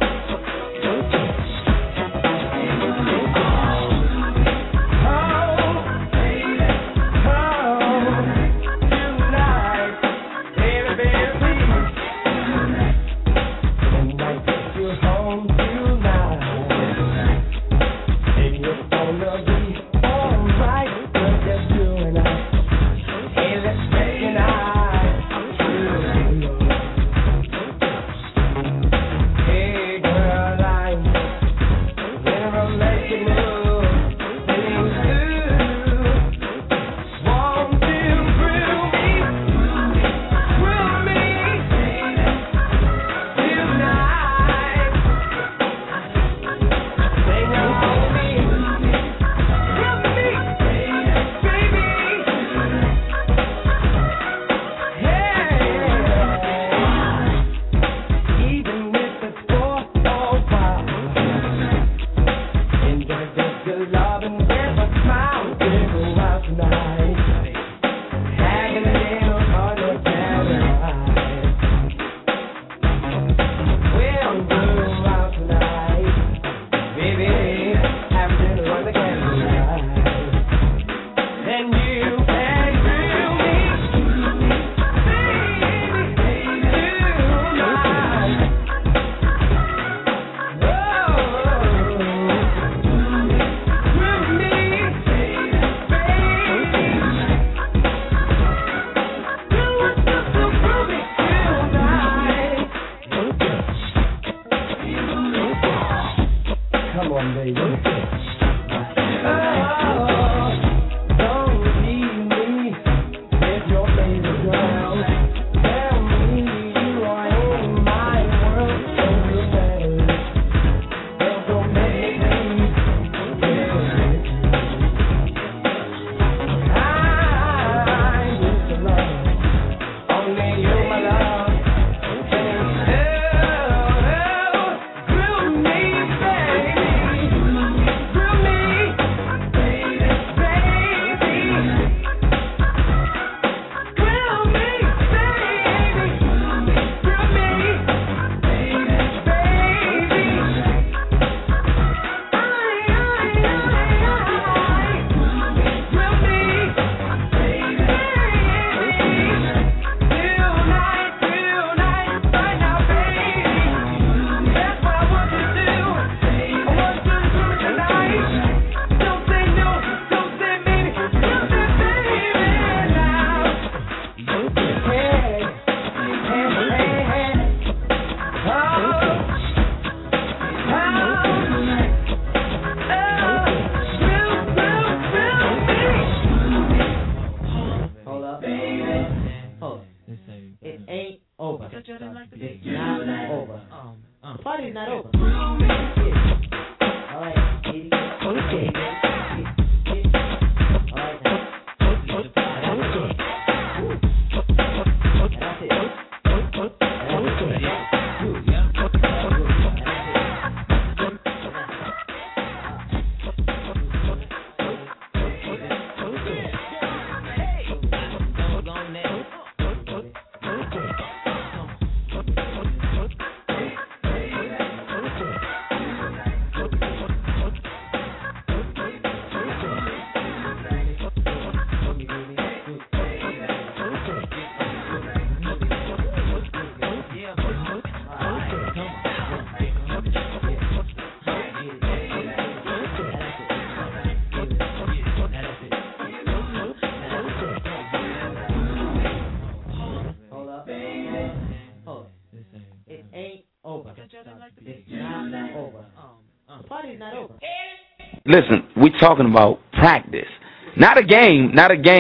Listen, we're talking about practice. Not a game.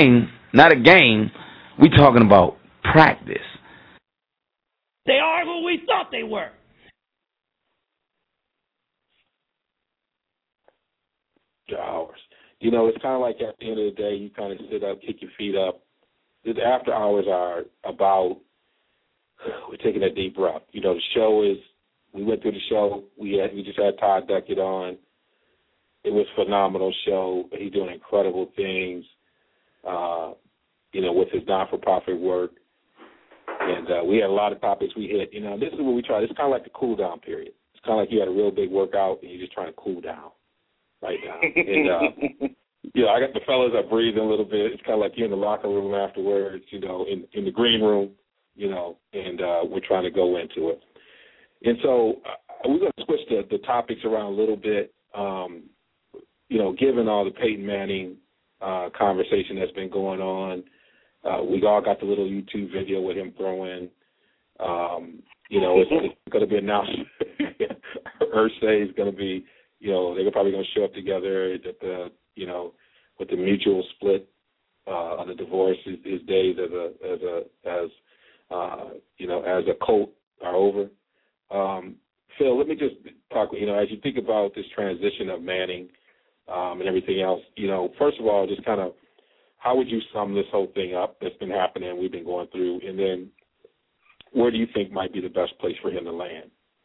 We're talking about practice. They are who we thought they were. Hours. You know, it's kind of like at the end of the day, you kind of sit up, kick your feet up, the after hours are about, we're taking a deep breath. You know, the show is, we went through the show. We just had Todd Duckett on. It was a phenomenal show. He's doing incredible things, you know, with his not-for-profit work. And we had a lot of topics we hit. You know, this is what we try. It's kind of like the cool-down period. It's kind of like you had a real big workout and you're just trying to cool down right now. And, you know, I got the fellas are breathing a little bit. It's kind of like you're in the locker room afterwards, you know, in the green room, you know, and we're trying to go into it. And so we're going to switch the topics around a little bit. You know, given all the Peyton Manning conversation that's been going on, we all got the little YouTube video with him throwing. You know, it's going to be announced. Irsay is going to be, you know, they're probably going to show up together at the, you know, with the mutual split of the divorce. His days as you know, as a Colt are over. Phil, let me just talk. You know, as you think about this transition of Manning and everything else, you know, first of all, just kind of how would you sum this whole thing up that's been happening, we've been going through, and then where do you think might be the best place for him to land?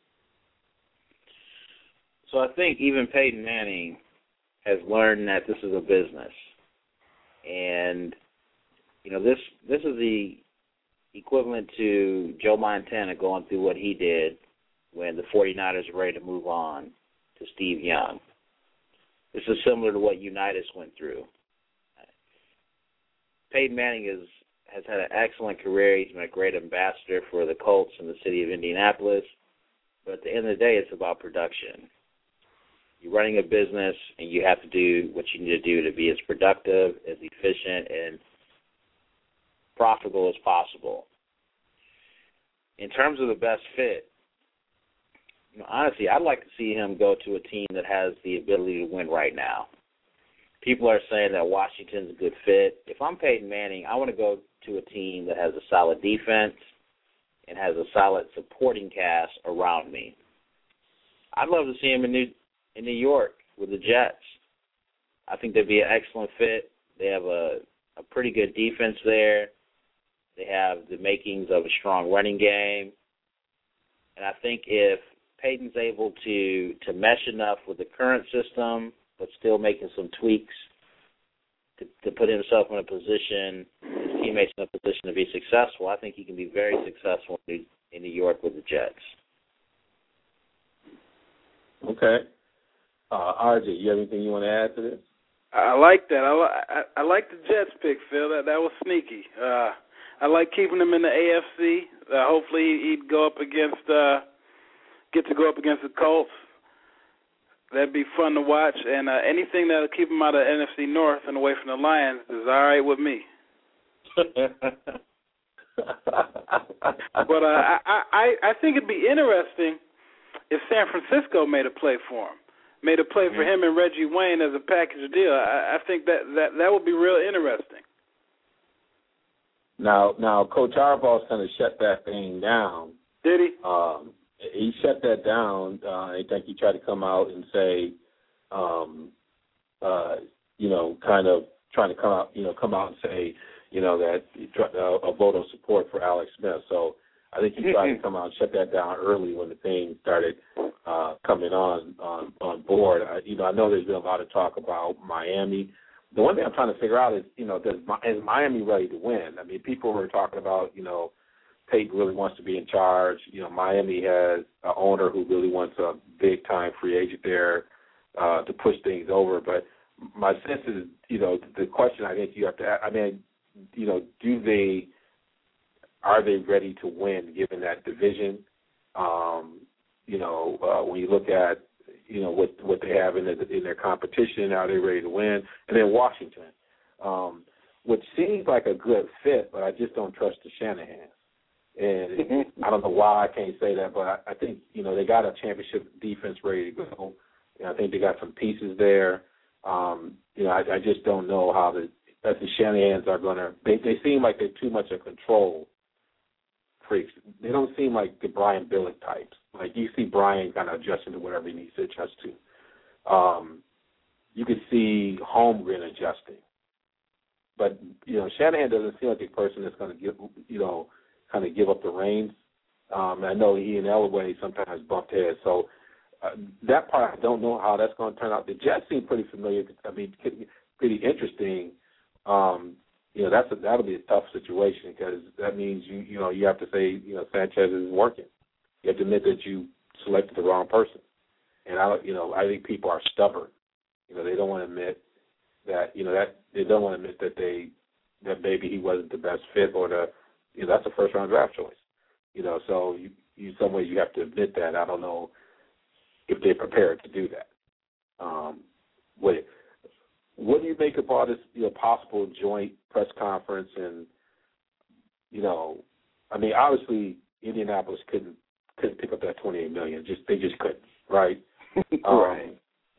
So I think even Peyton Manning has learned that this is a business. And, you know, this is the equivalent to Joe Montana going through what he did when the 49ers were ready to move on to Steve Young. This is similar to what Unitas went through. Peyton Manning has had an excellent career. He's been a great ambassador for the Colts in the city of Indianapolis. But at the end of the day, it's about production. You're running a business, and you have to do what you need to do to be as productive, as efficient, and profitable as possible. In terms of the best fit, you know, honestly, I'd like to see him go to a team that has the ability to win right now. People are saying that Washington's a good fit. If I'm Peyton Manning, I want to go to a team that has a solid defense and has a solid supporting cast around me. I'd love to see him in New York with the Jets. I think they'd be an excellent fit. They have a pretty good defense there. They have the makings of a strong running game. And I think if Peyton's able to mesh enough with the current system, but still making some tweaks to put himself in a position, his teammates in a position to be successful, I think he can be very successful in New York with the Jets. Okay. RJ, you have anything you want to add to this? I like that. I like the Jets pick, Phil. That was sneaky. I like keeping him in the AFC. Hopefully he'd go up against get to go up against the Colts. That'd be fun to watch. And anything that'll keep him out of NFC North and away from the Lions is all right with me. But I think it'd be interesting if San Francisco made a play for him. Made a play for him and Reggie Wayne as a package deal. I think that would be real interesting. Now, Coach Harbaugh's kind of shut that thing down. Did he? He shut that down. I think he tried to come out and say, you know, kind of trying to come out and say, you know, that a vote of support for Alex Smith. So I think he tried to come out and shut that down early when the thing started coming on board. I know there's been a lot of talk about Miami. The one thing I'm trying to figure out is, you know, is Miami ready to win? I mean, people were talking about, you know, Peyton really wants to be in charge. You know, Miami has an owner who really wants a big-time free agent there to push things over. But my sense is, you know, the question I think you have to ask, I mean, you know, are they ready to win given that division? You know, when you look at, you know, what they have in their competition, are they ready to win? And then Washington, which seems like a good fit, but I just don't trust the Shanahan. And I don't know why I can't say that, but I think, you know, they got a championship defense ready to go. And I think they got some pieces there. You know, I just don't know how the Shanahans are going to – they seem like they're too much a control freaks. They don't seem like the Brian Billick types. Like you see Brian kind of adjusting to whatever he needs to adjust to. You could see Holmgren adjusting. But Shanahan doesn't seem like a person that's going to kind of give up the reins. I know he and Elway sometimes bumped heads, so that part I don't know how that's going to turn out. The Jets seem pretty familiar. I mean, pretty interesting. That'll be a tough situation because that means you have to say Sanchez isn't working. You have to admit that you selected the wrong person, and I think people are stubborn. They don't want to admit that that they don't want to admit that maybe he wasn't the best fit or that's a first round draft choice. So you some way you have to admit that. I don't know if they're prepared to do that. What do you make of all this possible joint press conference? And obviously Indianapolis couldn't pick up that $28 million. They just couldn't, right? Right.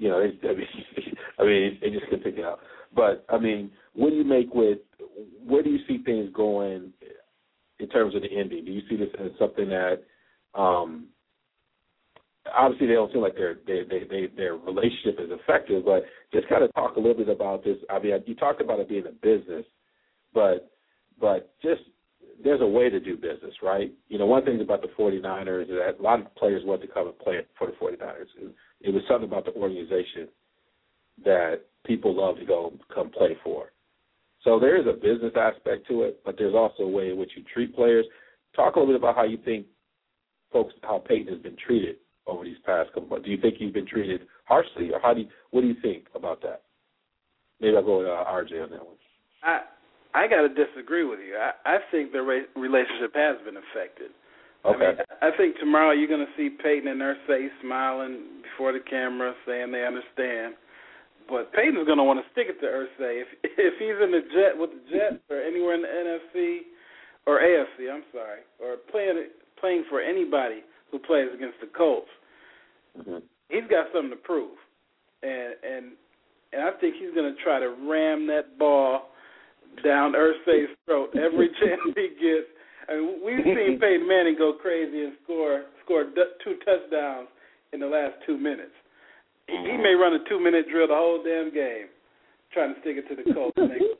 They just couldn't pick it up. But what do you make with? Where do you see things going in terms of the Indy? Do you see this as something that, obviously they don't seem like their relationship is effective, but just kind of talk a little bit about this. You talked about it being a business, but just there's a way to do business, right? One thing about the 49ers is that a lot of players want to come and play for the 49ers. It was something about the organization that people love to come play for. So there is a business aspect to it, but there's also a way in which you treat players. Talk a little bit about how you think how Peyton has been treated over these past couple months. Do you think he's been treated harshly, or what do you think about that? Maybe I'll go with RJ on that one. I got to disagree with you. I think the relationship has been affected. Okay. I think tomorrow you're going to see Peyton and Irsay smiling before the camera, saying they understand. But Peyton's going to want to stick it to Irsay. If he's in the with the Jets or anywhere in the NFC or AFC, or playing for anybody who plays against the Colts, he's got something to prove. And I think he's going to try to ram that ball down Irsay's throat every chance he gets. We've seen Peyton Manning go crazy and score 2 touchdowns in the last 2 minutes. He may run a 2-minute drill the whole damn game, trying to stick it to the Colts.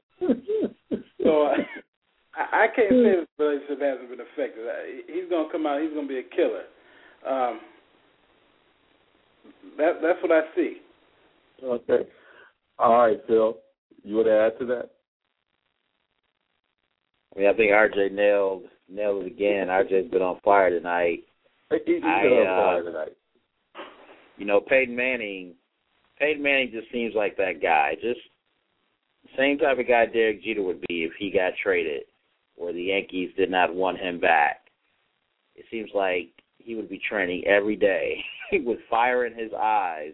So I can't say this relationship hasn't been affected. He's going to come out. He's going to be a killer. That's what I see. Okay. All right, Phil. You want to add to that? I think RJ nailed it again. RJ's been on fire tonight. He's been on fire tonight. Peyton Manning just seems like that guy. Just the same type of guy Derek Jeter would be if he got traded or the Yankees did not want him back. It seems like he would be training every day with fire in his eyes,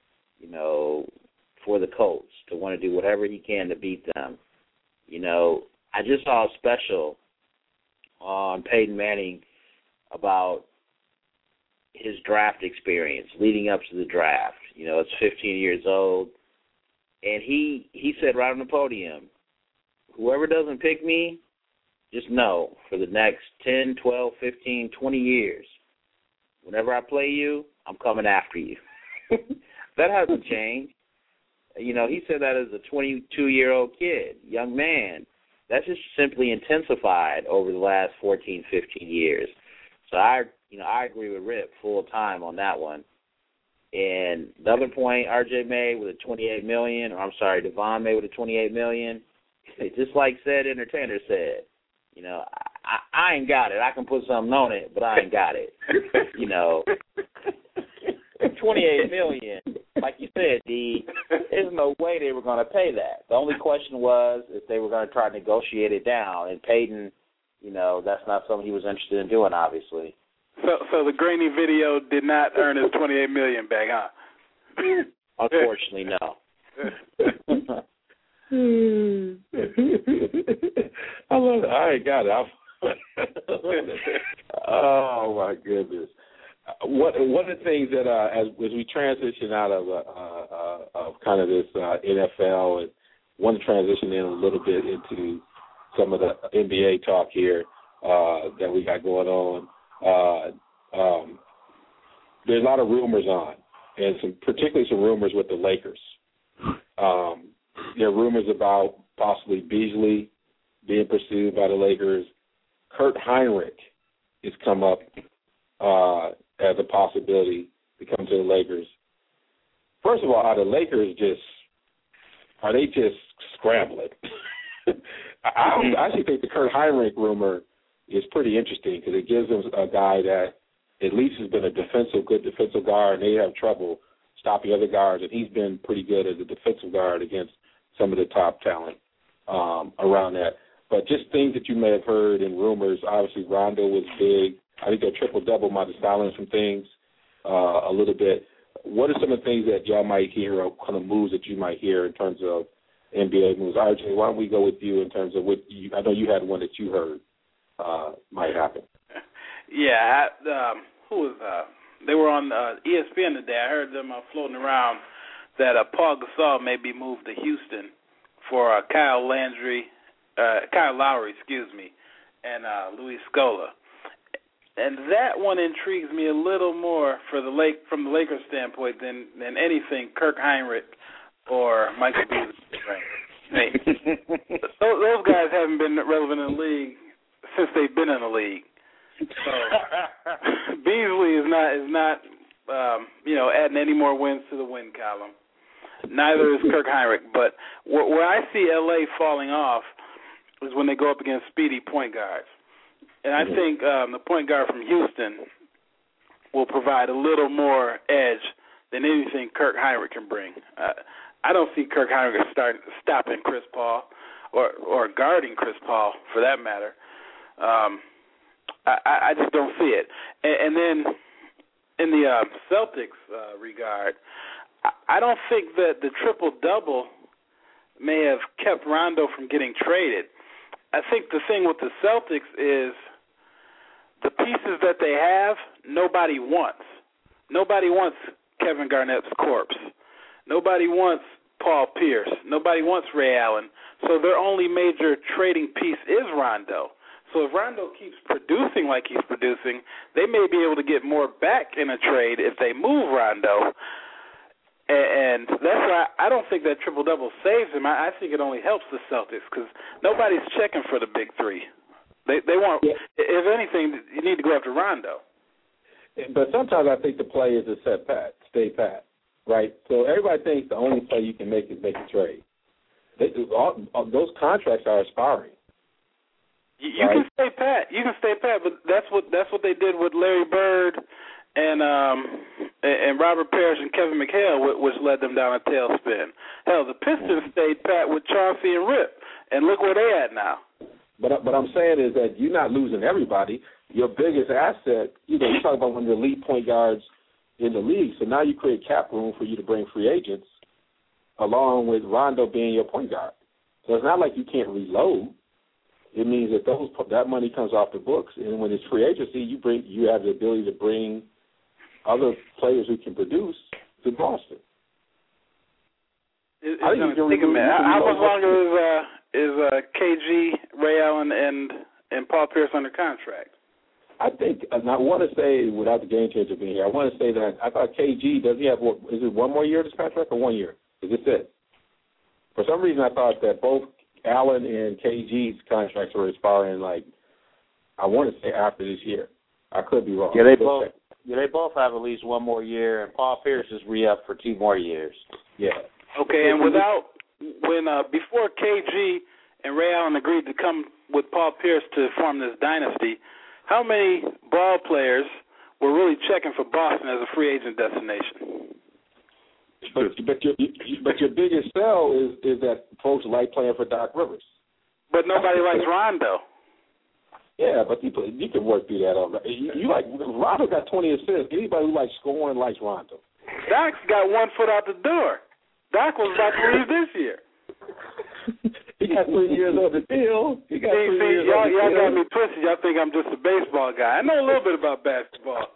for the Colts to want to do whatever he can to beat them. I just saw a special on Peyton Manning about his draft experience leading up to the draft. It's 15 years old. And he said right on the podium, whoever doesn't pick me, just know for the next 10, 12, 15, 20 years, whenever I play you, I'm coming after you. That hasn't changed. He said that as a 22-year-old kid, young man. That's just simply intensified over the last 14, 15 years. So I agree with Rip full time on that one. And the other point RJ made with a $28 million, or I'm sorry, Devon made with a $28 million, just like said entertainer said, I ain't got it. I can put something on it, but I ain't got it. $28 million, like you said, D, there's no way they were going to pay that. The only question was if they were going to try to negotiate it down. And Peyton, that's not something he was interested in doing, obviously. So the grainy video did not earn his $28 million back, huh? Unfortunately, no. I love it. I ain't got it. Oh my goodness! One of the things that as we transition out of kind of this NFL and want to transition in a little bit into some of the NBA talk here that we got going on. There's a lot of rumors on, and particularly some rumors with the Lakers. There are rumors about possibly Beasley being pursued by the Lakers. Kurt Heinrich has come up as a possibility to come to the Lakers. First of all, are the Lakers just scrambling? I actually think the Kurt Heinrich rumor is pretty interesting because it gives them a guy that at least has been a good defensive guard, and they have trouble stopping other guards, and he's been pretty good as a defensive guard against some of the top talent around that. But just things that you may have heard in rumors, obviously Rondo was big. I think that triple-double might have silenced some things a little bit. What are some of the things that y'all might hear or kind of moves that you might hear in terms of NBA moves? RJ, why don't we go with you in terms of what you – I know you had one that you heard might happen. Yeah, who was they were on ESPN today. I heard them floating around that Paul Gasol may be moved to Houston for Kyle Lowry, and Luis Scola. And that one intrigues me a little more from the Lakers standpoint than anything Kirk Heinrich or Michael Beasley. Hey, those guys haven't been relevant in the league since they've been in the league. So Beasley is not adding any more wins to the win column. Neither is Kirk Heinrich. But where I see LA falling off is when they go up against speedy point guards. And I think the point guard from Houston will provide a little more edge than anything Kirk Heinrich can bring. I don't see Kirk Heinrich stopping Chris Paul or guarding Chris Paul for that matter. I just don't see it. And then in the Celtics regard, I don't think that the triple-double may have kept Rondo from getting traded. I think the thing with the Celtics is the pieces that they have, nobody wants. Nobody wants Kevin Garnett's corpse. Nobody wants Paul Pierce. Nobody wants Ray Allen. So their only major trading piece is Rondo. So if Rondo keeps producing like he's producing, they may be able to get more back in a trade if they move Rondo. And that's why I don't think that triple-double saves him. I think it only helps the Celtics because nobody's checking for the big three. They want, if anything, you need to go after Rondo. But sometimes I think the play is to stay pat, right? So everybody thinks the only play you can make is make a trade. Those contracts are expiring. You can stay pat. You can stay pat, but that's what they did with Larry Bird and Robert Parrish and Kevin McHale, which led them down a tailspin. Hell, the Pistons stayed pat with Chauncey and Rip, and look where they at now. But I'm saying is that you're not losing everybody. Your biggest asset, you talk about one of the elite point guards in the league. So now you create cap room for you to bring free agents, along with Rondo being your point guard. So it's not like you can't reload. It means that that money comes off the books, and when it's free agency, you have the ability to bring other players who can produce to Boston. How much longer is KG, Ray Allen, and Paul Pierce under contract? I think, and I want to say, without the game changer being here, I want to say that I thought KG, does he have, is it one more year of this contract or 1 year? Is this it? For some reason, I thought that both Allen and KG's contracts were expiring, I want to say after this year. I could be wrong. Yeah, they both have at least 1 more year, and Paul Pierce is re-up for 2 more years. Yeah. Okay, and before KG and Ray Allen agreed to come with Paul Pierce to form this dynasty, how many ball players were really checking for Boston as a free agent destination? But your biggest sell is that folks like playing for Doc Rivers. But nobody likes Rondo. Yeah, but you can work through that. Rondo got 20 assists. Anybody who likes scoring likes Rondo. Doc's got 1 foot out the door. Doc was about to leave this year. He got 3 years on the deal. Y'all got me twisted. Y'all think I'm just a baseball guy. I know a little bit about basketball.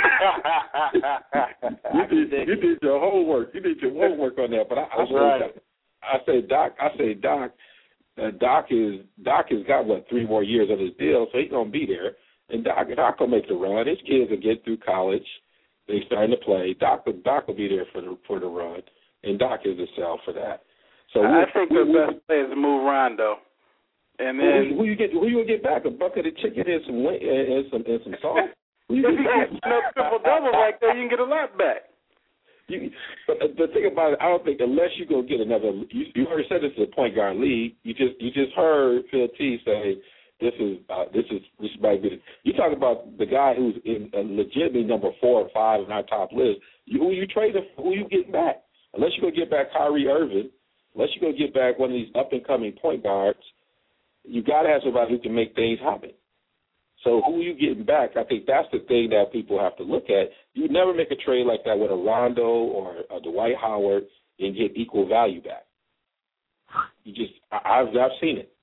You did your homework. You did your homework on that. But I say Doc. Doc has got 3 more years of his deal, so he's gonna be there. And Doc will make the run. His kids will get through college. They starting to play. Doc will be there for the run, and Doc is the sell for that. So I think the best play is to move Rondo. And then who you gonna get back? A bucket of chicken and some salt? Who you get back? Triple double back there, you can get a lot back. But the thing about it, I don't think unless you go get another. You already said this is a point guard league. You just heard Phil T say this might be. You talk about the guy who's in legitimately number 4 or 5 in our top list. Who you trading for? Who you getting back? Unless you go get back Kyrie Irving, unless you go get back one of these up and coming point guards, you got to have somebody who can make things happen. So who are you getting back? I think that's the thing that people have to look at. You never make a trade like that with a Rondo or a Dwight Howard and get equal value back. You just, I've seen it.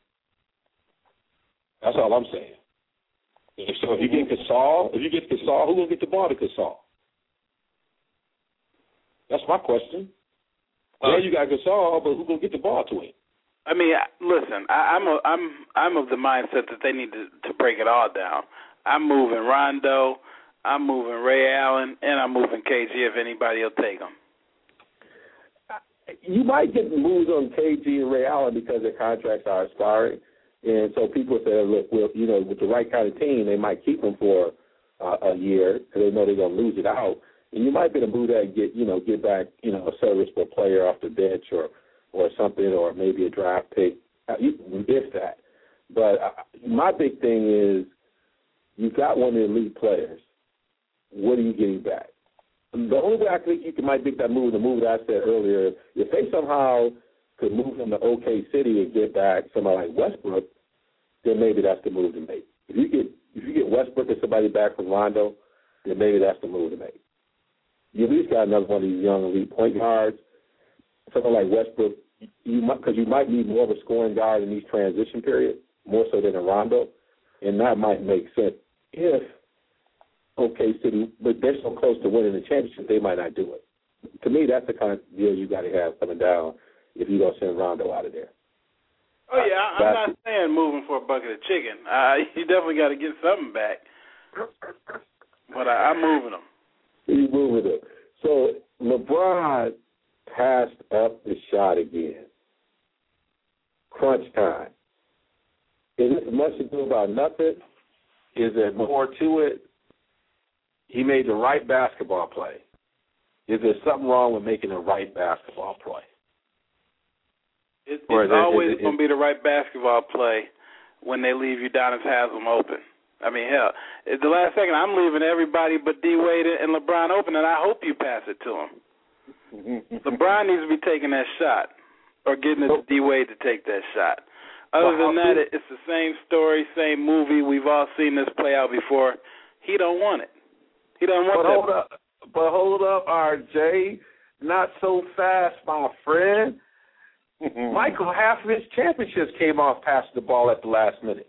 That's all I'm saying. So if you get Gasol, who will get the ball to Gasol? That's my question. Yeah, you got Gasol, but who gonna get the ball to him? I mean, listen, I'm of the mindset that they need to break it all down. I'm moving Rondo, I'm moving Ray Allen, and I'm moving KG if anybody will take them. You might get moves on KG and Ray Allen because their contracts are expiring, and so people say, look, well, with the right kind of team, they might keep them for a year because they know they're gonna lose it out, and you might be able to move that and get back a serviceable player off the bench or something, or maybe a draft pick, if that. But my big thing is you got one of the elite players. What are you getting back? The only way I think you might make that move, the move that I said earlier, if they somehow could move him to OK City and get back somebody like Westbrook, then maybe that's the move to make. If you get Westbrook and somebody back from Rondo, then maybe that's the move to make. You at least got another one of these young elite point guards. Something like Westbrook, because you might need more of a scoring guard in these transition periods, more so than a Rondo, and that might make sense if OK City, but they're so close to winning the championship, they might not do it. To me, that's the kind of deal you got to have coming down if you're going to send Rondo out of there. Oh, yeah, I'm not saying moving for a bucket of chicken. You definitely got to get something back. But I'm moving them. You're moving them. So LeBron passed up the shot again. Crunch time. Is it much to do about nothing? Is there more to it? He made the right basketball play. Is there something wrong with making the right basketball play? It's always going to be the right basketball play when they leave Udonis Haslem open. I mean, hell, at the last second, I'm leaving everybody but D-Wade and LeBron open, and I hope you pass it to him. LeBron needs to be taking that shot or getting it to D-Wade to take that shot. Other than that, it's the same story, same movie. We've all seen this play out before. He don't want it. He don't want that. But hold up, RJ. Not so fast, my friend. Michael, half of his championships came off passing the ball at the last minute.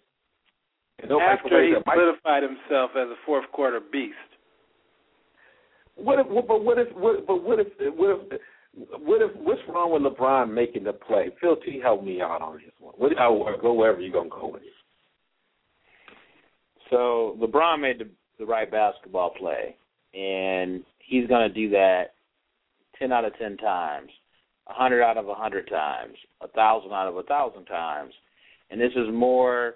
After he solidified himself as a fourth quarter beast. What if what's wrong with LeBron making the play? Phil T, help me out on this one. Go wherever you're gonna go with it. So LeBron made the right basketball play, and he's gonna do that 10 out of 10 times, 100 out of 100 times, 1,000 out of 1,000 times, and this is more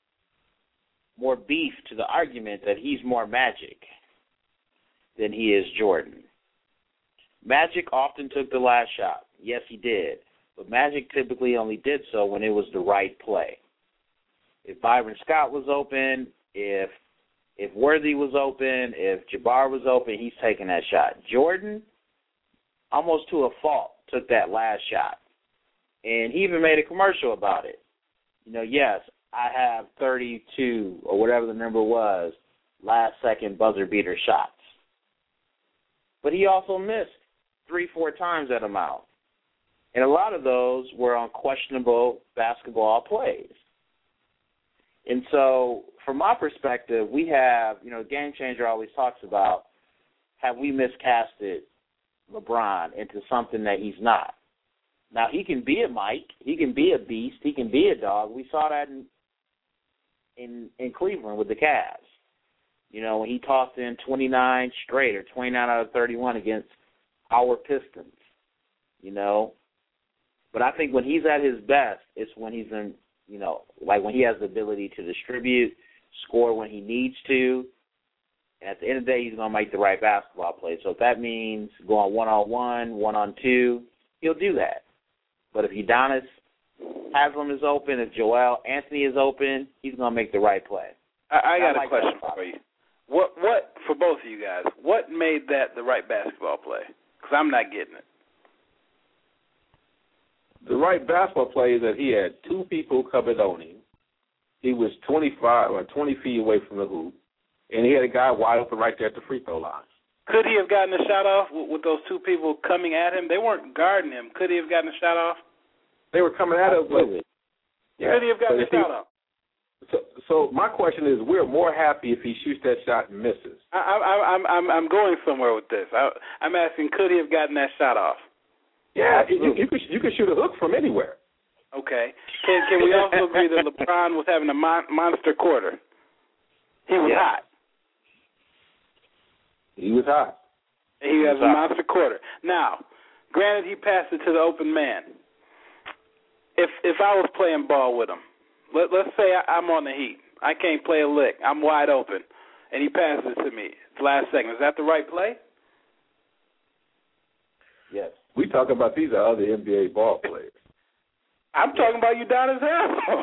beef to the argument that he's more Magic than he is Jordan. Magic often took the last shot. Yes, he did. But Magic typically only did so when it was the right play. If Byron Scott was open, if Worthy was open, if Jabbar was open, he's taking that shot. Jordan, almost to a fault, took that last shot. And he even made a commercial about it. Yes, I have 32 or whatever the number was, last-second buzzer-beater shots. But he also missed 3-4 times that amount. And a lot of those were on questionable basketball plays. And so, from my perspective, we have, Game Changer always talks about, have we miscasted LeBron into something that he's not? Now, he can be a Mike. He can be a beast. He can be a dog. We saw that in Cleveland with the Cavs. When he tossed in 29 straight or 29 out of 31 against our Pistons, But But I think when he's at his best, it's when he's in, like when he has the ability to distribute, score when he needs to. And at the end of the day, he's going to make the right basketball play. So if that means going one-on-one, one-on-two, he'll do that. But if Udonis Haslem is open, if Joel Anthony is open, he's going to make the right play. I got a question for you. What for both of you guys, what made that the right basketball play? Because I'm not getting it. The right basketball play is that he had two people covered on him. He was 25 or 20 feet away from the hoop, and he had a guy wide open right there at the free throw line. Could he have gotten a shot off with those two people coming at him? They weren't guarding him. Could he have gotten a shot off? They were coming at him. Yeah, could he have gotten a shot off? So my question is, we're more happy if he shoots that shot and misses. I'm going somewhere with this. I'm asking, could he have gotten that shot off? Yeah, you could shoot a hook from anywhere. Okay. Can we also agree that LeBron was having a monster quarter? He was hot. He was hot. He has a monster quarter. Now, granted, he passed it to the open man. If I was playing ball with him, let's say I'm on the Heat. I can't play a lick. I'm wide open, and he passes it to me. It's last second. Is that the right play? Yes. We talk about these are other NBA ball players. I'm talking about Udonis Haslem.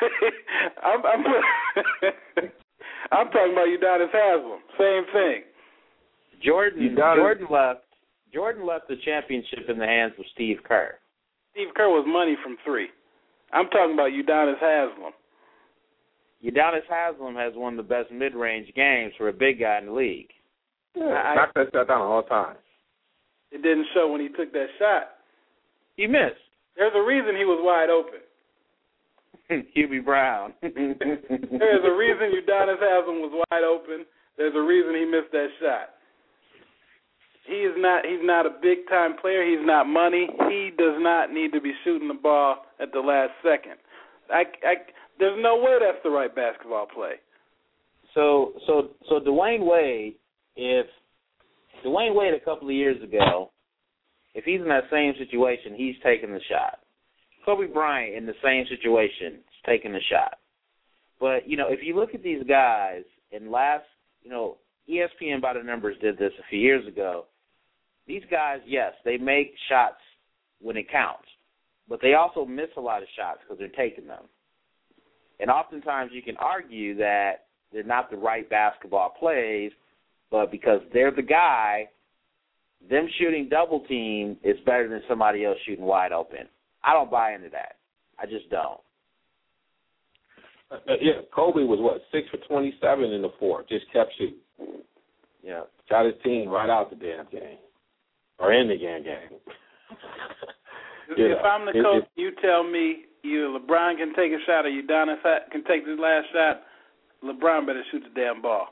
I'm talking about Udonis Haslem. Same thing. Jordan left the championship in the hands of Steve Kerr. Steve Kerr was money from three. I'm talking about Udonis Haslem. Udonis Haslem has one of the best mid-range games for a big guy in the league. Yeah, knock that shot down all the time. It didn't show when he took that shot. He missed. There's a reason he was wide open. Hubie Brown. There's a reason Udonis Haslem was wide open. There's a reason he missed that shot. He's not a big-time player. He's not money. He does not need to be shooting the ball at the last second. There's no way that's the right basketball play. So Dwayne Wade, if Dwayne Wade a couple of years ago, if he's in that same situation, he's taking the shot. Kobe Bryant in the same situation is taking the shot. But, if you look at these guys, in ESPN by the Numbers did this a few years ago. These guys, yes, they make shots when it counts, but they also miss a lot of shots because they're taking them. And oftentimes you can argue that they're not the right basketball plays, but because they're the guy, them shooting double team is better than somebody else shooting wide open. I don't buy into that. I just don't. Kobe was 6 for 27 in the fourth. Just kept shooting. Yeah, got his team right out the damn game, or in the damn game. If I'm the coach, you tell me either LeBron can take a shot or Udonis can take the last shot. LeBron better shoot the damn ball.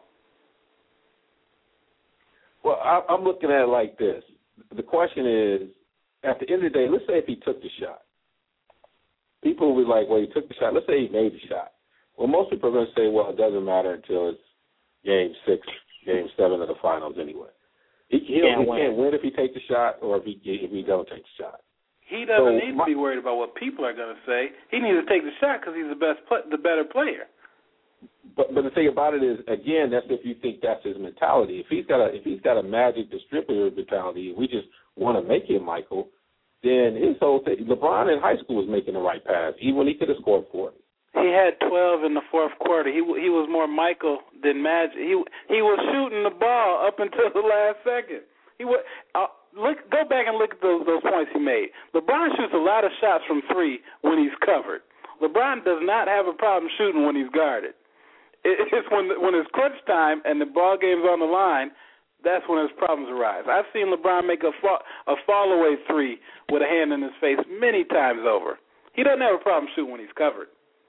Well, I'm looking at it like this. The question is, at the end of the day, let's say if he took the shot. People will be like, well, he took the shot. Let's say he made the shot. Well, most people are going to say, well, it doesn't matter until it's Game 6, Game 7 of the finals anyway. He can't win if he takes the shot or if he don't take the shot. He doesn't need to be worried about what people are going to say. He needs to take the shot because he's the better player. But the thing about it is, again, that's if you think that's his mentality. If he's got a magic distributor mentality, we just want to make him Michael, then his whole thing. LeBron in high school was making the right pass, even when he could have scored 40. He had 12 in the fourth quarter. He was more Michael than Magic. He was shooting the ball up until the last second. Go back and look at those points he made. LeBron shoots a lot of shots from three when he's covered. LeBron does not have a problem shooting when he's guarded. It's when it's crunch time and the ball game's on the line, that's when his problems arise. I've seen LeBron make a fall-away three with a hand in his face many times over. He doesn't have a problem shooting when he's covered.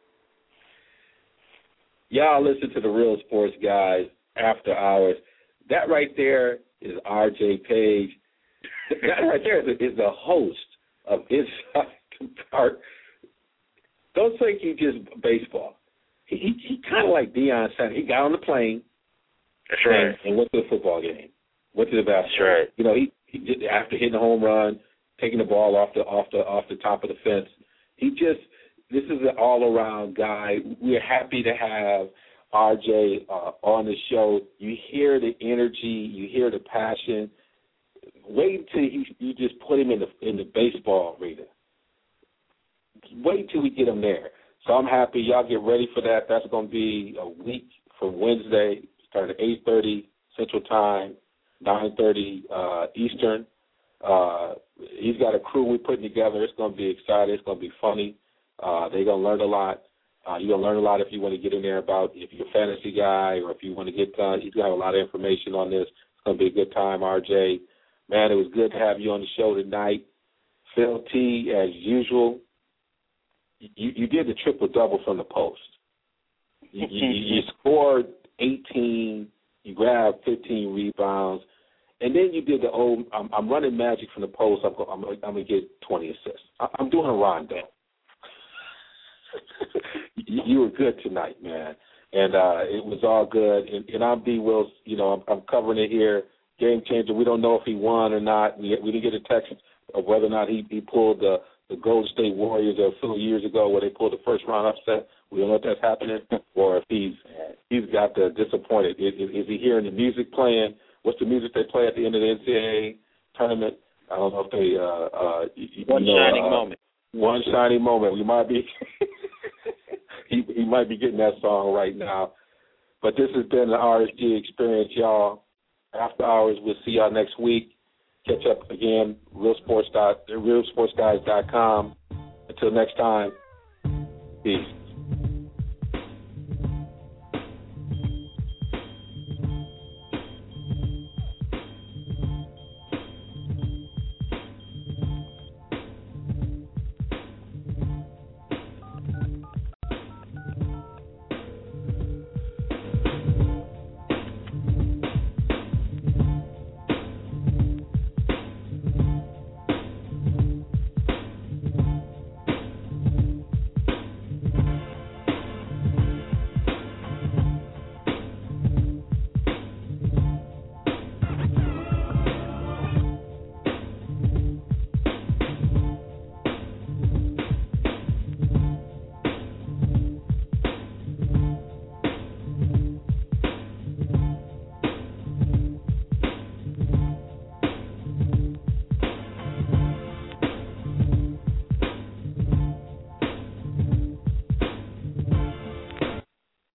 Y'all listen to the Real Sports Guys after hours. That right there is R.J. Page. That right there is the host of Inside the Park. Don't think he just baseball. He kind of like Deion Sanders. He got on the plane. That's right. And went to the football game. Went to the basketball. That's right. He after hitting a home run, taking the ball off the top of the fence. This is an all-around guy. We're happy to have RJ on the show. You hear the energy, you hear the passion. Wait until you just put him in the baseball arena. Wait till we get him there. So I'm happy. Y'all get ready for that. That's going to be a week from Wednesday, starting at 8:30 Central Time, 9:30 Eastern. He's got a crew we're putting together. It's going to be exciting. It's going to be funny. They're going to learn a lot. You're going to learn a lot if you want to get in there about if you're a fantasy guy or if you want to get done. He's got a lot of information on this. It's going to be a good time, RJ. Man, it was good to have you on the show tonight. Phil T, as usual, you did the triple-double from the post. You scored 18, you grabbed 15 rebounds, and then you did the old, I'm running magic from the post, I'm going to get 20 assists. I'm doing a rondo. You were good tonight, man, and it was all good. And I'm D. Wills, I'm covering it here. Game changer. We don't know if he won or not. We didn't get a text of whether or not he pulled the Golden State Warriors a few years ago where they pulled the first round upset. We don't know if that's happening or if he's got the disappointed. Is he hearing the music playing? What's the music they play at the end of the NCAA tournament? I don't know if they One shining moment. One shining moment. We might be he might be getting that song right now. But this has been the RSG experience, y'all. After hours, we'll see y'all next week. Catch up again, realsportsguys.com. Until next time, peace.